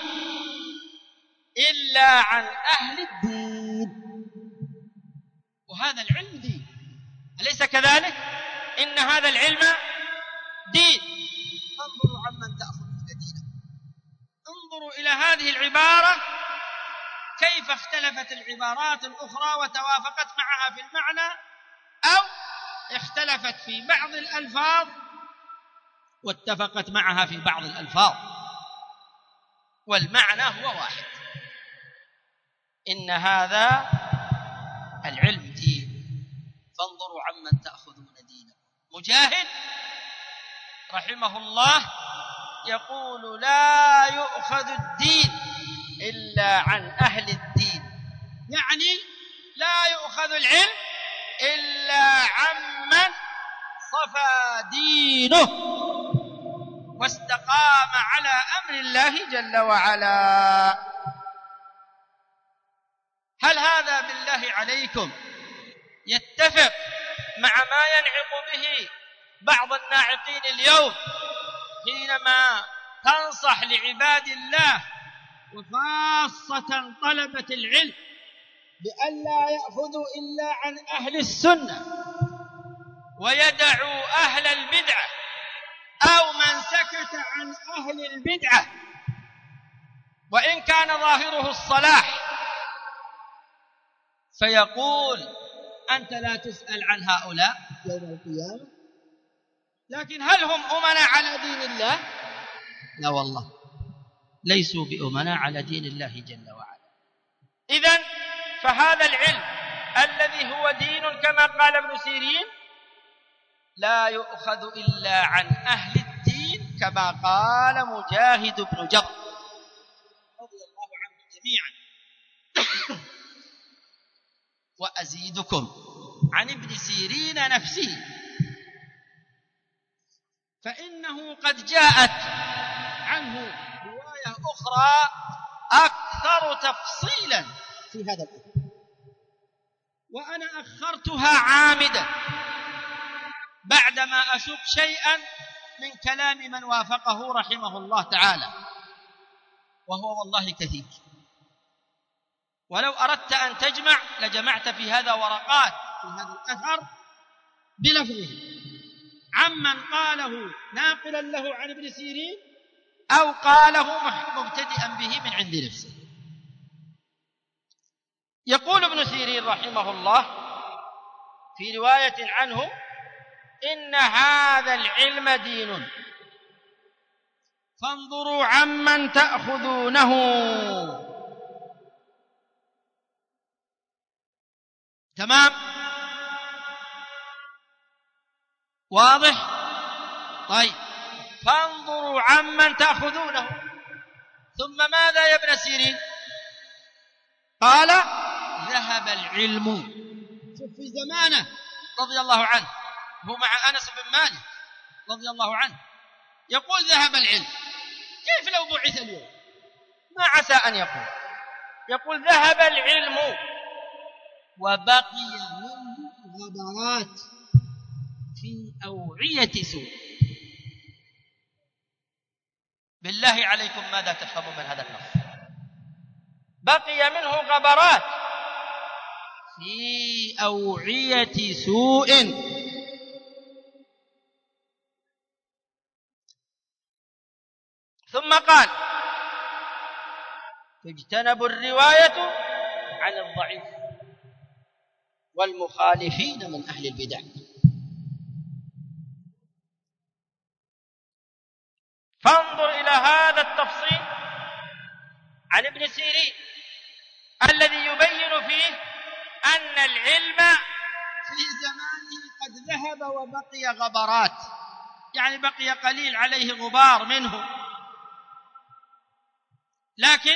[SPEAKER 3] إلا عن أهل الدين، وهذا العلم دين، أليس كذلك؟ إن هذا العلم دين. انظروا عمن تأخذون دينه. انظروا إلى هذه العبارة كيف اختلفت العبارات الأخرى وتوافقت معها في المعنى، أو اختلفت في بعض الألفاظ واتفقت معها في بعض الألفاظ، والمعنى هو واحد. إن هذا العلم دين، فانظروا عمن تأخذون دينكم. مجاهد رحمه الله يقول لا يؤخذ الدين إلا عن أهل الدين، يعني لا يؤخذ العلم إلا عمن صفى دينه واستقام على أمر الله جل وعلا. هل هذا بالله عليكم يتفق مع ما ينعق به بعض الناعقين اليوم حينما تنصح لعباد الله وخاصة طلبة العلم بألا يأخذوا إلا عن أهل السنة ويدعوا أهل البدعة، أو من سكت عن أهل البدعة وإن كان ظاهره الصلاح، فيقول أنت لا تسأل عن هؤلاء يوم القيامة، لكن هل هم أمنا على دين الله؟ لا والله، ليسوا بأمنا على دين الله جل وعلا. إذن فهذا العلم الذي هو دين كما قال ابن سيرين لا يؤخذ إلا عن أهل الدين كما قال مجاهد بن جبر رضي الله عنهم جميعا. وأزيدكم عن ابن سيرين نفسه، فإنه قد جاءت عنه رواية أخرى أكثر تفصيلا في هذا الأمر، وأنا أخرتها عامدا بعدما أشق شيئا من كلام من وافقه رحمه الله تعالى، وهو والله كثير. ولو أردت أن تجمع لجمعت في هذا ورقات في هذا الأثر بلفظه عمن قاله ناقلا له عن ابن سيرين أو قاله مبتدئا به من عند نفسه. يقول ابن سيرين رحمه الله في رواية عنه إن هذا العلم دين، فانظروا عمن تأخذونه. تمام؟ واضح؟ طيب، فانظروا عمن تأخذونه. ثم ماذا يا ابن سيرين؟ قال ذهب العلم. شوف في زمانه رضي الله عنه هو مع أنس بن مالك رضي الله عنه يقول ذهب العلم. كيف لو بعث اليوم؟ ما عسى أن يقول يقول ذهب العلم وبقي منه غبرات في أوعية سوء. بالله عليكم ماذا تفهمون من هذا اللفظ؟ بقي منه غبرات في أوعية سوء. ثم قال تجتنب الرواية عن الضعيف والمخالفين من أهل البدع.
[SPEAKER 4] فانظر إلى هذا التفصيل عن ابن سيرين الذي يبين فيه أن العلم
[SPEAKER 3] في زمانه قد ذهب وبقي غبرات، يعني بقي قليل عليه غبار منه، لكن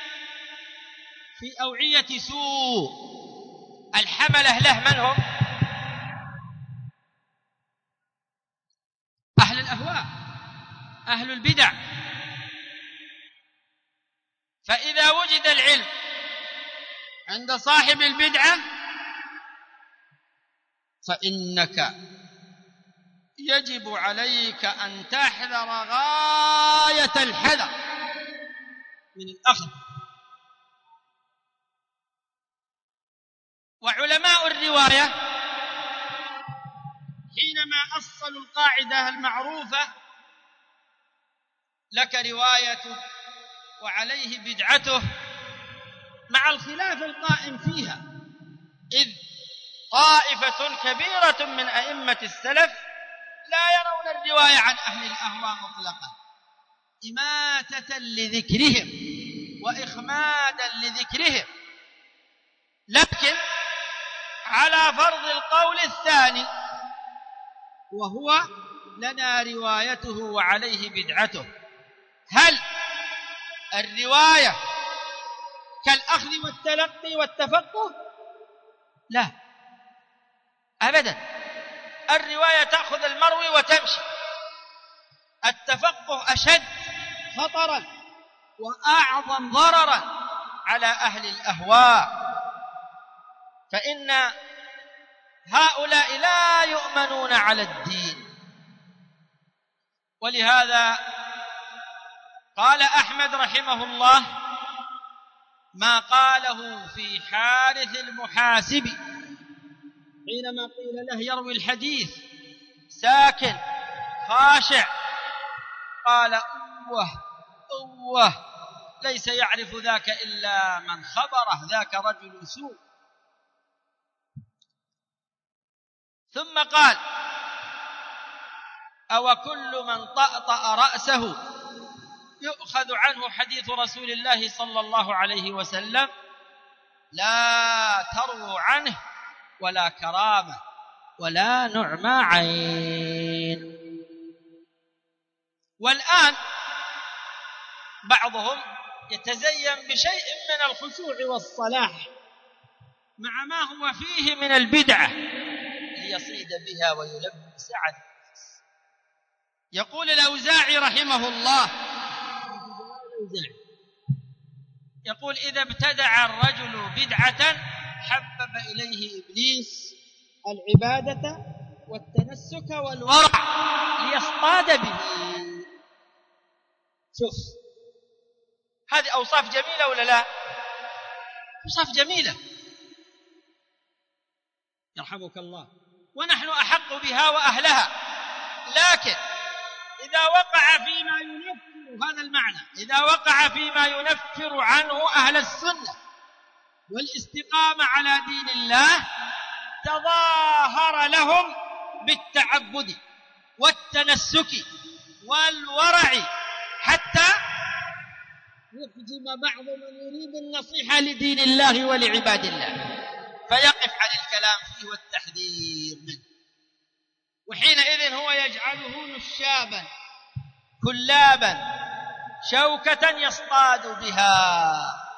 [SPEAKER 3] في أوعية سوء.
[SPEAKER 4] الحملة له من هم؟
[SPEAKER 3] أهل الأهواء، أهل البدع.
[SPEAKER 4] فإذا وجد العلم
[SPEAKER 3] عند صاحب البدعة فإنك يجب عليك أن تحذر غاية الحذر من الأخذ.
[SPEAKER 4] وعلماء الرواية
[SPEAKER 3] حينما أصلوا القاعدة المعروفة: لك روايته وعليه بدعته، مع الخلاف القائم فيها،
[SPEAKER 4] إذ طائفة كبيرة من أئمة السلف
[SPEAKER 3] لا يرون الرواية عن أهل الأهواء مطلقا، إماتة لذكرهم وإخمادا لذكرهم،
[SPEAKER 4] لكن على فرض القول الثاني،
[SPEAKER 3] وهو لنا روايته وعليه بدعته.
[SPEAKER 4] هل الرواية كالأخذ والتلقي والتفقه؟ لا أبدا، الرواية تأخذ المروي وتمشي، التفقه أشد
[SPEAKER 3] خطرا وأعظم ضررا
[SPEAKER 4] على أهل الأهواء، فإن هؤلاء لا يؤمنون على الدين.
[SPEAKER 3] ولهذا قال أحمد رحمه الله ما قاله في حارث المحاسب حينما قيل له يروي الحديث
[SPEAKER 4] ساكن خاشع،
[SPEAKER 3] قال: أوه أوه ليس يعرف ذاك إلا من خبره، ذاك رجل سوء.
[SPEAKER 4] ثم قال:
[SPEAKER 3] أو كل من طأطأ رأسه يؤخذ عنه حديث رسول الله صلى الله عليه وسلم؟ لا تروا عنه ولا كرامة ولا نعمى عين.
[SPEAKER 4] والآن بعضهم يتزين بشيء من الخشوع والصلاح
[SPEAKER 3] مع ما هو فيه من البدعة
[SPEAKER 4] ليصيد بها ويلبس عن.
[SPEAKER 3] يقول الأوزاعي رحمه الله، يقول: إذا ابتدع الرجل بدعة حبب إليه إبليس العبادة والتنسك والورع ليصطاد به.
[SPEAKER 4] شوف، هذه أوصاف جميلة ولا لا؟
[SPEAKER 3] أوصاف جميلة يرحمك الله، ونحن أحق بها وأهلها، لكن إذا وقع فيما ينفر هذا المعنى، إذا وقع فيما ينفر عنه أهل السنة والاستقامة على دين الله، تظاهر لهم بالتعبد والتنسك والورع حتى يحجم بعض من يريد النصيحة لدين الله ولعباد الله، فيقف عن الكلام فيه والتحذير منه، وحينئذ هو يجعله نشابا كلابا شوكة يصطاد بها.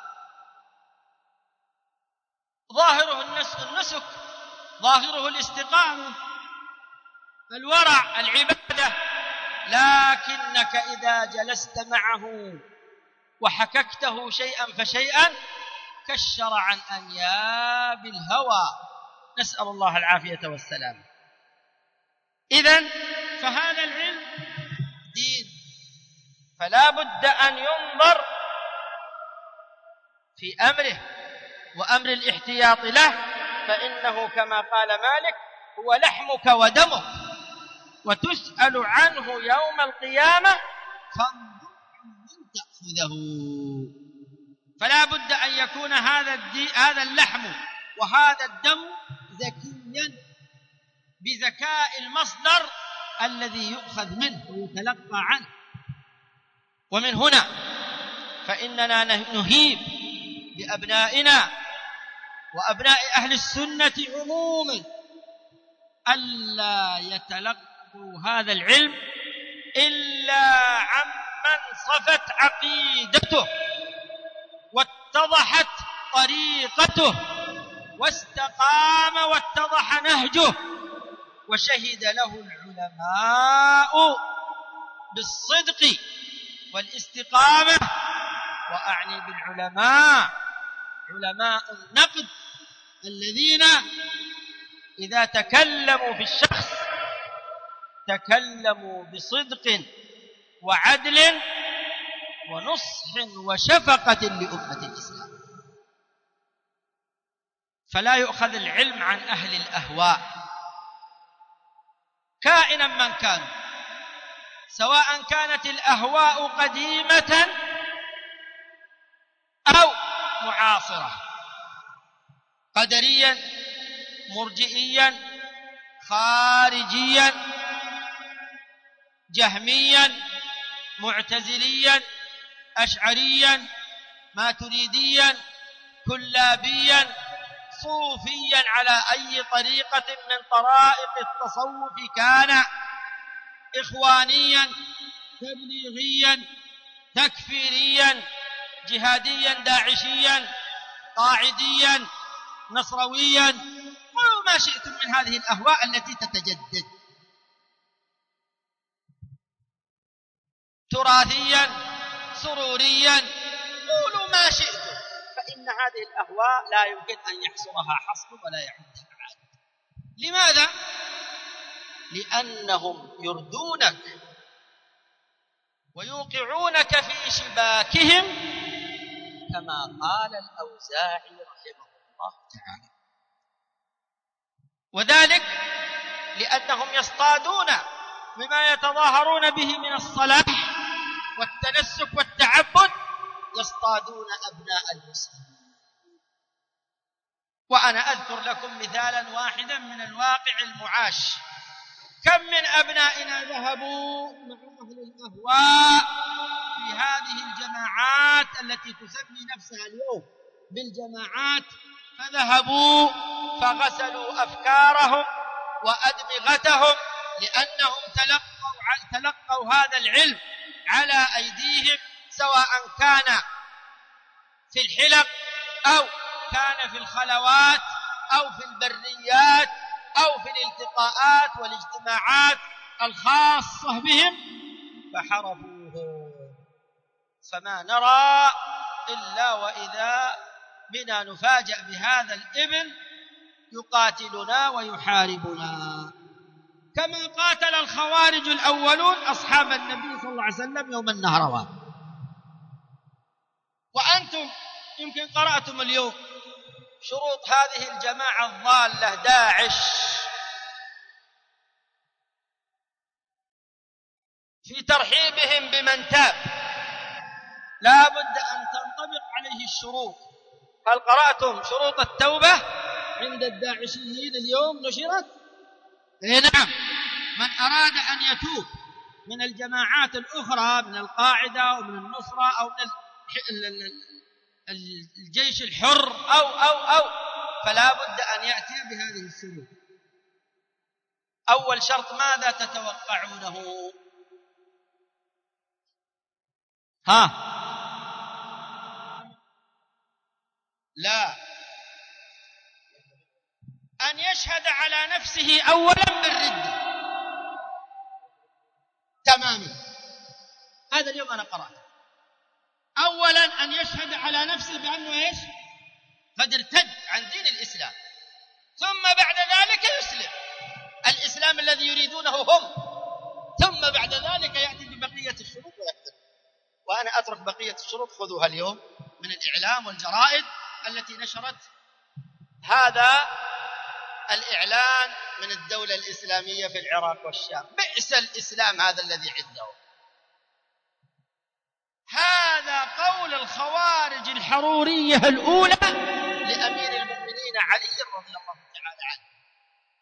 [SPEAKER 3] ظاهره النسك، ظاهره الاستقامة، الورع، العبادة، لكنك إذا جلست معه وحككته شيئا فشيئا كشر عن أنياب الهوى، نسأل الله العافية والسلام. إذن فهذا العلم دين،
[SPEAKER 4] فلا بد أن ينظر في أمره وأمر الاحتياط له، فإنه كما قال مالك هو لحمك ودمك،
[SPEAKER 3] وتسأل عنه يوم القيامة فانظر من تأخذه. فلا بد أن يكون هذا هذا اللحم وهذا الدم ذكيا بذكاء المصدر الذي يؤخذ منه ويتلقى عنه. ومن هنا فإننا نهيب بأبنائنا وأبناء أهل السنة عموما ألا يتلقوا هذا العلم إلا عمن صفت عقيدته واتضحت طريقته واستقام واتضح نهجه وشهد له العلماء بالصدق والاستقامة. وأعني بالعلماء علماء النقد الذين إذا تكلموا في الشخص تكلموا بصدق وعدل ونصح وشفقة لأمة الإسلام. فلا يؤخذ العلم عن أهل الأهواء كائنا من كان، سواء كانت الأهواء قديمة أو معاصرة، قدريا مرجئيا خارجيا جهميا معتزليا أشعريا ماتريديا كلابيا صوفيا، على أي طريقة من طرائق التصوف كان، إخوانيا تبليغيا تكفيريا جهاديا داعشيا قاعديا نصرويا، قولوا ما شئتم من هذه الأهواء التي تتجدد، تراثيا سروريا، قولوا ما شئتم، فإن هذه الأهواء لا يمكن أن يحصرها حصر ولا يعدها عاد. لماذا؟ لأنهم يردونك ويوقعونك في شباكهم كما قال الأوزاعي رحمه الله تعالى، وذلك لأنهم يصطادون بما يتظاهرون به من الصلاح والتنسك والتعبد، يصطادون أبناء المسلمين. وأنا أذكر لكم مثالا واحدا من الواقع المعاش. كم من أبنائنا ذهبوا مع أهل الأهواء في هذه الجماعات التي تسمي نفسها اليوم بالجماعات، فذهبوا فغسلوا أفكارهم وأدمغتهم لأنهم تلقوا, تلقوا هذا العلم على أيديهم، سواء كان في الحلق أو كان في الخلوات أو في البريات أو في الالتقاءات والاجتماعات الخاصة بهم، فحرفوه. فما نرى إلا وإذا بنا نفاجأ بهذا الابن يقاتلنا ويحاربنا، كما قاتل الخوارج الأولون أصحاب النبي صلى الله عليه وسلم يوم النهروان. وأنتم يمكن قرأتم اليوم شروط هذه الجماعة الضالة داعش في ترحيبهم بمن تاب، لا بد أن تنطبق عليه الشروط. هل قرأتم شروط التوبة عند الداعشيين اليوم نشرت؟ إيه نعم. من أراد أن يتوب من الجماعات الأخرى من القاعدة أو من النصرة أو من الجيش الحر أو أو أو فلا بد أن يأتي بهذه الشروط. أول شرط ماذا تتوقعونه؟ ها؟ لا، أن يشهد على نفسه أولا بالردة تماما. هذا اليوم أنا قرأت أولا أن يشهد على نفسه بأنه إيش؟ قد ارتد عن دين الإسلام، ثم بعد ذلك يسلم الإسلام الذي يريدونه هم، ثم بعد ذلك يأتي ببقية الشروط ويكتب. وأنا أترك بقية الشروط خذوها اليوم من الإعلام والجرائد التي نشرت هذا الإعلان من الدولة الإسلامية في العراق والشام. بئس الإسلام هذا الذي عندهم. هذا قول الخوارج الحرورية الأولى لأمير المؤمنين علي رضي الله تعالى عنه.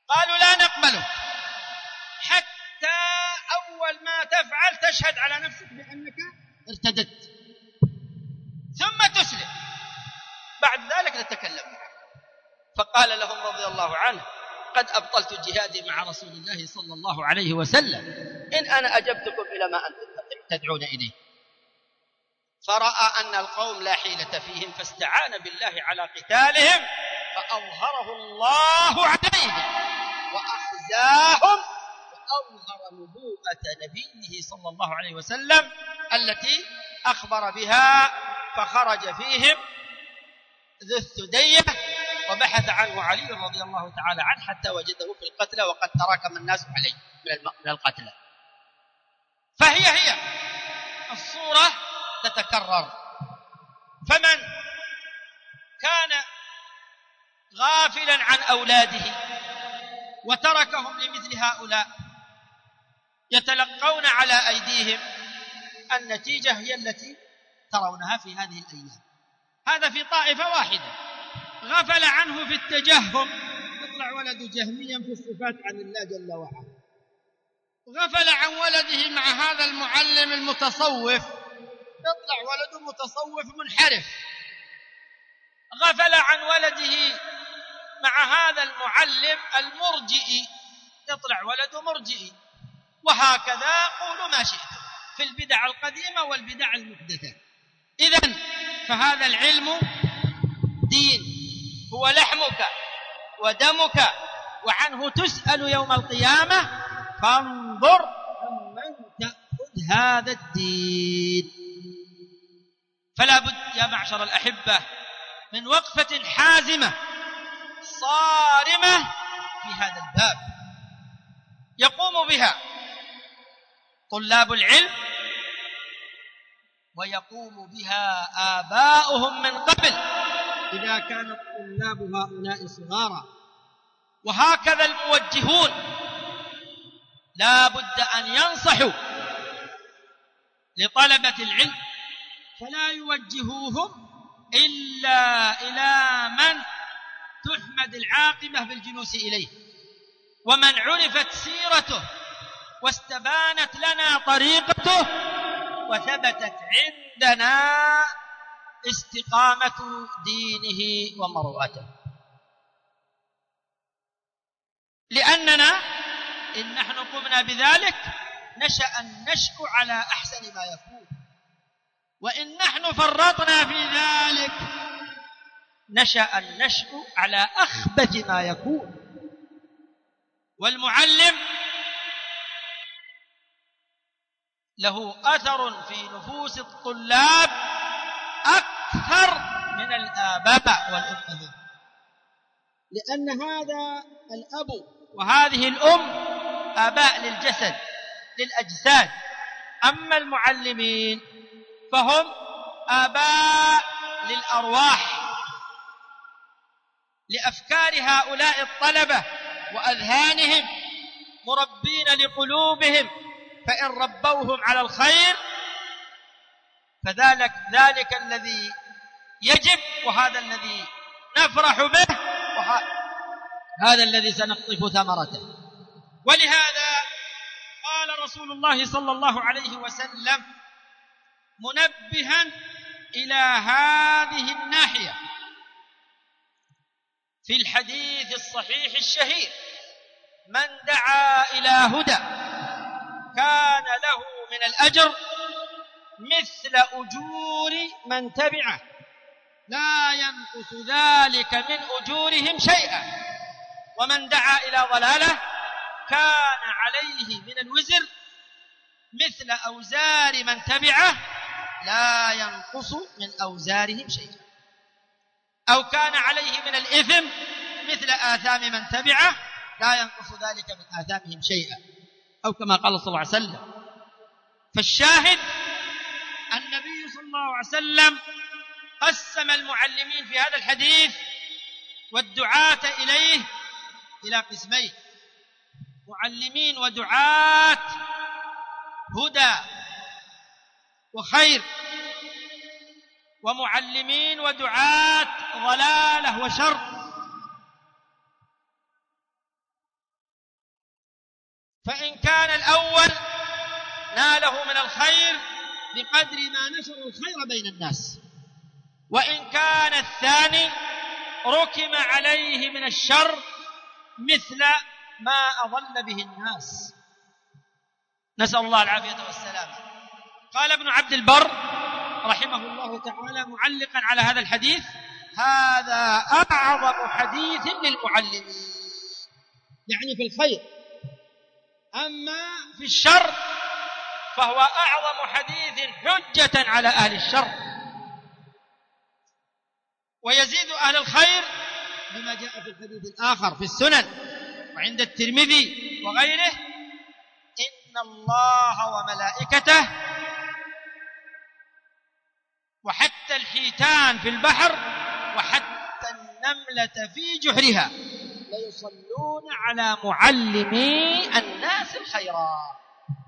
[SPEAKER 3] قالوا لا نقبلك حتى أول ما تفعل تشهد على نفسك بأنك ارتدت ثم تسلم، بعد ذلك نتكلم معك. فقال لهم رضي الله عنه: قد أبطلت جهادي مع رسول الله صلى الله عليه وسلم إن أنا أجبتكم إلى ما أنتم تدعون إليه. فرأى أن القوم لا حيلة فيهم فاستعان بالله على قتالهم فأظهره الله عليهم وأخزاهم وأظهر نبوءة نبيه صلى الله عليه وسلم التي أخبر بها. فخرج فيهم ذو الثدية وبحث عنه علي رضي الله تعالى عنه حتى وجده في القتلى وقد تراكم الناس عليه من القتلى. فهي هي الصورة تتكرر. فمن كان غافلا عن أولاده وتركهم لمثل هؤلاء يتلقون على أيديهم، النتيجة هي التي ترونها في هذه الأيام. هذا في طائفة واحدة غفل عنه في التجهم، يطلع ولد جهميا في الصفات عن الله جل وعلا. غفل عن ولده مع هذا المعلم المتصوف، يطلع ولده متصوف منحرف. غفل عن ولده مع هذا المعلم المرجئي، يطلع ولده مرجئي. وهكذا قولوا ما شئتم في البدع القديمة والبدع المحدثة. إذن فهذا العلم دين، هو لحمك ودمك وعنه تسأل يوم القيامة، فانظر عمن تأخذ هذا الدين. فلا بد يا معشر الأحبة من وقفة حازمة صارمة في هذا الباب يقوم بها طلاب العلم ويقوم بها آباؤهم من قبل إذا كان الطلاب هؤلاء صغارا. وهكذا الموجهون لا بد أن ينصحوا لطلبة العلم، فلا يوجهوهم إلا إلى من تحمد العاقبة بالجلوس إليه، ومن عرفت سيرته واستبانت لنا طريقته وثبتت عندنا استقامة دينه ومروءته. لأننا إن نحن قمنا بذلك نشأ النشء على أحسن ما يكون، وإن نحن فرطنا في ذلك نشأ النشء على أخبث ما يكون. والمعلم له أثر في نفوس الطلاب أكثر من الآباء والأمهات، لأن هذا الأب وهذه الأم آباء للجسد للأجساد، أما المعلمين فهم آباء للأرواح، لأفكار هؤلاء الطلبة وأذهانهم، مربين لقلوبهم، فإن ربوهم على الخير فذلك ذلك الذي يجب، وهذا الذي نفرح به، وهذا الذي سنقطف ثمرته. ولهذا قال رسول الله صلى الله عليه وسلم منبها إلى هذه الناحية في الحديث الصحيح الشهير: من دعا إلى هدى كان له من الأجر مثل أجور من تبعه لا ينقص ذلك من أجورهم شيئا، ومن دعا إلى ضلالة كان عليه من الوزر مثل أوزار من تبعه لا ينقص من أوزارهم شيئا، أو كان عليه من الإثم مثل آثام من تبعه لا ينقص ذلك من آثامهم شيئا، أو كما قال صلى الله عليه وسلم. فالشاهد النبي صلى الله عليه وسلم قسم المعلمين في هذا الحديث والدعاة إليه إلى قسمين: معلمين ودعاة هدى وخير، ومعلمين ودعاة ضلالة وشر. فإن كان الأول ناله من الخير بقدر ما نشر الخير بين الناس، وإن كان الثاني ركم عليه من الشر مثل ما أضل به الناس، نسأل الله العافية والسلامة. قال ابن عبد البر رحمه الله تعالى معلقا على هذا الحديث: هذا أعظم حديث للمعلمين، يعني في الخير. أما في الشر فهو أعظم حديث حجة على أهل الشر، ويزيد أهل الخير بما جاء في الحديث الآخر في السنن وعند الترمذي وغيره: إن الله وملائكته وحتى الحيتان في البحر وحتى النملة في جحرها ليصلون على معلمي الناس الخيرات.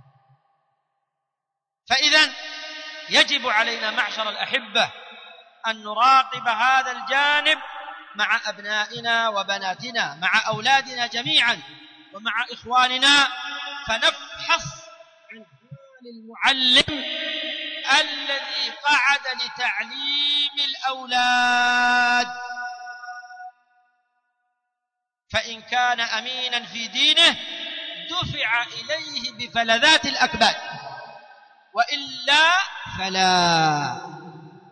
[SPEAKER 3] فإذا يجب علينا معشر الأحبة أن نراقب هذا الجانب مع أبنائنا وبناتنا، مع أولادنا جميعا ومع إخواننا، فنفحص عن حال المعلم الذي قعد لتعليم الأولاد، فإن كان أمينا في دينه دفع إليه بفلذات الأكباد، وإلا فلا،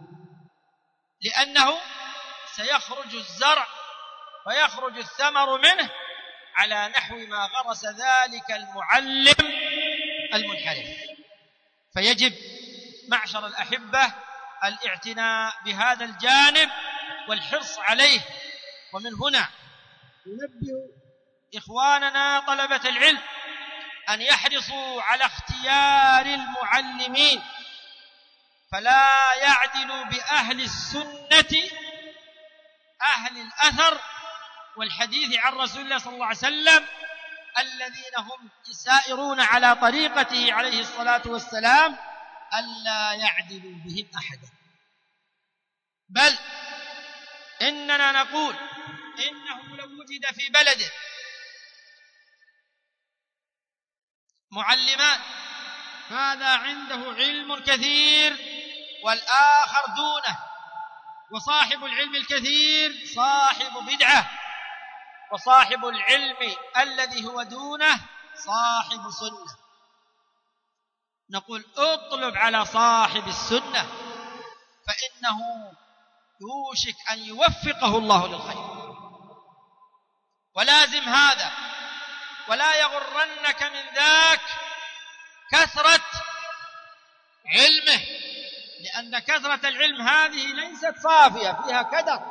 [SPEAKER 3] لأنه سيخرج الزرع ويخرج الثمر منه على نحو ما غرس ذلك المعلم المنحرف. فيجب معشر الأحبة الاعتناء بهذا الجانب والحرص عليه. ومن هنا ننبه إخواننا طلبة العلم أن يحرصوا على اختيار المعلمين، فلا يعدل بأهل السنة أهل الأثر والحديث عن رسول الله صلى الله عليه وسلم الذين هم سائرون على طريقته عليه الصلاة والسلام، ألا يعدلوا بهم أحدا، بل إننا نقول إنه لو وجد في بلد معلمان هذا عنده علم كثير والآخر دونه، وصاحب العلم الكثير صاحب بدعة، وصاحب العلم الذي هو دونه صاحب سنة، نقول اطلب على صاحب السنة، فإنه يوشك أن يوفقه الله للخير. ولازم هذا، ولا يغرنك من ذاك كثرة علمه، لأن كثرة العلم هذه ليست صافية، فيها كدر.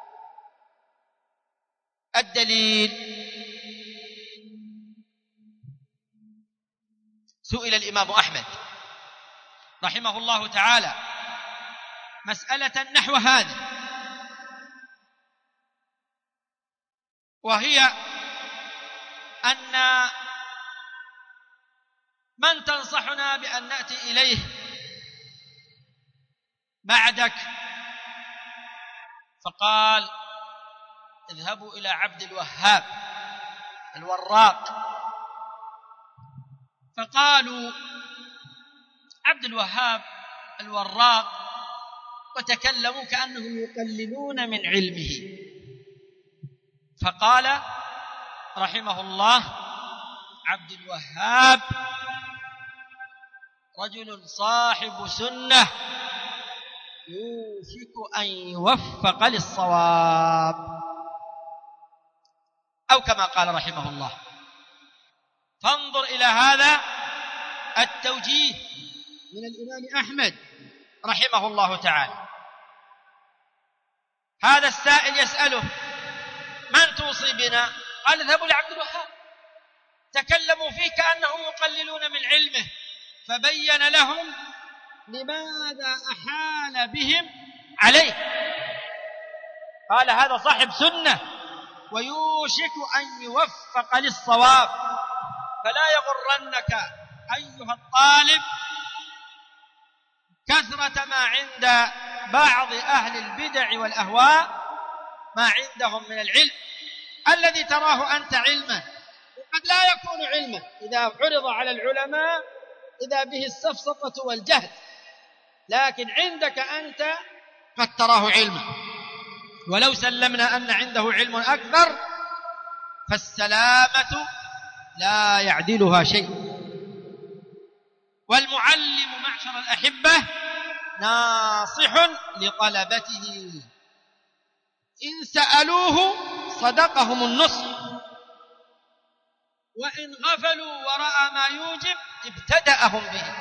[SPEAKER 3] الدليل: سئل الإمام أحمد رحمه الله تعالى مسألة نحو هذه، وهي أن من تنصحنا بأن نأتي إليه بعدك؟ فقال: اذهبوا إلى عبد الوهاب الوراق. فقالوا: عبد الوهاب الوراق، وتكلموا كأنهم يقللون من علمه. فقال رحمه الله: عبد الوهاب رجل صاحب سنة يوشك أن يوفق للصواب، أو كما قال رحمه الله. فانظر إلى هذا التوجيه من الإمام أحمد رحمه الله تعالى. هذا السائل يسأله: من توصي بنا؟ قال: اذهبوا لعبد الوهاب. تكلموا فيه كأنهم يقللون من علمه، فبين لهم لماذا أحال بهم عليه. قال: هذا صاحب سنة ويوشك أن يوفق للصواب. فلا يغرنك أيها الطالب كثرة ما عند بعض أهل البدع والأهواء، ما عندهم من العلم الذي تراه أنت علما قد لا يكون علما إذا عرض على العلماء إذا به السفسطة والجهل، لكن عندك أنت قد تراه علما. ولو سلمنا أن عنده علم أكثر فالسلامة لا يعدلها شيء. والمعلم معشر الأحبة ناصح لطلبته، إن سألوه صدقهم النصح، وإن غفلوا ورأى ما يوجب ابتدأهم به.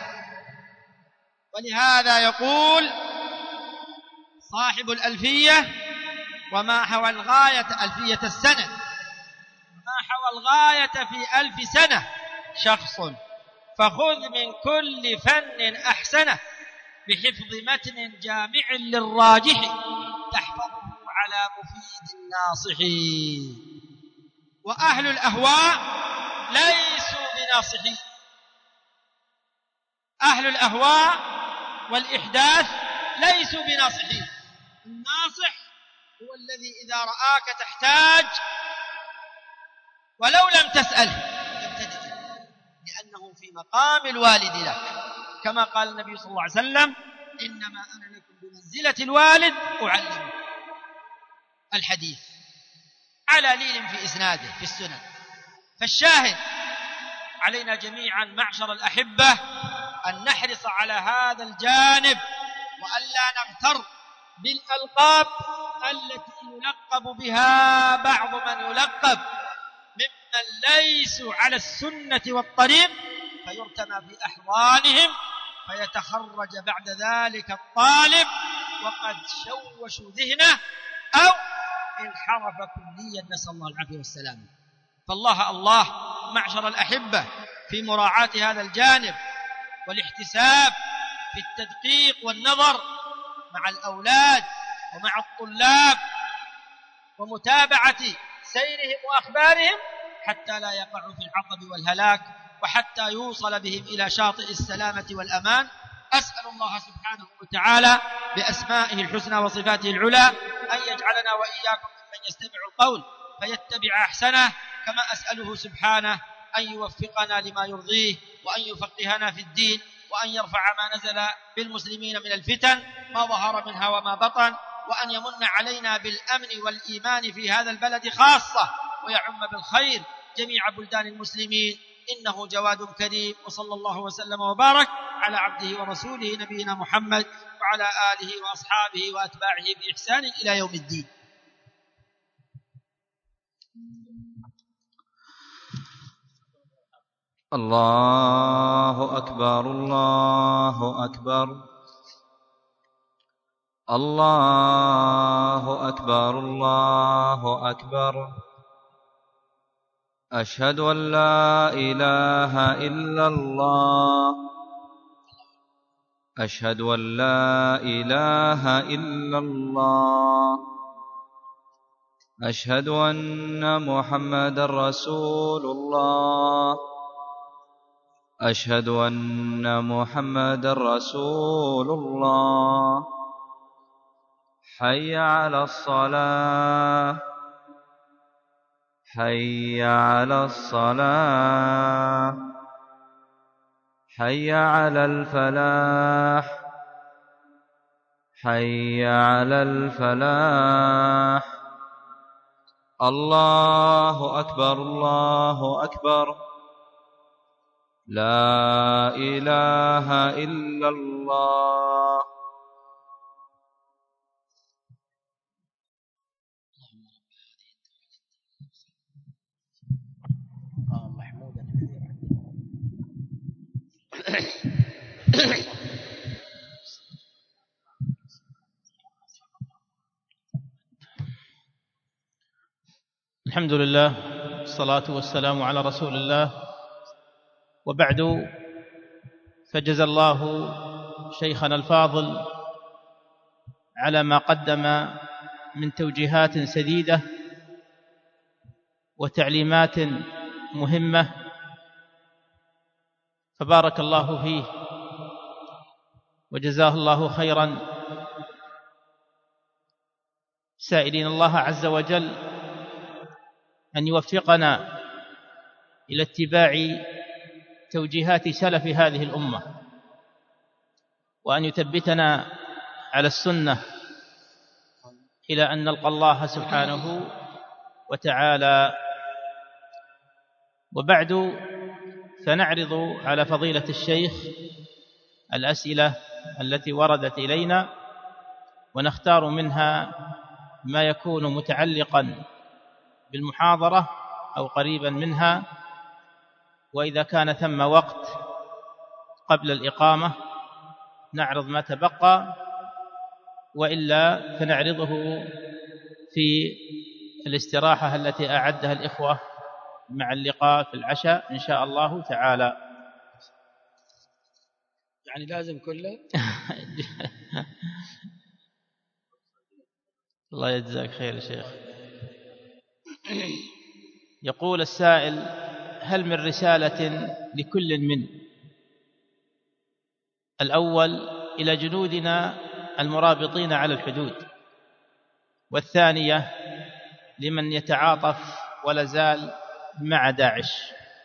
[SPEAKER 3] ولهذا يقول صاحب الألفية: وما حوى الغاية ألفية السنة، ما حوى الغاية في ألف سنة شخص، فخذ من كل فن أحسنه، بحفظ متن جامع للراجح، تحفظه على مفيد الناصح. وأهل الأهواء ليسوا بناصحين، أهل الأهواء والإحداث ليسوا بناصحين. الناصح هو الذي إذا رآك تحتاج ولو لم تسأله يبتدئ، لأنه في مقام الوالد لك، كما قال النبي صلى الله عليه وسلم: إنما أنا لكم بمنزلة الوالد أعلمكم. الحديث على ليل في إسناده في السنن. فالشاهد علينا جميعا معشر الأحبة أن نحرص على هذا الجانب، وألا نغتر بالألقاب التي يلقب بها بعض من يلقب ممن ليسوا على السنة والطريق، فيرتمى في أحضانهم فيتخرج بعد ذلك الطالب وقد شوشوا ذهنه أو انحرف كليا، نسأل الله العافية والسلامة. فالله الله معشر الأحبة في مراعاة هذا الجانب والاحتساب في التدقيق والنظر مع الأولاد ومع الطلاب ومتابعة سيرهم وأخبارهم حتى لا يقعوا في العطب والهلاك، وحتى يوصل بهم إلى شاطئ السلامة والأمان. أسأل الله سبحانه وتعالى بأسمائه الحسنى وصفاته العلى أن يجعلنا وإياكم ممن يستمع القول فيتبع أحسنه، كما أسأله سبحانه أن يوفقنا لما يرضيه، وأن يفقهنا في الدين، وأن يرفع ما نزل بالمسلمين من الفتن ما ظهر منها وما بطن، وأن يمن علينا بالأمن والإيمان في هذا البلد خاصة، ويعم بالخير جميع بلدان المسلمين، إنه جواد كريم. وصلى الله وسلم وبارك على عبده ورسوله نبينا محمد وعلى آله وأصحابه وأتباعه بإحسان إلى يوم الدين.
[SPEAKER 5] الله أكبر الله أكبر الله أكبر الله أكبر. أشهد أن لا إله إلا الله أشهد أن لا إله إلا الله أشهد أن محمدا رسول الله أشهد أن محمدا رسول الله. حي على الصلاة حي على الصلاة حي على الفلاح حي على الفلاح. الله أكبر الله أكبر. لا إله إلا الله.
[SPEAKER 2] الحمد لله والصلاة والسلام على رسول الله، وبعد، فجزى الله شيخنا الفاضل على ما قدم من توجيهات سديدة وتعليمات مهمة، فبارك الله فيه وجزاه الله خيرا، سائلين الله عز وجل أن يوفقنا إلى اتباع توجيهات سلف هذه الأمة، وأن يثبتنا على السنة إلى أن نلقى الله سبحانه وتعالى. وبعد، فنعرض على فضيلة الشيخ الأسئلة التي وردت إلينا، ونختار منها ما يكون متعلقا بالمحاضرة أو قريبا منها، وإذا كان ثم وقت قبل الإقامة نعرض ما تبقى، وإلا فنعرضه في الاستراحة التي أعدها الإخوة مع اللقاء في العشاء إن شاء الله تعالى.
[SPEAKER 3] يعني لازم كله.
[SPEAKER 2] الله يجزاك خير يا شيخ. يقول السائل: هل من رسالة لكل من الأول إلى جنودنا المرابطين على الحدود، والثانية لمن يتعاطف ولا زال مع داعش؟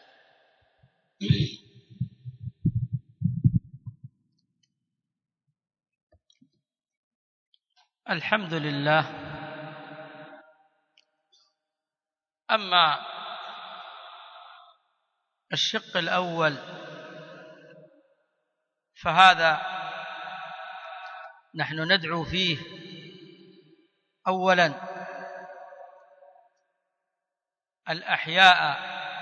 [SPEAKER 3] الحمد لله. أما الشق الأول فهذا نحن ندعو فيه أولا الأحياء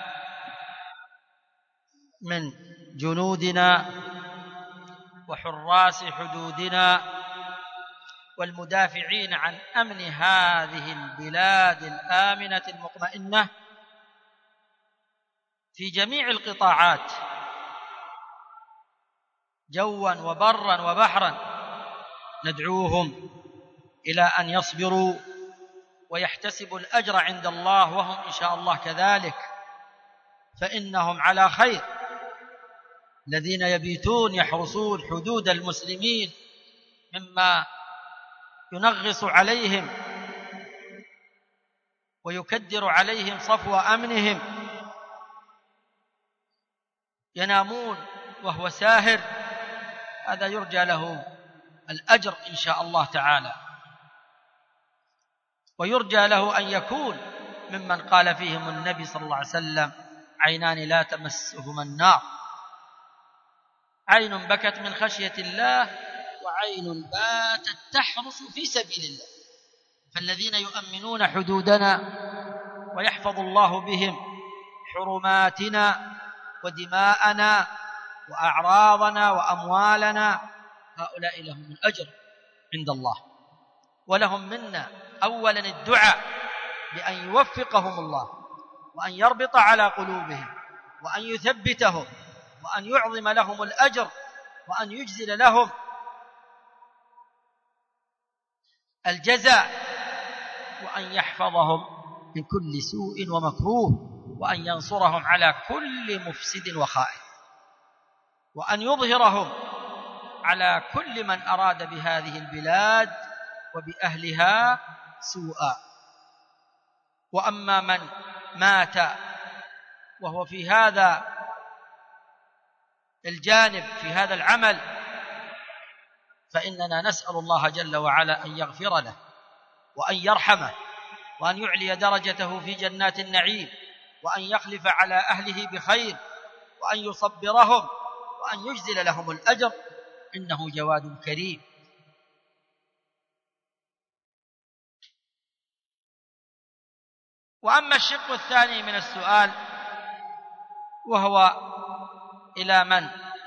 [SPEAKER 3] من جنودنا وحراس حدودنا والمدافعين عن أمن هذه البلاد الآمنة المطمئنة في جميع القطاعات، جوا وبرا وبحرا، ندعوهم إلى أن يصبروا ويحتسبوا الأجر عند الله، وهم إن شاء الله كذلك، فإنهم على خير. الذين يبيتون يحرسون حدود المسلمين مما ينغص عليهم ويكدر عليهم صفو أمنهم، ينامون وهو ساهر، هذا يرجى له الأجر إن شاء الله تعالى، ويرجى له أن يكون ممن قال فيهم النبي صلى الله عليه وسلم: عينان لا تمسهما النار، عين بكت من خشية الله وعين باتت تحرس في سبيل الله. فالذين يؤمنون حدودنا ويحفظ الله بهم حرماتنا ودماءنا وأعراضنا وأموالنا، هؤلاء لهم الأجر عند الله، ولهم منا أولا الدعاء بأن يوفقهم الله، وأن يربط على قلوبهم، وأن يثبتهم، وأن يعظم لهم الأجر، وأن يجزل لهم الجزاء، وأن يحفظهم من كل سوء ومكروه، وأن ينصرهم على كل مفسد وخائف، وأن يظهرهم على كل من أراد بهذه البلاد وبأهلها سوءا. وأما من مات وهو في هذا الجانب في هذا العمل فإننا نسأل الله جل وعلا أن يغفر له وأن يرحمه وأن يعلي درجته في جنات النعيم، وأن يخلف على أهله بخير، وأن يصبرهم، وأن يجزل لهم الأجر، إنه جواد كريم. وأما الشق الثاني من السؤال وهو إلى من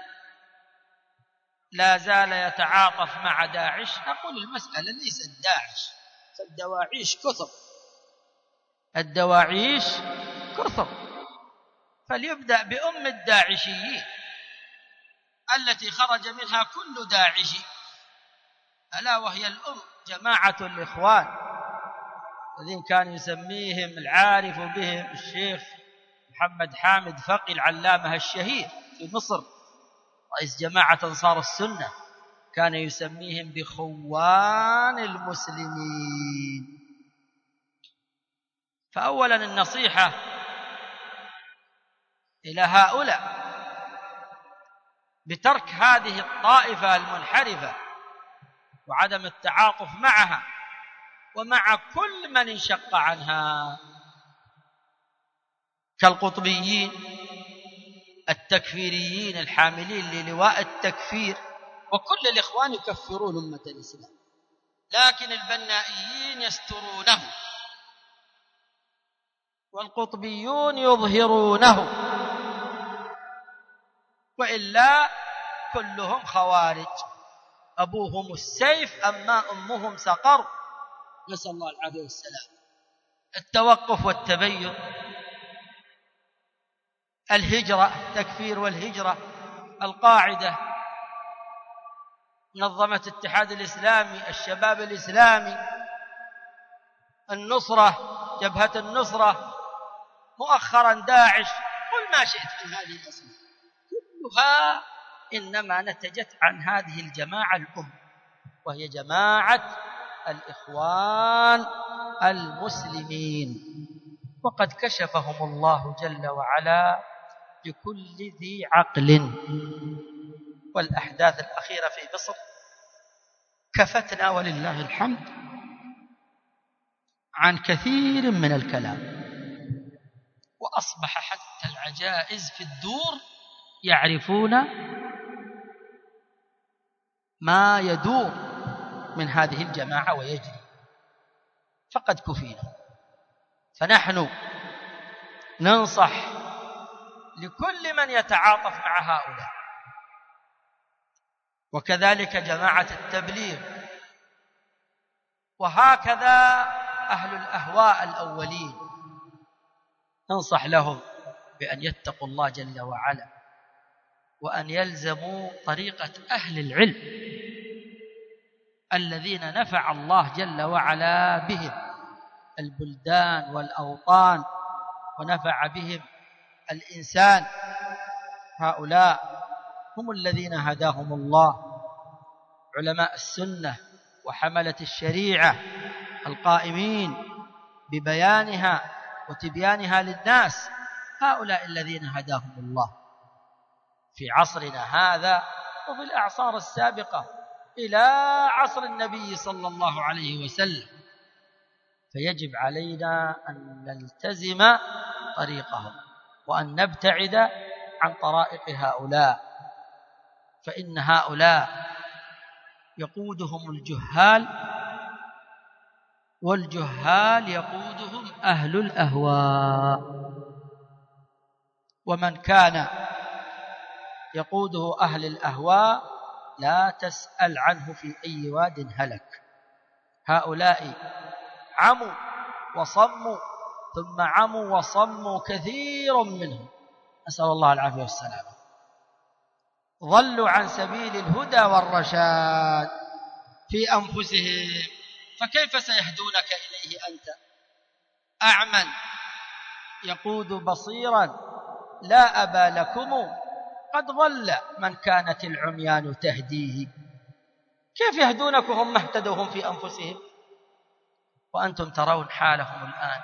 [SPEAKER 3] لا زال يتعاطف مع داعش، أقول المسألة ليست داعش، فالدواعيش كثر، الدواعيش كثر، فليبدأ بأم الداعشيين التي خرج منها كل داعشي، ألا وهي الأم جماعة الإخوان الذين كان يسميهم العارف بهم الشيخ محمد حامد فقي العلامة الشهير في مصر رئيس جماعة أنصار السنة، كان يسميهم بخوان المسلمين. فأولا النصيحة إلى هؤلاء بترك هذه الطائفة المنحرفة وعدم التعاطف معها ومع كل من انشق عنها كالقطبيين التكفيريين الحاملين للواء التكفير، وكل الإخوان يكفرون أمة الإسلام، لكن البنائيين يسترونه والقطبيون يظهرونه، وإلا كلهم خوارج أبوهم السيف أما أمهم سقر، نسأل الله العافية والسلام. التوقف والتبين، الهجرة، التكفير والهجرة، القاعدة، منظمة الاتحاد الإسلامي، الشباب الإسلامي، النصرة، جبهة النصرة، مؤخرا داعش، قل ما شئت من هذه الأسماء، كلها إنما نتجت عن هذه الجماعة الأم، وهي جماعة الإخوان المسلمين، وقد كشفهم الله جل وعلا لكل ذي عقل. والأحداث الأخيرة في مصر كفتنا ولله الحمد عن كثير من الكلام، وأصبح حتى العجائز في الدور يعرفون ما يدور من هذه الجماعة ويجري، فقد كفينا. فنحن ننصح لكل من يتعاطف مع هؤلاء، وكذلك جماعة التبليغ، وهكذا أهل الأهواء الأولين، ننصح لهم بأن يتقوا الله جل وعلا، وأن يلزموا طريقة أهل العلم الذين نفع الله جل وعلا بهم البلدان والأوطان، ونفع بهم الإنسان. هؤلاء هم الذين هداهم الله، علماء السنة وحملة الشريعة القائمين ببيانها وتبيانها للناس، هؤلاء الذين هداهم الله في عصرنا هذا وفي الأعصار السابقة إلى عصر النبي صلى الله عليه وسلم. فيجب علينا أن نلتزم طريقهم وأن نبتعد عن طرائق هؤلاء، فإن هؤلاء يقودهم الجهال، والجهال يقودهم أهل الأهواء، ومن كان يقوده أهل الأهواء لا تسأل عنه في أي واد هلك. هؤلاء عموا وصموا ثم عموا وصموا كثير منهم، نسأل الله العافية والسلام، ضلوا عن سبيل الهدى والرشاد في أنفسهم، فكيف سيهدونك إليه أنت؟ أعمى يقود بصيرا لا أبا لكم، قد ضل من كانت العميان تهديه. كيف يهدونك وهم اهتدوهم في أنفسهم وأنتم ترون حالهم الآن؟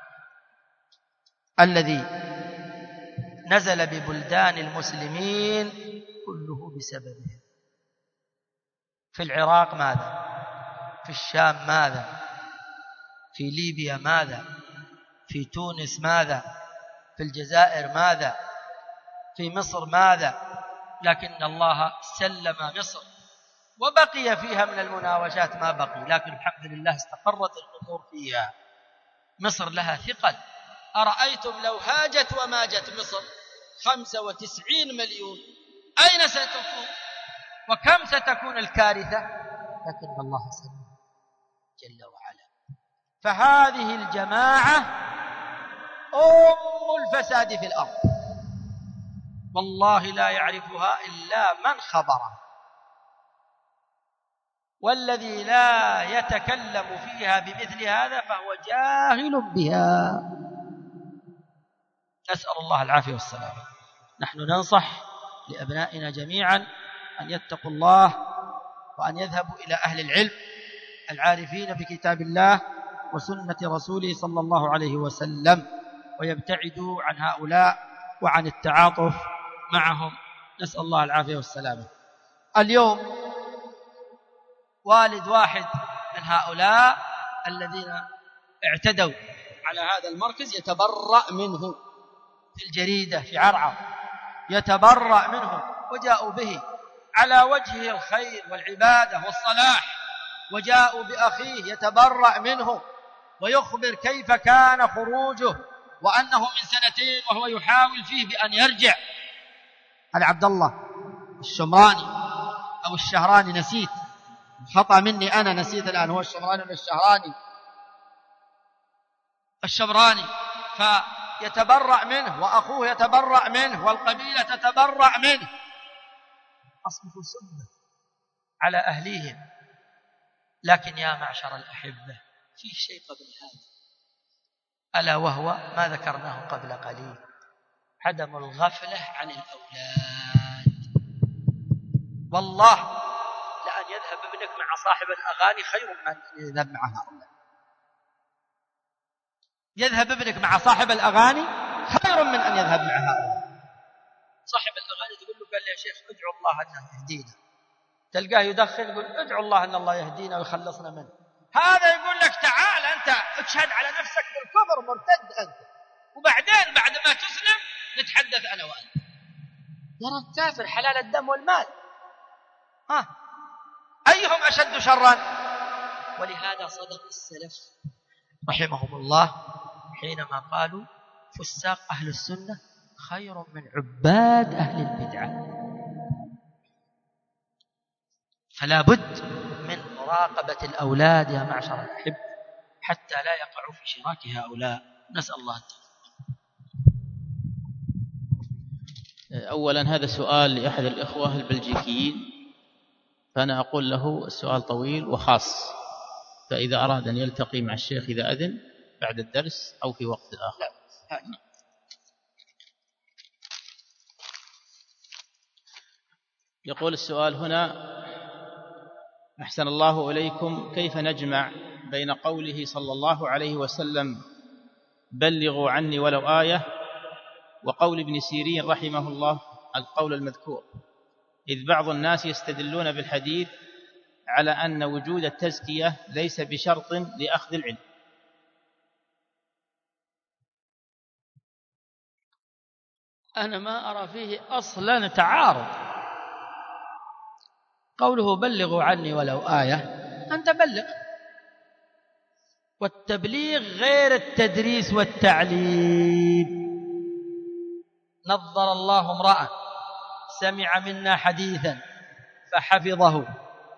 [SPEAKER 3] الذي نزل ببلدان المسلمين كله بسببه. في العراق ماذا؟ في الشام ماذا؟ في ليبيا ماذا؟ في تونس ماذا؟ في الجزائر ماذا؟ في مصر ماذا؟ لكن الله سلم مصر وبقي فيها من المناوشات ما بقي، لكن الحمد لله استقرت الأمور فيها. مصر لها ثقل. أرأيتم لو هاجت وماجت مصر خمسة وتسعين مليون أين ستكون وكم ستكون الكارثة؟ لكن الله سلم جل وعلا. فهذه الجماعة أم الفساد في الأرض، والله لا يعرفها إلا من خبره، والذي لا يتكلم فيها بمثل هذا فهو جاهل بها، نسأل الله العافية والسلام. نحن ننصح لأبنائنا جميعا أن يتقوا الله، وأن يذهبوا إلى أهل العلم العارفين بكتاب الله وسنة رسوله صلى الله عليه وسلم، ويبتعدوا عن هؤلاء وعن التعاطف معهم، نسأل الله العافية والسلامة. اليوم والد واحد من هؤلاء الذين اعتدوا على هذا المركز يتبرأ منه في الجريدة في عرعر، يتبرأ منه، وجاءوا به على وجهه الخير والعبادة والصلاح، وجاءوا بأخيه يتبرأ منه ويخبر كيف كان خروجه وأنه من سنتين وهو يحاول فيه بأن يرجع. على عبد الله الشمراني أو الشهراني، نسيت، خطأ مني أنا، نسيت الآن هو الشمراني ولا الشهراني؟ الشمراني. فيتبرأ منه وأخوه يتبرأ منه والقبيلة تتبرأ منه. أصبحوا سنة على أهليهم. لكن يا معشر الأحبة، في شيء قبل هذا، ألا وهو ما ذكرناه قبل قليل، عدم الغفلة عن الأولاد. والله لأن يذهب ابنك مع صاحب الأغاني خير من أن يذهب مع هؤلاء. يذهب ابنك مع صاحب الأغاني خير من أن يذهب مع هؤلاء. صاحب الأغاني تقول له قال لي يا شيخ ادعو الله أنه يهدينا، تلقاه يدخن يقول ادعو الله أن الله يهدينا ويخلصنا منه. هذا يقول لك تعال أنت اشهد على نفسك بالكفر، مرتد أنت، وبعدين بعد ما تسلم نتحدث أنا وأنت. يرى الكافر حلال الدم والمال، ها أيهم أشد شرا؟ ولهذا صدق السلف رحمهم الله حينما قالوا فساق أهل السنة خير من عباد أهل البدعة. فلا بد من مراقبة الأولاد يا معشر الأحب حتى لا يقعوا في شراك هؤلاء، نسأل الله التوفيق.
[SPEAKER 2] أولا هذا سؤال لأحد الإخوة البلجيكيين، فأنا أقول له السؤال طويل وخاص، فإذا أراد أن يلتقي مع الشيخ إذا أذن بعد الدرس أو في وقت آخر. يقول السؤال هنا: أحسن الله إليكم، كيف نجمع بين قوله صلى الله عليه وسلم بلغوا عني ولو آية، وقول ابن سيرين رحمه الله القول المذكور، إذ بعض الناس يستدلون بالحديث على أن وجود التزكية ليس بشرط لأخذ العلم؟
[SPEAKER 3] أنا ما أرى فيه أصلا تعارض. قوله بلغوا عني ولو آية، أنت بلغ، والتبليغ غير التدريس والتعليم. نظر الله امرأ سمع منا حديثا فحفظه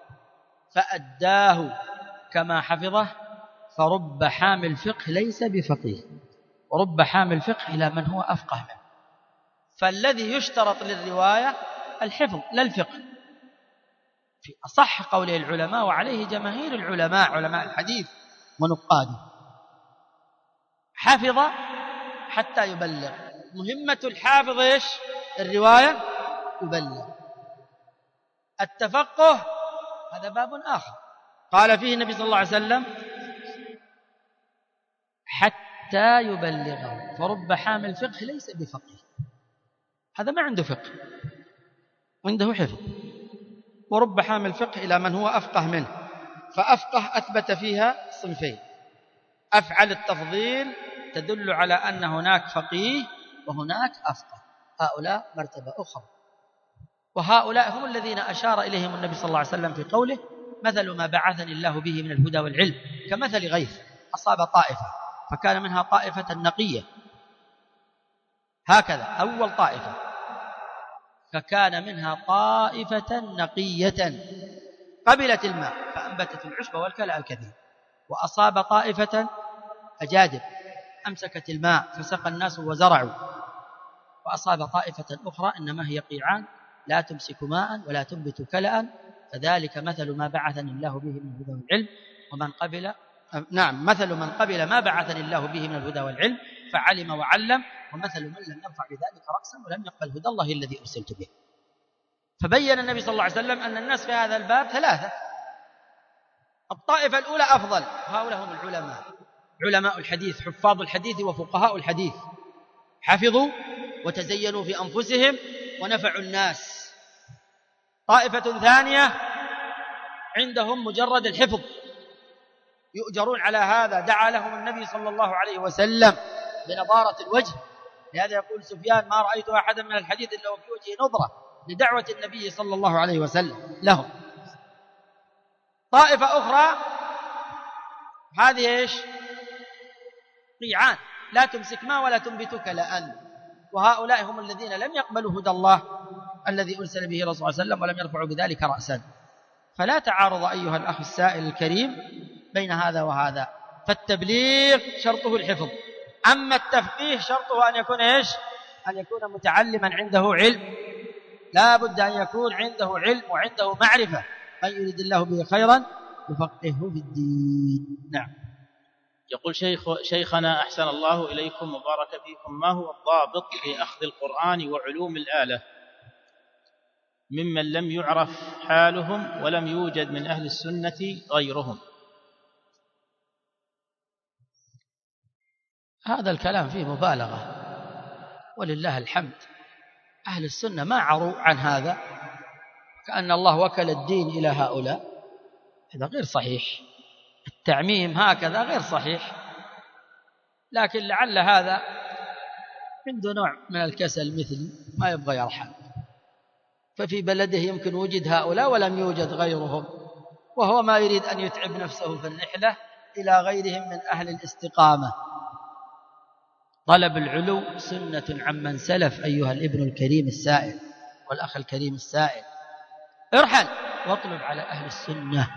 [SPEAKER 3] فأداه كما حفظه، فرب حامل فقه ليس بفقيه، ورب حامل فقه إلى من هو أفقه منه. فالذي يشترط للرواية الحفظ لا الفقه، في أصح قول العلماء وعليه جماهير العلماء علماء الحديث ونقاده. حفظ حتى يبلغ، مهمة الحافظ إيش؟ الرواية، يبلغ. التفقه هذا باب آخر قال فيه النبي صلى الله عليه وسلم حتى يبلغه، فرب حامل فقه ليس بفقيه، هذا ما عنده فقه، عنده حفظ. ورب حامل فقه إلى من هو أفقه منه، فأفقه أثبت فيها صنفين: أفعل التفضيل تدل على أن هناك فقيه وهناك أفقه، هؤلاء مرتبة أخرى. وهؤلاء هم الذين أشار إليهم النبي صلى الله عليه وسلم في قوله مثل ما بعثني الله به من الهدى والعلم كمثل غيث أصاب طائفة فكان منها طائفة نقية، هكذا أول طائفة، فكان منها طائفة نقية قبلت الماء فأنبتت العشب والكلأ الكثير، وأصاب طائفة أجادب أمسكت الماء فسقى الناس وزرعوا، وأصاب طائفة أخرى إنما هي قيعان لا تمسك ماء ولا تنبت كلأ، فذلك مثل ما بعثني الله به من الهدى والعلم ومن قبل نعم مثل من قبل ما بعثني الله به من الهدى والعلم فعلم وعلم، ومثل من لم يرفع بذلك رأسا ولم يقبل هدى الله الذي أرسلت به. فبين النبي صلى الله عليه وسلم أن الناس في هذا الباب ثلاثة: الطائفة الأولى أفضل، وهؤلاء هم العلماء، علماء الحديث، حفاظ الحديث وفقهاء الحديث، حفظوا وتزينوا في أنفسهم ونفعوا الناس. طائفة ثانية عندهم مجرد الحفظ، يؤجرون على هذا. دعا لهم النبي صلى الله عليه وسلم بنضارة الوجه، لهذا يقول سفيان ما رأيت أحدا من الحديث إلا وفي وجهه نظرة لدعوة النبي صلى الله عليه وسلم لهم. طائفة أخرى هذه إيش؟ قيعان لا تمسك ما ولا تنبتك لأن، وهؤلاء هم الذين لم يقبلوا هدى الله الذي أرسل به رسول الله صلى الله عليه وسلم ولم يرفعوا بذلك رأسا. فلا تعارض أيها الأخ السائل الكريم بين هذا وهذا. فالتبليغ شرطه الحفظ، أما التفقيه شرطه أن يكون إيش؟ أن يكون متعلما عنده علم، لا بد أن يكون عنده علم وعنده معرفة. من يريد الله به خيرا يفقهه في الدين. نعم.
[SPEAKER 2] يقول شيخ شيخنا أحسن الله إليكم وبارك فيكم، ما هو الضابط في أخذ القرآن وعلوم الآلة ممن لم يعرف حالهم ولم يوجد من أهل السنة غيرهم؟
[SPEAKER 3] هذا الكلام فيه مبالغة ولله الحمد. أهل السنة ما عروا عن هذا، كأن الله وكل الدين إلى هؤلاء، هذا غير صحيح. التعميم هكذا غير صحيح، لكن لعل هذا عنده نوع من الكسل مثل ما يبغى يرحل، ففي بلده يمكن وجد هؤلاء ولم يوجد غيرهم، وهو ما يريد أن يتعب نفسه في الرحلة إلى غيرهم من أهل الاستقامة. طلب العلو سنة عمن سلف أيها الابن الكريم السائل والأخ الكريم السائل، ارحل واطلب على أهل السنة.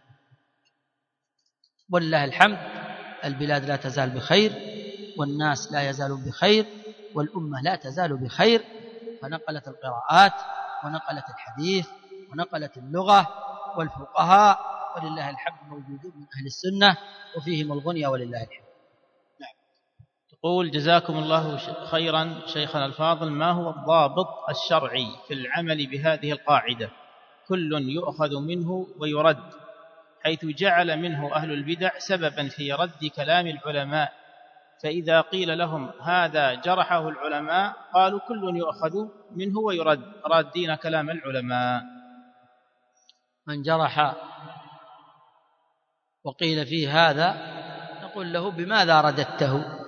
[SPEAKER 3] والله الحمد البلاد لا تزال بخير، والناس لا يزالون بخير، والأمة لا تزال بخير. فنقلت القراءات ونقلت الحديث ونقلت اللغة، والفقهاء ولله الحمد موجودون من أهل السنة وفيهم الغنية ولله الحمد.
[SPEAKER 2] يقول جزاكم الله خيرا شيخنا الفاضل، ما هو الضابط الشرعي في العمل بهذه القاعدة كل يؤخذ منه ويرد، حيث جعل منه أهل البدع سببا في رد كلام العلماء، فإذا قيل لهم هذا جرحه العلماء قالوا كل يؤخذ منه ويرد، رادين كلام العلماء.
[SPEAKER 3] من جرح وقيل فيه هذا نقول له بماذا رددته؟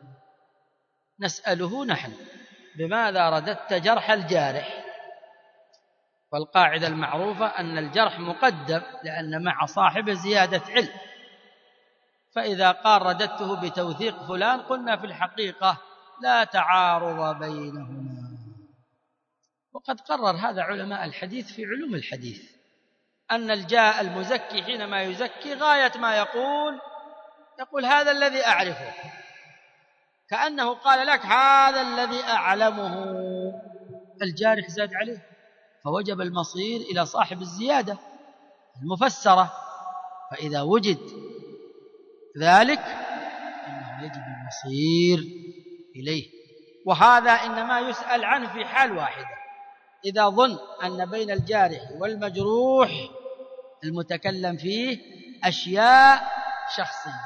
[SPEAKER 3] نسأله نحن بماذا رددت جرح الجارح؟ والقاعدة المعروفة أن الجرح مقدم لأن مع صاحب زيادة علم، فإذا قال رددته بتوثيق فلان قلنا في الحقيقة لا تعارض بينهما. وقد قرر هذا علماء الحديث في علوم الحديث أن الجاء المزكي حينما يزكي غاية ما يقول يقول هذا الذي أعرفه، كأنه قال لك هذا الذي أعلمه. الجارح زاد عليه، فوجب المصير إلى صاحب الزيادة المفسرة، فإذا وجد ذلك إنه يجب المصير إليه. وهذا إنما يسأل عنه في حال واحدة، إذا ظن أن بين الجارح والمجروح المتكلم فيه أشياء شخصية،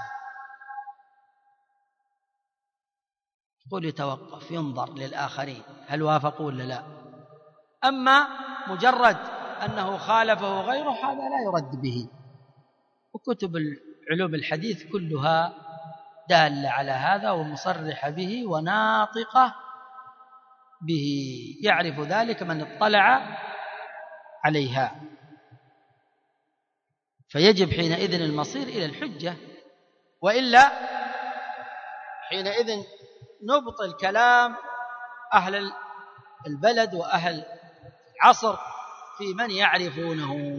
[SPEAKER 3] قل يتوقف ينظر للآخرين هل وافقوا ولا لا. أما مجرد أنه خالفه غيره هذا لا يرد به. وكتب علوم الحديث كلها دالة على هذا ومصرحة به وناطقة به، يعرف ذلك من اطلع عليها. فيجب حينئذ المصير إلى الحجة، وإلا حينئذ نبطل كلام أهل البلد وأهل العصر في من يعرفونه،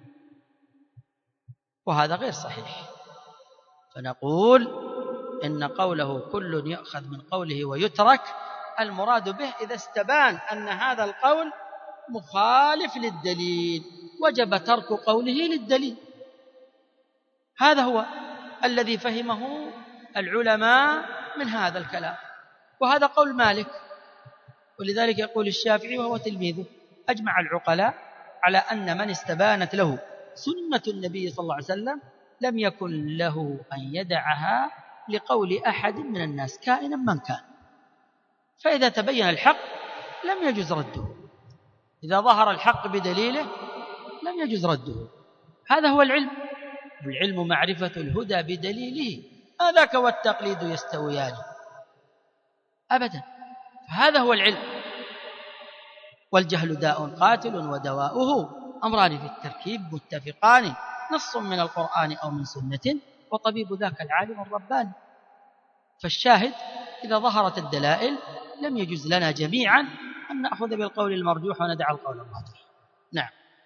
[SPEAKER 3] وهذا غير صحيح. فنقول إن قوله كل يأخذ من قوله ويترك، المراد به إذا استبان أن هذا القول مخالف للدليل وجب ترك قوله للدليل. هذا هو الذي فهمه العلماء من هذا الكلام، وهذا قول مالك. ولذلك يقول الشافعي وهو تلميذه أجمع العقلاء على أن من استبانت له سنة النبي صلى الله عليه وسلم لم يكن له أن يدعها لقول أحد من الناس كائنا من كان. فإذا تبين الحق لم يجوز رده، إذا ظهر الحق بدليله لم يجوز رده. هذا هو العلم، والعلم معرفة الهدى بدليله، هذاك والتقليد يستويان أبدا. فهذا هو العلم. والجهل داء قاتل ودواؤه أمران في التركيب متفقان، نص من القرآن أو من سنة، وطبيب ذاك العالم الرباني. فالشاهد إذا ظهرت الدلائل لم يجوز لنا جميعا أن نأخذ بالقول المرجوح وندع القول الراجح. نعم.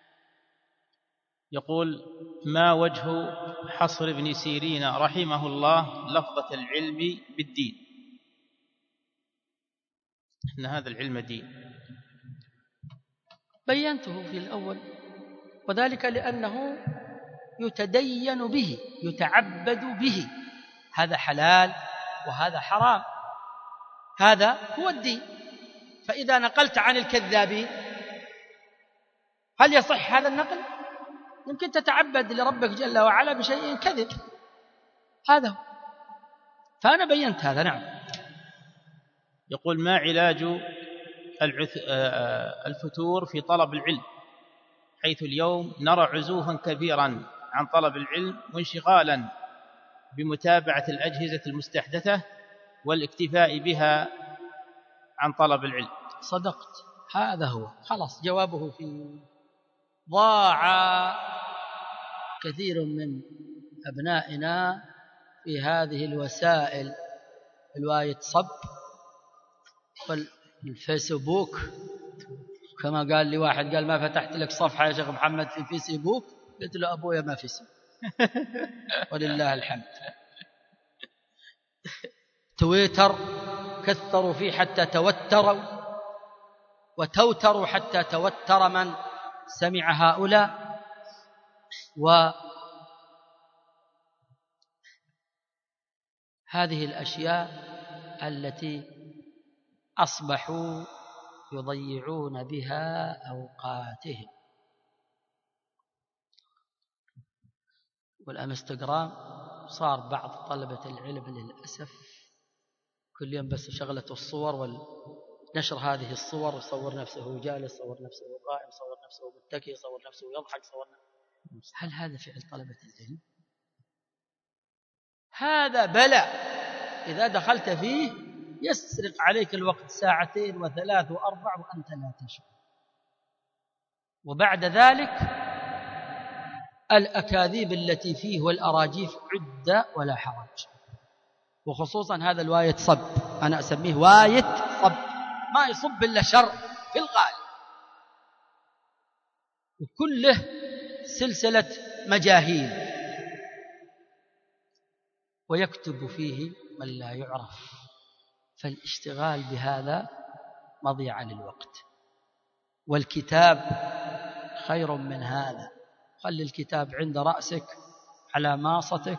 [SPEAKER 2] يقول: ما وجه حصر ابن سيرين رحمه الله لفظة العلم بالدين؟ إن هذا العلم دين.
[SPEAKER 3] بينته في الأول، وذلك لأنه يتدين به، يتعبد به، هذا حلال وهذا حرام، هذا هو الدين. فإذا نقلت عن الكذابين هل يصح هذا النقل؟ يمكن تتعبد لربك جل وعلا بشيء كذب، هذا هو. فأنا بينت هذا. نعم.
[SPEAKER 2] يقول: ما علاج الفتور في طلب العلم، حيث اليوم نرى عزوفا كبيرا عن طلب العلم وانشغالا بمتابعة الأجهزة المستحدثة والاكتفاء بها عن طلب العلم؟
[SPEAKER 3] صدقت، هذا هو. خلاص جوابه في ضاع كثير من أبنائنا في هذه الوسائل، الوايت صب والفيسبوك. كما قال لي واحد، قال: ما فتحت لك صفحة يا شيخ محمد في فيسبوك؟ قلت له: أبويا ما فيسبوك. ولله الحمد. تويتر كثروا فيه حتى توتروا، وتوتروا حتى توتر من سمع هؤلاء. وهذه الأشياء التي أصبحوا يضيعون بها أوقاتهم. والأنستغرام صار بعض طلبة العلم للأسف كل يوم بس شغلة الصور ونشر هذه الصور، يصور نفسه جالس، يصور نفسه قائم، يصور نفسه متكئ، يصور نفسه يضحك، يصور نفسه. هل هذا فعل طلبة العلم؟ هذا بلاء إذا دخلت فيه يسرق عليك الوقت ساعتين وثلاث وأربع وأنت لا تشعر. وبعد ذلك الأكاذيب التي فيه والأراجيف عدة ولا حرج، وخصوصا هذا الوايت صب، أنا أسميه وايت صب، ما يصب إلا شر في الغالب، وكله سلسلة مجاهيل، ويكتب فيه من لا يعرف. فالاشتغال بهذا مضيعة للوقت، والكتاب خير من هذا. خلي الكتاب عند رأسك على ماصتك،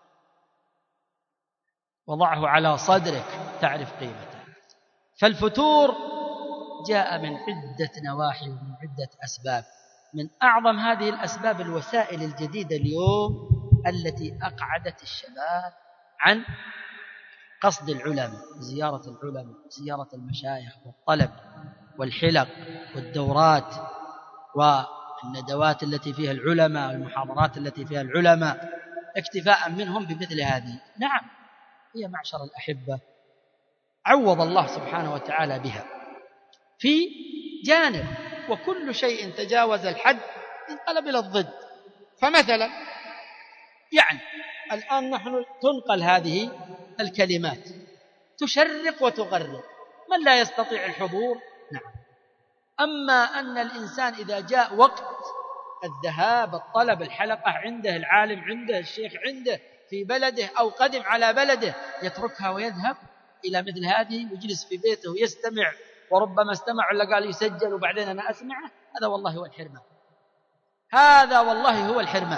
[SPEAKER 3] وضعه على صدرك تعرف قيمته. فالفتور جاء من عدة نواحي ومن عدة أسباب. من أعظم هذه الأسباب الوسائل الجديدة اليوم التي أقعدت الشباب عن قصد العلماء، زيارة العلماء، زيارة المشايخ، والطلب والحلق والدورات والندوات التي فيها العلماء والمحاضرات التي فيها العلماء، اكتفاء منهم بمثل هذه. نعم، هي معشر الأحبة عوض الله سبحانه وتعالى بها في جانب، وكل شيء تجاوز الحد انقلب إلى الضد. فمثلا يعني الآن نحن تنقل هذه الكلمات تشرق وتغرق، من لا يستطيع الحضور نعم. أما أن الإنسان إذا جاء وقت الذهاب، الطلب، الحلقة عنده، العالم عنده، الشيخ عنده في بلده أو قدم على بلده، يتركها ويذهب إلى مثل هذه ويجلس في بيته ويستمع، وربما استمع ولا قال يسجل وبعدين أنا أسمعه. هذا والله هو الحرمان، هذا والله هو الحرمان.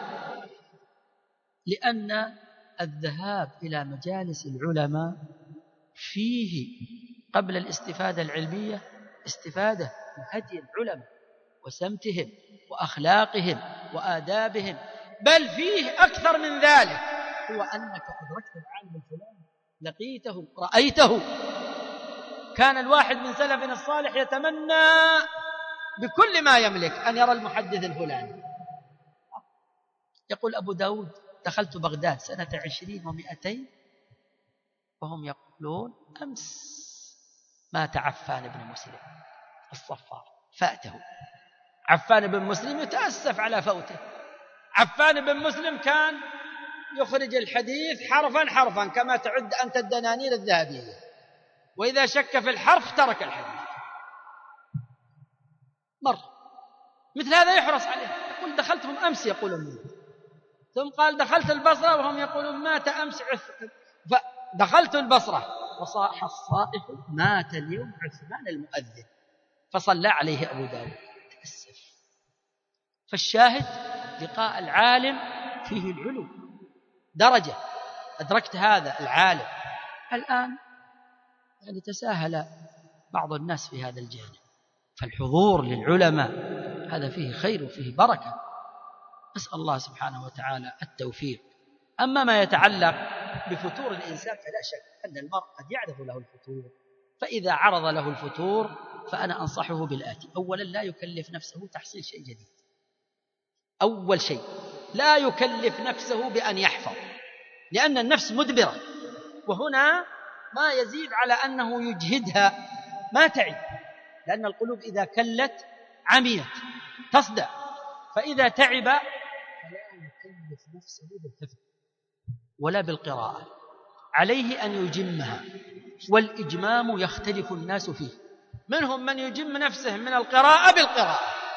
[SPEAKER 3] لأن الذهاب إلى مجالس العلماء فيه قبل الاستفادة العلمية استفادة من هدي العلماء وسمتهم وأخلاقهم وآدابهم، بل فيه أكثر من ذلك، هو أنك أدركت العالم الفلاني، لقيته، رأيته، كان الواحد من سلفنا الصالح يتمنى بكل ما يملك أن يرى المحدث الفلاني. يقول أبو داود دخلت بغداد سنة عشرين ومئتين وهم يقولون أمس مات عفان بن مسلم الصفار فأته. عفان بن مسلم يتأسف على فوته. عفان بن مسلم كان يخرج الحديث حرفا حرفا كما تعد أنت الدنانير الذهبية، وإذا شك في الحرف ترك الحديث. مر مثل هذا يحرص عليه. يقول دخلتهم أمس يقولون، ثم قال دخلت البصرة وهم يقولون مات أمس عثمان، فدخلت البصرة وصاح الصائح مات اليوم عثمان المؤذن، فصلى عليه أبو داود. تأسف. فالشاهد لقاء العالم فيه العلو درجة. أدركت هذا العالم. الآن يعني تساهل بعض الناس في هذا الجانب، فالحضور للعلماء هذا فيه خير وفيه بركة. نسأل الله سبحانه وتعالى التوفيق. أما ما يتعلق بفتور الإنسان فلا شك أن المرء قد يعرف له الفتور، فإذا عرض له الفتور فأنا أنصحه بالآتي: أولا لا يكلف نفسه تحصيل شيء جديد. أول شيء لا يكلف نفسه بأن يحفظ، لأن النفس مدبرة، وهنا ما يزيد على أنه يجهدها ما تعب، لأن القلوب إذا كلت عميت تصدع، فإذا تعب فلا يكلف نفسه بالحفظ ولا بالقراءة، عليه أن يجمها. والإجمام يختلف الناس فيه، منهم من يجم نفسه من القراءة بالقراءة،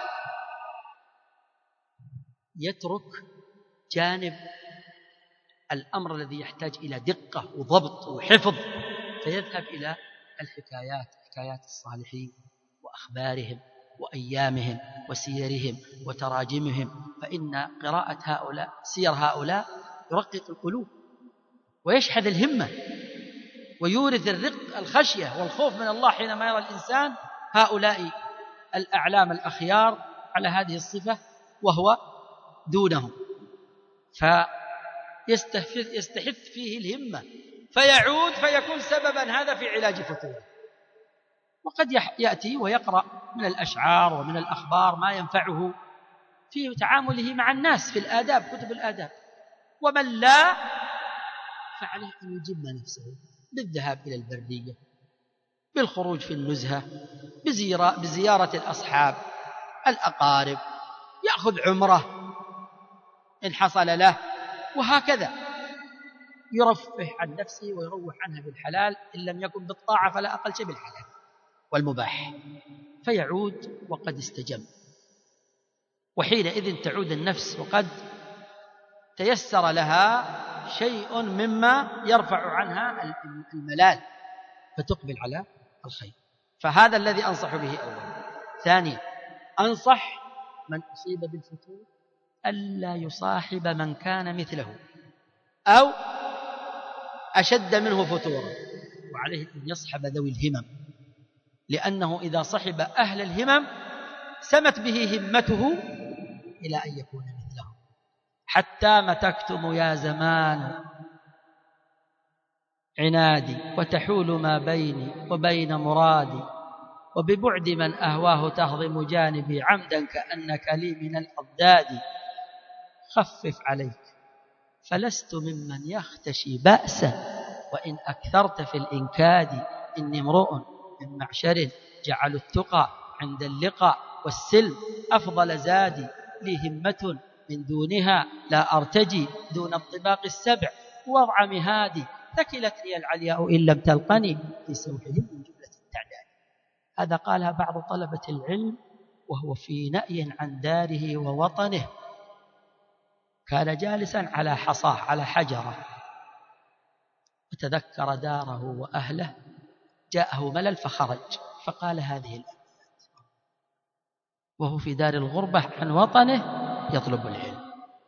[SPEAKER 3] يترك جانب الأمر الذي يحتاج إلى دقة وضبط وحفظ، فيذهب إلى الحكايات، حكايات الصالحين وأخبارهم وأيامهم وسيرهم وتراجمهم، فإن قراءة هؤلاء سير هؤلاء يرقق القلوب ويشحذ الهمة ويورث الرق الخشية والخوف من الله حينما يرى الإنسان هؤلاء الأعلام الأخيار على هذه الصفة وهو دونهم، فيستحث يستحث فيه الهمة فيعود فيكون سببا هذا في علاج فتوره. وقد يأتي ويقرأ من الأشعار ومن الأخبار ما ينفعه في تعامله مع الناس في الآداب، كتب الآداب. ومن لا فعليه أن يجم نفسه بالذهاب إلى البرية، بالخروج في النزهة، بزيارة الأصحاب الأقارب، يأخذ عمره إن حصل له، وهكذا يرفه عن نفسه ويروح عنها بالحلال، إن لم يكن بالطاعة فلا أقل شيء بالحلال والمباح، فيعود وقد استجم. وحينئذ تعود النفس وقد تيسر لها شيء مما يرفع عنها الملال، فتقبل على الخير. فهذا الذي أنصح به أولا. ثانيا، أنصح من أصيب بالفتور ألا يصاحب من كان مثله أو أشد منه فتورا، وعليه أن يصحب ذوي الهمم، لأنه إذا صحب أهل الهمم سمت به همته إلى أن يكون مثله. حتى متكتم يا زمان عنادي وتحول ما بيني وبين مرادي، وببعد من أهواه تهضم جانبي عمدا كأنك لي من الأضداد. خفف عليك فلست ممن يختشي بأسا، وإن أكثرت في الإنكاد. إني امرؤ من معشر جعلوا التقى عند اللقاء والسلم أفضل زادي، لي همة من دونها لا أرتجي، دون الطباق السبع وضع مهادي. ثكلتني العلياء إن لم تلقني في سوحهم من جملة التعداد. هذا قالها بعض طلبة العلم وهو في نأي عن داره ووطنه، كان جالسا على حصاه على حجرة، وتذكر داره وأهله، جاءه ملل فخرج فقال هذه الأبيات وهو في دار الغربة عن وطنه يطلب العلم.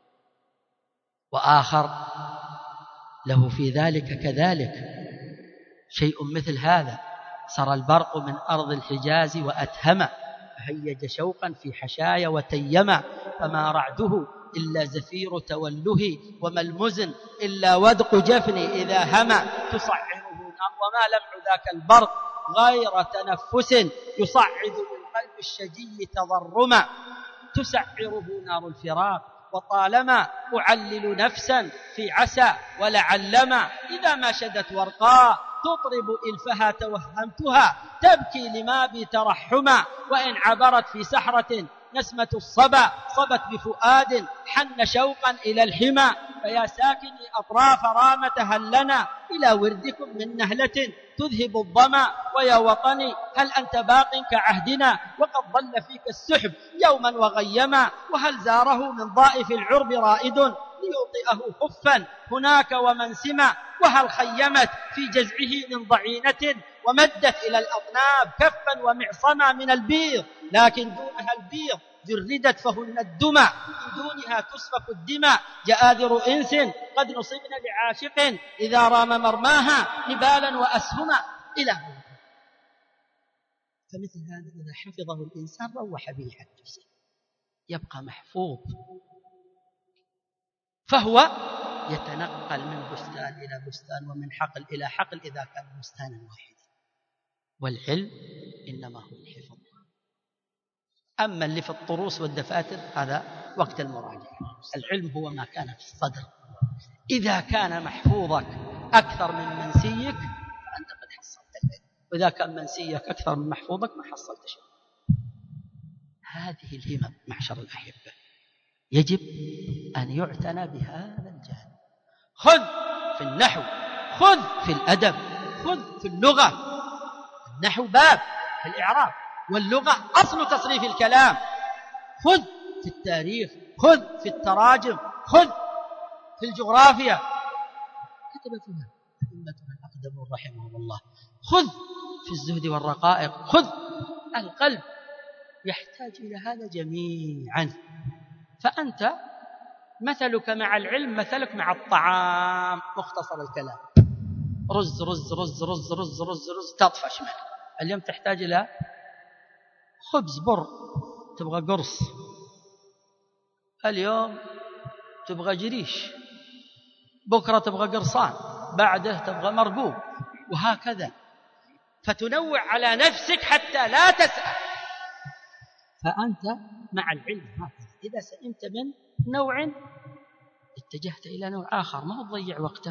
[SPEAKER 3] وآخر له في ذلك كذلك شيء مثل هذا: سرى البرق من أرض الحجاز وأتهم، هيج شوقا في حشايا وتيما، فما رعده إلا زفير توله، وما المزن إلا ودق جفني إذا هما، تصعره وما لمع ذاك البرق غير تنفس يصعد للقلب الشجي تضرما تسعره نار الفراق وطالما أعلل نفسا في عسى ولعلما إذا ما شدت ورقاء تطرب إلفها توهمتها تبكي لما بي ترحما وإن عبرت في سحرة نسمة الصبا صبت بفؤاد حن شوقا إلى الحمى فيا ساكني أطراف رامة هل لنا إلى وردكم من نهلة تذهب الظما ويا وطني هل أنت باق كعهدنا وقد ظل فيك السحب يوما وغيما وهل زاره من ضائف العرب رائد ليوطئه خفا هناك ومنسما وهل خيمت في جزعه من ضعينة ومدت إلى الأطناب كفا ومعصما من البيض لكن دونها البيض جردت فهن الدمى من دونها تسفك الدماء جآذر إنس قد نصبن لعاشق إذا رام مرماها نبالا وأسهما إلى هنا. فمثل هذا إذا حفظه الإنسان روح به حدثه يبقى محفوظ فهو يتنقل من بستان إلى بستان ومن حقل إلى حقل إذا كان بستانا واحدا. والعلم إنما هو الحفظ. أما اللي في الطروس والدفاتر هذا وقت المراجعة. العلم هو ما كان في الصدر. إذا كان محفوظك أكثر من منسيك فأنت قد حصلت العلم، وإذا كان منسيك أكثر من محفوظك ما حصلت شيء. هذه الهمم معشر الأحبة يجب أن يعتنى بهذا الجانب. خذ في النحو، خذ في الأدب، خذ في اللغة. النحو باب في الإعراب، واللغة أصل تصريف الكلام. خذ في التاريخ، خذ في التراجم، خذ في الجغرافيا. كتب فيها أئمتنا الأقدمون رحمهم الله. خذ في الزهد والرقائق، خذ. القلب يحتاج إلى هذا جميعا. فأنت مثلك مع العلم مثلك مع الطعام، مختصر الكلام. رز رز رز رز رز رز رز تطفش منه. اليوم تحتاج إلى خبز بر، تبغى قرص. اليوم تبغى جريش، بكرة تبغى قرصان، بعده تبغى مرقوب، وهكذا. فتنوع على نفسك حتى لا تسأل. فأنت مع العلم هكذا، إذا سئمت من نوع اتجهت إلى نوع آخر، ما تضيع وقتك.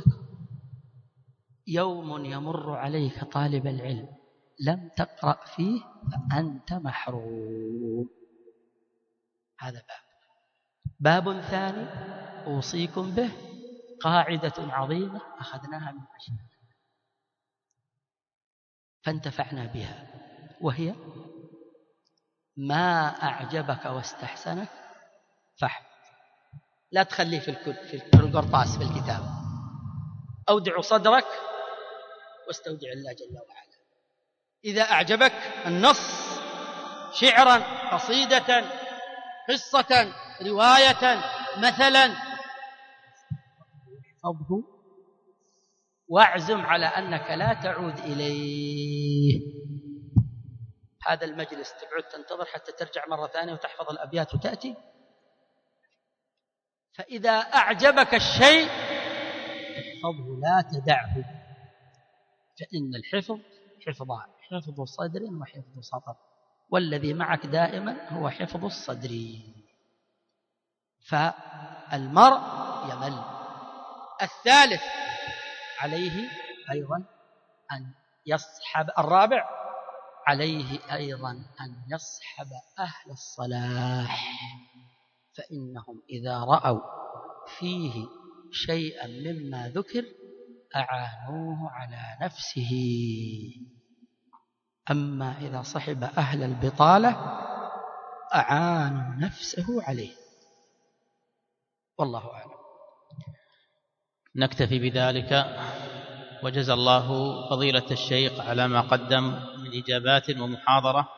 [SPEAKER 3] يوم يمر عليك طالب العلم لم تقرأ فيه فأنت محروم. هذا باب. باب ثاني أوصيكم به، قاعدة عظيمة أخذناها من أشياء فانتفعنا بها، وهي ما أعجبك واستحسنك فاحفظ. لا تخليه في في القرطاس في الكتاب. أودع صدرك واستودع الله جل وعلا. إذا أعجبك النص شعرا، قصيدة، قصة، رواية مثلا، احفظه واعزم على أنك لا تعود إليه. هذا المجلس تقعد تنتظر حتى ترجع مرة ثانية وتحفظ الأبيات وتأتي. فإذا أعجبك الشيء احفظه لا تدعه، فإن الحفظ حفظان: حفظ صدر وحفظ سطر، والذي معك دائما هو حفظ الصدر. فالمرء يمل. الثالث عليه أيضا أن يصحب، الرابع عليه أيضا أن يصحب أهل الصلاح، فإنهم إذا رأوا فيه شيئا مما ذكر أعانوه على نفسه. أما إذا صحب أهل البطالة أعانوا نفسه عليه. والله أعلم.
[SPEAKER 2] نكتفي بذلك، وجزى الله فضيلة الشيخ على ما قدم من إجابات ومحاضرة.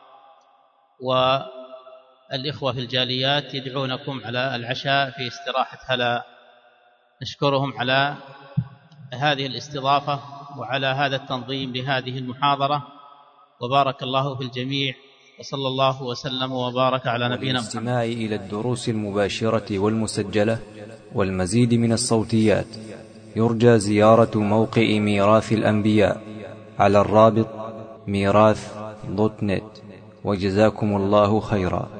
[SPEAKER 2] والإخوة في الجاليات يدعونكم على العشاء في استراحة هلا. نشكرهم على هذه الاستضافة وعلى هذا التنظيم لهذه المحاضرة، وبارك الله في الجميع، وصلى الله وسلم وبارك على نبينا محمد.
[SPEAKER 1] والاستماع إلى الدروس المباشرة والمسجلة والمزيد من الصوتيات يرجى زيارة موقع ميراث الأنبياء على الرابط ميراث دوت نت. وجزاكم الله خيرا.